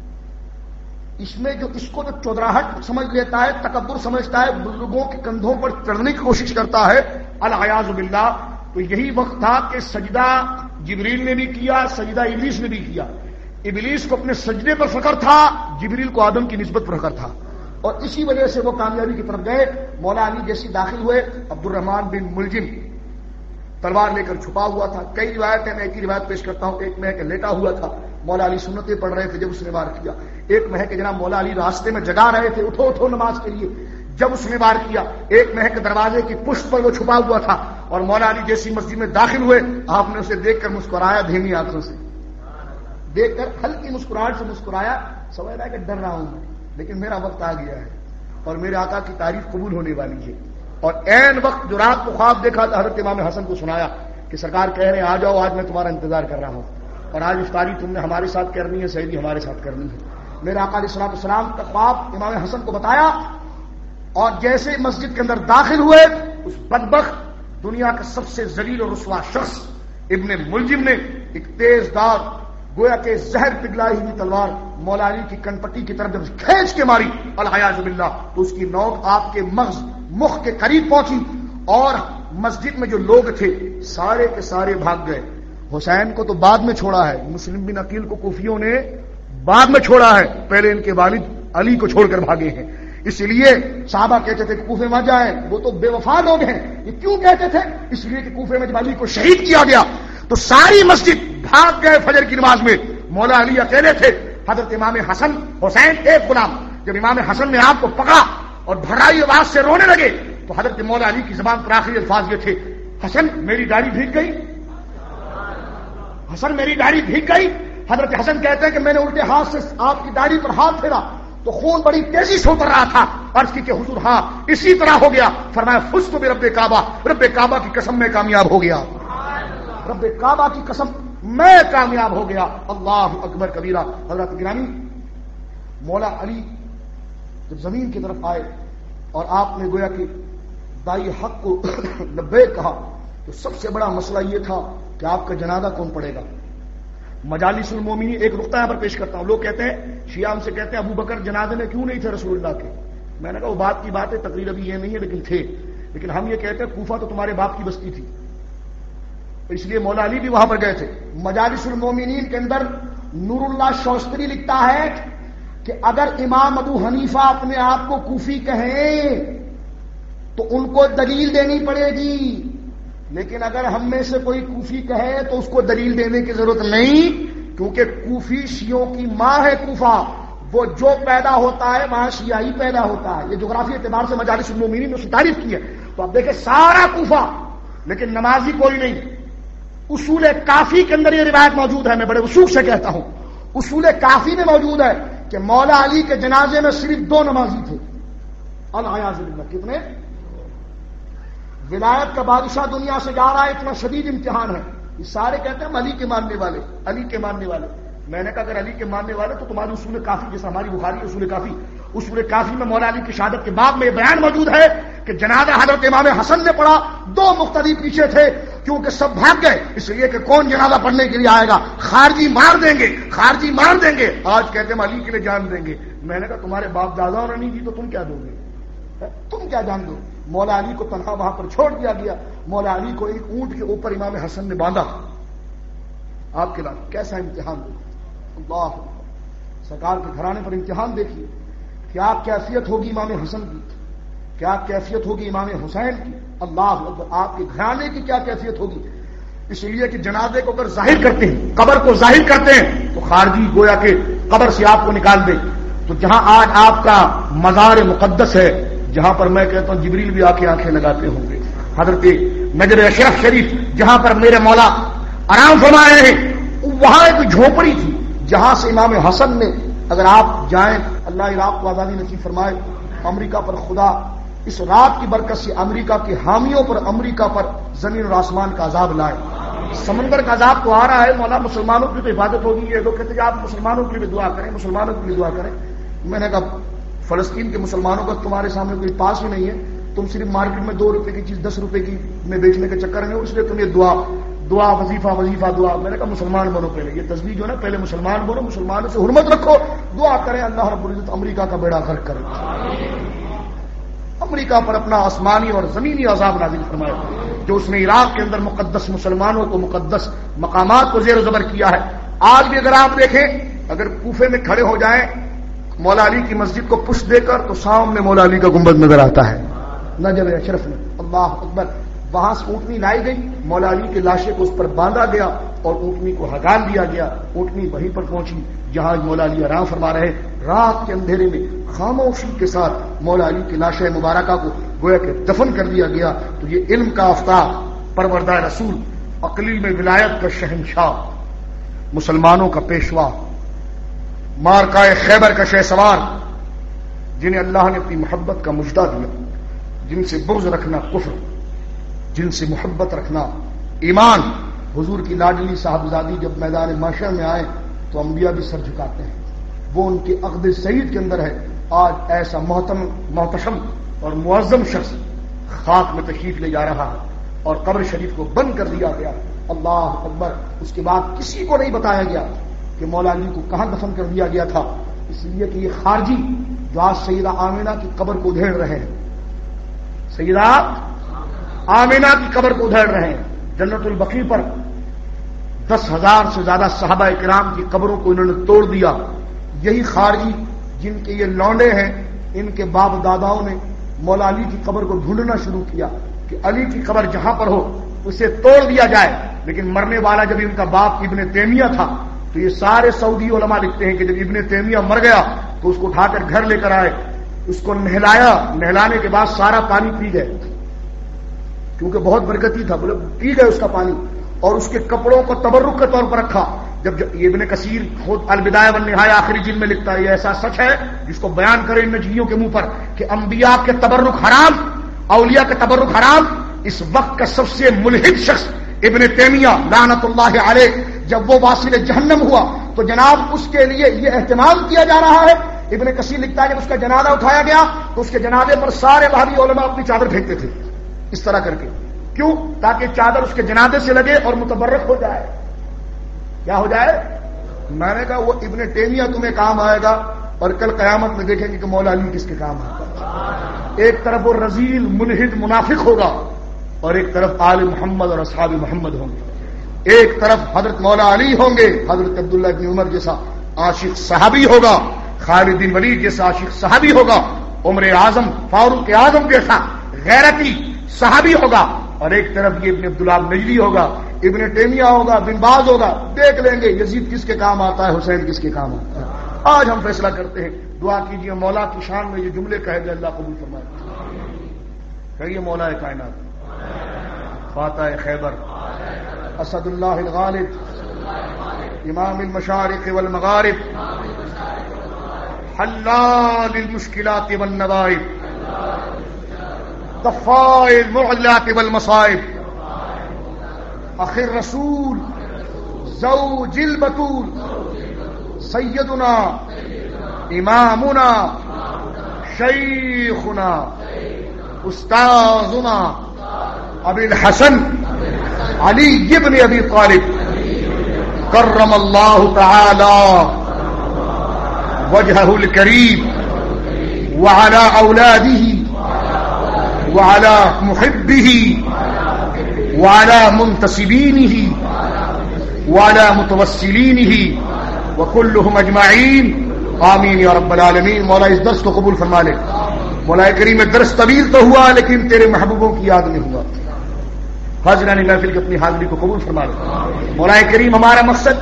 Speaker 1: اس میں جو اس کو جو چودراہٹ سمجھ لیتا ہے، تکبر سمجھتا ہے، بزرگوں کے کندھوں پر چڑھنے کی کوشش کرتا ہے، العیاذ باللہ، تو یہی وقت تھا کہ سجدہ جبریل نے بھی کیا، سجدہ ابلیس نے بھی کیا۔ ابلیس کو اپنے سجدے پر فخر تھا، جبریل کو آدم کی نسبت پر فخر تھا، اور اسی وجہ سے وہ کامیابی کی طرف گئے۔ مولا علی جیسی داخل ہوئے، عبد الرحمان بن ملجم تلوار لے کر چھپا ہوا تھا، کئی روایتیں میں ایک ہی روایت پیش کرتا ہوں، ایک میں ہے کہ لیٹا ہوا تھا، مولا علی سنتیں پڑھ رہے تھے جب اس نے وار کیا، ایک میں ہے کہ جناب مولا علی راستے میں جگا رہے تھے، اٹھو اٹھو نماز کے لیے، جب اس نے وار کیا، ایک میں ہے کہ دروازے کی پشت پر وہ چھپا ہوا تھا، اور مولا علی جیسی مسجد میں داخل ہوئے، آپ نے اسے دیکھ کر مسکرایا دھیمی آنکھوں سے، دیکھ کر ہلکی مسکراہٹ سے مسکرایا، سمجھ رہا ہے کہ ڈر رہا ہوں میں، لیکن میرا وقت آ گیا ہے اور میرے آقا کی تعریف قبول ہونے والی ہے۔ اور عین وقت جو رات کو خواب دیکھا تھا حضرت امام حسن کو سنایا کہ سرکار کہہ رہے ہیں آ جاؤ، آج میں تمہارا انتظار کر رہا ہوں، اور آج افطاری تم نے ہمارے ساتھ کرنی ہے، سحری ہمارے ساتھ کرنی ہے۔ میرے آقا علیہ الصلوۃ والسلام کا خواب امام حسن کو بتایا، اور جیسے مسجد کے اندر داخل ہوئے، اس بدبخت دنیا کا سب سے ذلیل اور رسوا شخص ابن ملجم نے ایک تیز دار گویا کہ زہر پگلائی ہوئی تلوار مولا علی کی کن پٹی کی طرف جب کھینچ کے ماری، العیاذ باللہ، تو اس کی نوک آپ کے مغز مخ کے قریب پہنچی، اور مسجد میں جو لوگ تھے سارے کے سارے بھاگ گئے۔ حسین کو تو بعد میں چھوڑا ہے، مسلم بن عقیل کو کوفیوں نے بعد میں چھوڑا ہے، پہلے ان کے والد علی کو چھوڑ کر بھاگے ہیں۔ اس لیے صحابہ کہتے تھے کہ کوفے میں جائیں، وہ تو بے وفا لوگ ہیں۔ یہ کیوں کہتے تھے؟ اس لیے کہ کوفے میں جب علی کو شہید کیا گیا تو ساری مسجد بھاگ گئے فجر کی نماز میں، مولا علی اکیلے تھے، حضرت امام حسن حسین ایک غلام۔ جب امام حسن نے آپ کو پکڑا اور بھرائی آواز سے رونے لگے تو حضرت مولا علی کی زبان پر آخری الفاظ یہ تھے، حسن میری داڑھی بھیگ گئی، حسن میری داڑھی بھیگ گئی۔ حضرت حسن کہتے ہیں کہ میں نے الٹے ہاتھ سے آپ کی داڑھی پر ہاتھ پھیرا تو خون بڑی تیزی سے اتر رہا تھا، عرض کی کہ حضور ہاں اسی طرح ہو گیا۔ فرمایا فزت برب کعبہ، رب کعبہ کی قسم میں کامیاب ہو گیا، رب کعبہ کی قسم میں کامیاب ہو گیا۔ اللہ اکبر کبیرہ۔ حضرت گرامی، مولا علی جب زمین کی طرف آئے اور آپ نے گویا کہ دائی حق کو لبیک کہا تو سب سے بڑا مسئلہ یہ تھا کہ آپ کا جنازہ کون پڑے گا۔ مجالس المومنین ایک نقطہ یہاں پر پیش کرتا ہوں. لوگ کہتے ہیں شیعہ ہم سے کہتے ہیں ابو بکر جنازے میں کیوں نہیں تھے رسول اللہ کے؟ میں نے کہا وہ بات کی بات ہے، تقریر ابھی یہ نہیں ہے، لیکن تھے. لیکن ہم یہ کہتے ہیں کوفہ تو تمہارے باپ کی بستی تھی، اس لیے مولا علی بھی وہاں پر گئے تھے. مجالس المومنین کے اندر نور اللہ شوستری لکھتا ہے کہ اگر امام ابو حنیفہ اپنے آپ کو کوفی کہیں تو ان کو دلیل دینی پڑے گی، لیکن اگر ہم میں سے کوئی کوفی کہے تو اس کو دلیل دینے کی ضرورت نہیں، کیونکہ کوفی شیعوں کی ماں ہے. کوفہ وہ جو پیدا ہوتا ہے وہاں شیعہ ہی پیدا ہوتا ہے. یہ جغرافی اعتبار سے مجالس المومنین نے اس کی تعریف کی ہے. تو اب دیکھیں سارا کوفہ لیکن نمازی کوئی نہیں. اصول کافی کے اندر یہ روایت موجود ہے، میں بڑے وثوق سے کہتا ہوں، اصول کافی میں موجود ہے کہ مولا علی کے جنازے میں صرف دو نمازی تھے. الیاذ باللہ. کتنے؟ ولایت کا بادشاہ دنیا سے جا رہا ہے، اتنا شدید امتحان ہے. یہ سارے کہتے ہیں ہم علی کے ماننے والے، علی کے ماننے والے. میں نے کہا اگر علی کے ماننے والے تو تمہاری اصول کافی جیسا ہماری بخاری اصول کافی، اصول کافی میں مولا علی کی شہادت کے بعد میں یہ بیان موجود ہے کہ جنازہ حضرت امام حسن نے پڑھا، دو مقتدی پیچھے تھے کیونکہ سب بھاگ گئے، اس لیے کہ کون جنازہ پڑھنے کے لیے آئے گا، خارجی مار دیں گے، خارجی مار دیں گے. آج کہتے ہیں ہم علی کے لیے جان دیں گے. میں نے کہا تمہارے باپ داداؤں نے نہیں دی تو تم کیا دو گے؟ تم کیا جان دو؟ مولا علی کو تنہا وہاں پر چھوڑ دیا گیا. مولا علی کو ایک اونٹ کے اوپر امام حسن نے باندھا. آپ کے بعد کیسا امتحان دیکھو. اللہ سرکار کے گھرانے پر امتحان دیکھیے. کیا کیفیت ہوگی امام حسن کی، کیا کیفیت ہوگی امام حسین کی. اللہ اکبر. آپ کے گھرانے کی کیا کیفیت ہوگی. اس لیے کہ جنازے کو اگر ظاہر کرتے ہیں، قبر کو ظاہر کرتے ہیں تو خارجی گویا کہ قبر سے آپ کو نکال دے. تو جہاں آج آپ کا مزار مقدس ہے، جہاں پر میں کہتا ہوں جبریل بھی آ کے آنکھیں لگاتے ہوں گے، حضرت نجر اشرف شریف جہاں پر میرے مولا آرام فرما رہے ہیں، وہاں ایک جھوپڑی تھی جہاں سے امام حسن نے، اگر آپ جائیں اللہ عراق کو آزادی نصیب فرمائے، امریکہ پر خدا اس رات کی برکت سے امریکہ کے حامیوں پر، امریکہ پر زمین اور آسمان کا عذاب لائے. سمندر کا عذاب تو آ رہا ہے، مولا مسلمانوں کی تو حفاظت ہوگی. یہ لوگ کہتے ہیں آپ مسلمانوں کے لیے دعا کریں، مسلمانوں کے لیے دعا کریں. میں نے کہا فلسطین کے مسلمانوں کا تمہارے سامنے کوئی پاس ہی نہیں ہے، تم صرف مارکیٹ میں دو روپے کی چیز دس روپے کی میں بیچنے کے چکر میں ہو، اس لیے تم یہ دعا دعا وظیفہ وظیفہ دعا. میں نے کہا مسلمان بنو پہلے، یہ تصویر جو ہے نا پہلے مسلمان بنو، مسلمانوں سے حرمت رکھو، دعا کریں اللہ رب العزت امریکہ کا بیڑا غرق کرے، امریکہ پر اپنا آسمانی اور زمینی عذاب نازل فرمائے. جو اس نے عراق کے اندر مقدس مسلمانوں کو، مقدس مقامات کو زیر و زبر کیا ہے. آج بھی اگر آپ دیکھیں، اگر کوفے میں کھڑے ہو جائیں مولا علی کی مسجد کو پشت دے کر تو سامنے مولا علی کا گنبد نظر آتا ہے نجر اشرف میں. اللہ اکبر. وہاں سے اونٹنی لائی گئی، مولا علی کے لاشے کو اس پر باندھا گیا اور اونٹنی کو ہگال دیا گیا. اونٹنی وہیں پر پہنچی جہاں مولا علی آرام فرما رہے. رات کے اندھیرے میں خاموشی کے ساتھ مولا علی کی لاش مبارکہ کو گویا کہ دفن کر دیا گیا. تو یہ علم کا آفتاب، پروردہ رسول، اقلیل میں ولایت کا شہنشاہ، مسلمانوں کا پیشوا، مارکائے خیبر کا شہ سوار، جنہیں اللہ نے اپنی محبت کا مجدہ دیا، جن سے بغض رکھنا کفر، جن سے محبت رکھنا ایمان. حضور کی لاڈلی صاحبزادی جب میدان محشر میں آئے تو انبیاء بھی سر جھکاتے ہیں. وہ ان کے عقد سعید کے اندر ہے. آج ایسا محترم محتشم اور معظم شخص خاک میں تشریف لے جا رہا ہے اور قبر شریف کو بند کر دیا گیا. اللہ اکبر. اس کے بعد کسی کو نہیں بتایا گیا کہ مولا علی کو کہاں دفن کر دیا گیا تھا، اس لیے کہ یہ خارجی جو آج سیدہ آمینہ کی قبر کو ادھیڑ رہے ہیں، سیدہ آمینہ کی قبر کو ادھیڑ رہے ہیں. جنت البقیع پر دس ہزار سے زیادہ صحابہ کرام کی قبروں کو انہوں نے توڑ دیا. یہی خارجی جن کے یہ لونڈے ہیں، ان کے باپ داداؤں نے مولا علی کی قبر کو ڈھونڈنا شروع کیا کہ علی کی قبر جہاں پر ہو اسے توڑ دیا جائے. لیکن مرنے والا جب ان کا باپ ابن تیمیہ تھا تو یہ سارے سعودی علماء لکھتے ہیں کہ جب ابن تیمیہ مر گیا تو اس کو اٹھا کر گھر لے کر آئے، اس کو نہلایا، نہلانے کے بعد سارا پانی پی گئے کیونکہ بہت برکتی تھا، بولے پی گئے اس کا پانی، اور اس کے کپڑوں کو تبرک کے طور پر رکھا. جب یہ ابن کثیر خود البدایہ والنہایہ آخری جلد میں لکھتا ہے، یہ ایسا سچ ہے جس کو بیان کرے ان نجیوں کے منہ پر کہ انبیاء کے تبرک حرام، اولیاء کے تبرک حرام. اس وقت کا سب سے ملحد شخص ابن تیمیہ لعنت اللہ علیہ جب وہ واصل جہنم ہوا تو جناب اس کے لیے یہ اہتمام کیا جا رہا ہے. ابن کثیر لکھتا ہے جب اس کا جنازہ اٹھایا گیا تو اس کے جنازے پر سارے وہابی علماء اپنی چادر پھینکتے تھے اس طرح کر کے. کیوں؟ تاکہ چادر اس کے جنازے سے لگے اور متبرک ہو جائے. کیا ہو جائے؟ میں نے کہا وہ ابن تیمیہ تمہیں کام آئے گا اور کل قیامت میں دیکھیں گے کہ مولا علی کس کے کام آئے گا. ایک طرف وہ رذیل ملحد منافق ہوگا اور ایک طرف آل محمد اور اصحاب محمد ہوں گے. ایک طرف حضرت مولا علی ہوں گے، حضرت عبداللہ بن عمر جیسا عاشق صحابی ہوگا، خالد بن ولید جیسا عاشق صحابی ہوگا، عمر اعظم فاروق اعظم جیسا غیرتی صحابی ہوگا، اور ایک طرف یہ ابن عبداللہ نجدی ہوگا، ابن تیمیہ ہوگا، بن باز ہوگا. دیکھ لیں گے یزید کس کے کام آتا ہے، حسین کس کے کام آتا ہے. آج ہم فیصلہ کرتے ہیں. دعا کیجیے مولا کی شان میں یہ جملے کہے گئے اللہ قبول فرمائے. کہیے مولا کائنات، فاتح خیبر، اسد اللہ الغالب، امام المشارق والمغارب، حلال المشکلات والنوائب، دفاع المعضلات والمصائب، اخر رسول زوج البتول سیدنا امامنا شیخنا استاذنا ابی الحسن علی ابن ابی طالب کرم اللہ تعالی وجهه الكريم وعلى اولاده وعلى محبه وعلى منتسبينه وعلى متوسلينه وكلهم اجمعين آمین یا رب العالمین. مولا اس درس کو قبول فرما لے. مولا کریم درس طویل تو ہوا لیکن تیرے محبوبوں کی یاد میں ہوا. حاضران محفل کی اپنی حاضری کو قبول فرما لے. مولا کریم ہمارا مقصد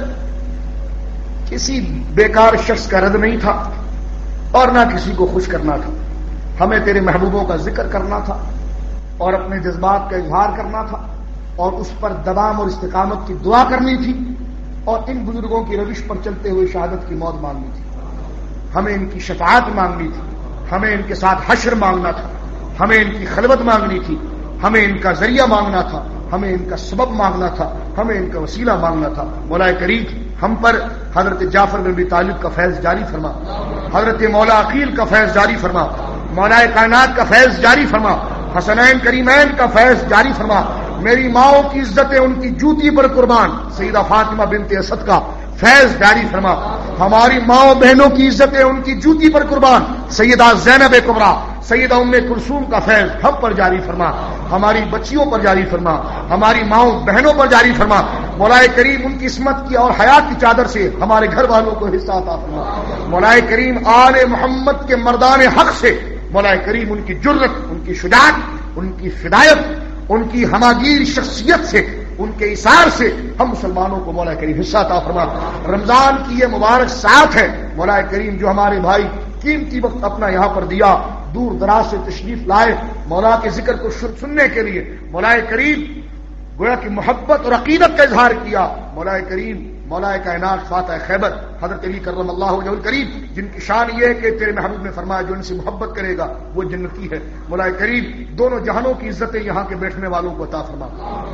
Speaker 1: کسی بیکار شخص کا رد نہیں تھا اور نہ کسی کو خوش کرنا تھا. ہمیں تیرے محبوبوں کا ذکر کرنا تھا اور اپنے جذبات کا اظہار کرنا تھا اور اس پر دوام اور استقامت کی دعا کرنی تھی اور ان بزرگوں کی روش پر چلتے ہوئے شہادت کی موت مانگنی تھی. ہمیں ان کی شفاعت مانگنی تھی، ہمیں ان کے ساتھ حشر مانگنا تھا، ہمیں ان کی خلوت مانگنی تھی، ہمیں ان کا ذریعہ مانگنا تھا، ہمیں ان کا سبب مانگنا تھا، ہمیں ان کا وسیلہ مانگنا تھا. مولا کریم ہم پر حضرت جعفر بن ابی طالب کا فیض جاری فرما، حضرت مولا عقیل کا فیض جاری فرما، مولا کائنات کا فیض جاری فرما، حسنین کریمین کا فیض جاری فرما. میری ماؤں کی عزتیں ان کی جوتی پر قربان سیدہ فاطمہ بنت اسد کا فیض جاری فرما. ہماری ماؤں بہنوں کی عزتیں ان کی جوتی پر قربان سیدہ زینب کبریٰ سیدہ ام کلثوم کا فیض ہم پر جاری فرما، ہماری بچیوں پر جاری فرما، ہماری ماؤں بہنوں پر جاری فرما. مولا کریم ان کی عصمت کی اور حیات کی چادر سے ہمارے گھر والوں کو حصہ عطا فرما. مولا کریم آل محمد کے مردان حق سے مولا کریم ان کی جرت، ان کی شجاعت، ان کی فدایت، ان کی ہماگیر شخصیت سے، ان کے اثار سے ہم مسلمانوں کو مولا کریم حصہ عطا فرما. رمضان کی یہ مبارک ساتھ ہے مولا کریم جو ہمارے بھائی قیمتی وقت اپنا یہاں پر دیا، دور دراز سے تشریف لائے مولا کے ذکر کو سننے کے لیے. مولا کریم گویا کہ محبت اور عقیدت کا اظہار کیا. مولا کریم مولا کائنات فاتح خیبر حضرت علی کرم اللہ وجہہ الکریم جن کی شان یہ ہے کہ تیرے محبوب نے فرمایا جو ان سے محبت کرے گا وہ جنتی ہے. مولا کریم دونوں جہانوں کی عزتیں یہاں کے بیٹھنے والوں کو عطا فرما،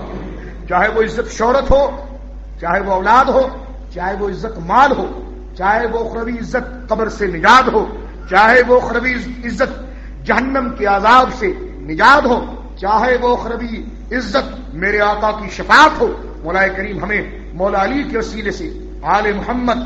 Speaker 1: چاہے وہ عزت شہرت ہو، چاہے وہ اولاد ہو، چاہے وہ عزت مال ہو، چاہے وہ اخروی عزت قبر سے نجات ہو، چاہے وہ اخروی عزت جہنم کے عذاب سے نجات ہو، چاہے وہ اخروی عزت میرے آقا کی شفاعت ہو. مولا کریم ہمیں مولا علی کے وسیلے سے آل محمد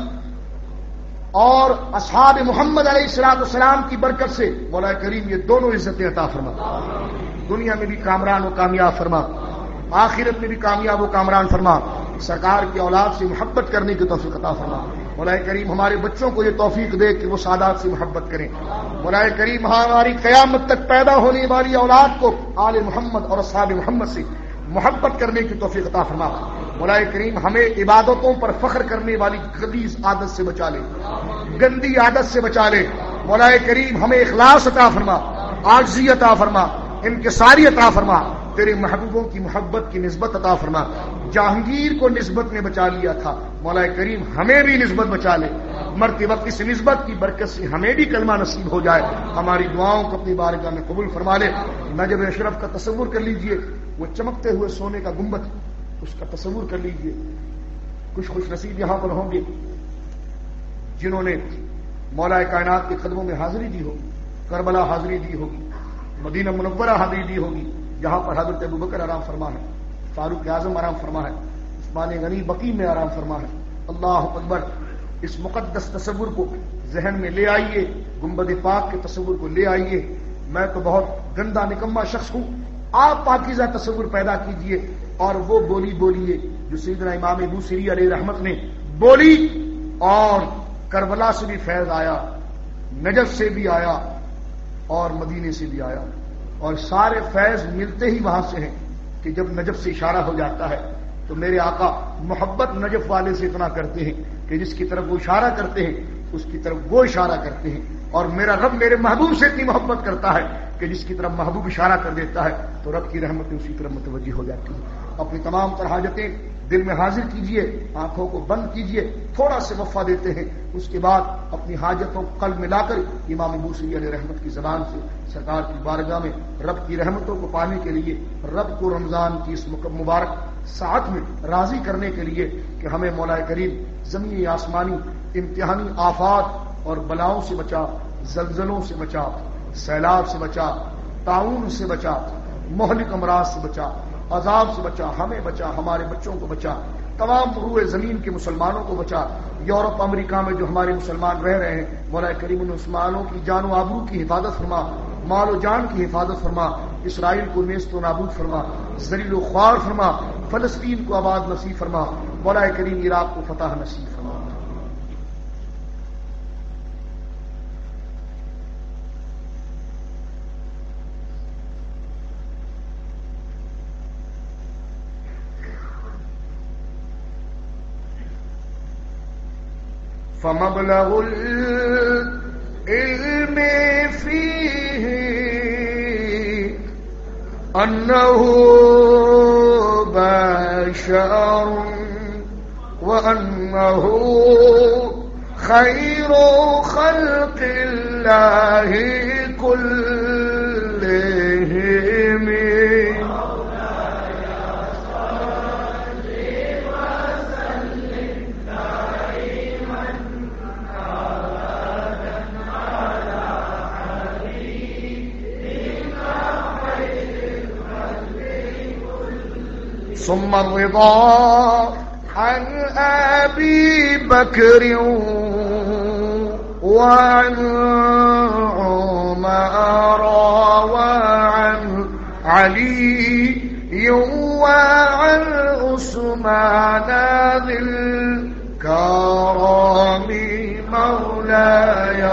Speaker 1: اور اصحاب محمد علیہ الصلوۃ والسلام کی برکت سے مولا کریم یہ دونوں عزتیں عطا فرما. دنیا میں بھی کامران و کامیاب فرما، آخرت میں بھی کامیاب و کامران فرما. سرکار کی اولاد سے محبت کرنے کی توفیق عطا فرما. مولا کریم ہمارے بچوں کو یہ توفیق دے کہ وہ سادات سے محبت کریں. مولا کریم ہماری قیامت تک پیدا ہونے والی اولاد کو آل محمد اور اصحاب محمد سے محبت کرنے کی توفیق عطا فرما. مولا کریم ہمیں عبادتوں پر فخر کرنے والی غلیظ عادت سے بچا لے، گندی عادت سے بچا لے. مولا کریم ہمیں اخلاص عطا فرما، عاجزی عطا فرما، انکساری عطا فرما. تیرے محبوبوں کی محبت کی نسبت عطا فرما. جہانگیر کو نسبت نے بچا لیا تھا، مولا کریم ہمیں بھی نسبت بچا لے. مرتے وقت اس نسبت کی برکت سے ہمیں بھی کلمہ نصیب ہو جائے. ہماری دعاؤں کو اپنی بارگاہ میں قبول فرما لے. نجف اشرف کا تصور کر لیجئے، وہ چمکتے ہوئے سونے کا گنبد، اس کا تصور کر لیجئے. کچھ خوش نصیب یہاں پر ہوں گے جنہوں نے مولا کائنات کے قدموں میں حاضری دی ہوگی، کربلا حاضری دی ہوگی، مدینہ منورہ حاضری دی ہوگی جہاں پر حضرت ابوبکر آرام فرما ہے، فاروق اعظم آرام فرما ہے، عثمان غنی بقیع میں آرام فرما ہے، اللہ اکبر. اس مقدس تصور کو ذہن میں لے آئیے، گنبد پاک کے تصور کو لے آئیے. میں تو بہت گندا نکما شخص ہوں، آپ پاکیزہ تصور پیدا کیجئے اور وہ بولی بولیے جو سیدنا امام بوصیری علیہ رحمت نے بولی. اور کربلا سے بھی فیض آیا، نجف سے بھی آیا اور مدینے سے بھی آیا، اور سارے فیض ملتے ہی وہاں سے ہیں کہ جب نجف سے اشارہ ہو جاتا ہے تو میرے آقا محبت نجف والے سے اتنا کرتے ہیں کہ جس کی طرف وہ اشارہ کرتے ہیں اس کی طرف وہ اشارہ کرتے ہیں. اور میرا رب میرے محبوب سے اتنی محبت کرتا ہے کہ جس کی طرف محبوب اشارہ کر دیتا ہے تو رب کی رحمتیں اسی طرف متوجہ ہو جاتی ہیں. اپنی تمام تر حاجتیں دل میں حاضر کیجئے، آنکھوں کو بند کیجئے، تھوڑا سے وقفہ دیتے ہیں. اس کے بعد اپنی حاجتوں کو قلب میں لا کر امام بوصیری علیہ رحمت کی زبان سے سرکار کی بارگاہ میں رب کی رحمتوں کو پانے کے لیے، رب کو رمضان کی اس مبارک ساعت میں راضی کرنے کے لیے کہ ہمیں مولا کریم زمینی آسمانی امتحانی آفات اور بلاؤں سے بچا، زلزلوں سے بچا، سیلاب سے بچا، تعاون سے بچا، مہلک امراض سے بچا، عذاب سے بچا، ہمیں بچا، ہمارے بچوں کو بچا، تمام روئے زمین کے مسلمانوں کو بچا. یورپ امریکہ میں جو ہمارے مسلمان رہ رہے ہیں مولا کریم ان مسلمانوں کی جان و آبرو کی حفاظت فرما، مال و جان کی حفاظت فرما، اسرائیل کو نیست و نابود فرما، ذلیل و خوار فرما، فلسطین کو آباد نصیب فرما، مولا کریم عراق کو فتح نصیب فرما. فمبلغ العلم فيه أنه بشر وأنه خير خلق الله كلهم. ثم الرضا عن أبي بكر وعن عمر وعن علي وعن عثمان ذي الكرم مولاي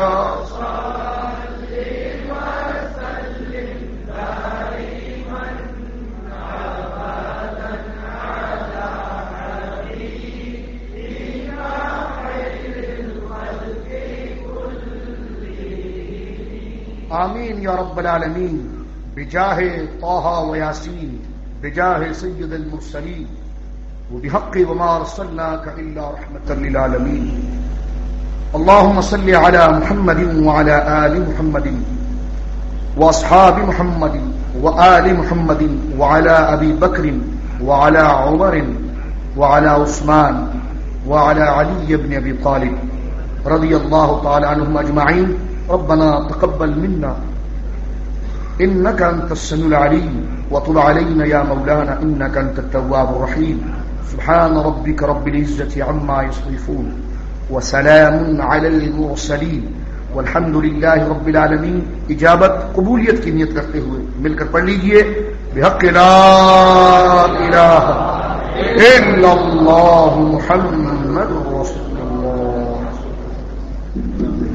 Speaker 1: آمین یا رب العالمین. بجاہ طه ویاسین، بجاہ سید المرسلین، وبحق وما ارسلناك الا رحمة للعالمین. اللهم صل على محمد وعلى آل محمد واصحاب محمد وآل محمد وعلى ابي بكر وعلى عمر وعلى عثمان وعلى علي بن ابي طالب رضي الله تعالى عنهم اجمعين. ربنا تقبل منا إنك أنت السميع العليم وتب علينا يا مولانا إنك أنت التواب الرحيم. سبحان ربك رب العزة عما يصفون وسلام على المرسلين والحمد لله رب العالمين. اجابت قبولیت کی نیت کرتے ہوئے مل کر پڑھ لیجئے بحق لا الہ الا اللہ محمد رسول اللہ.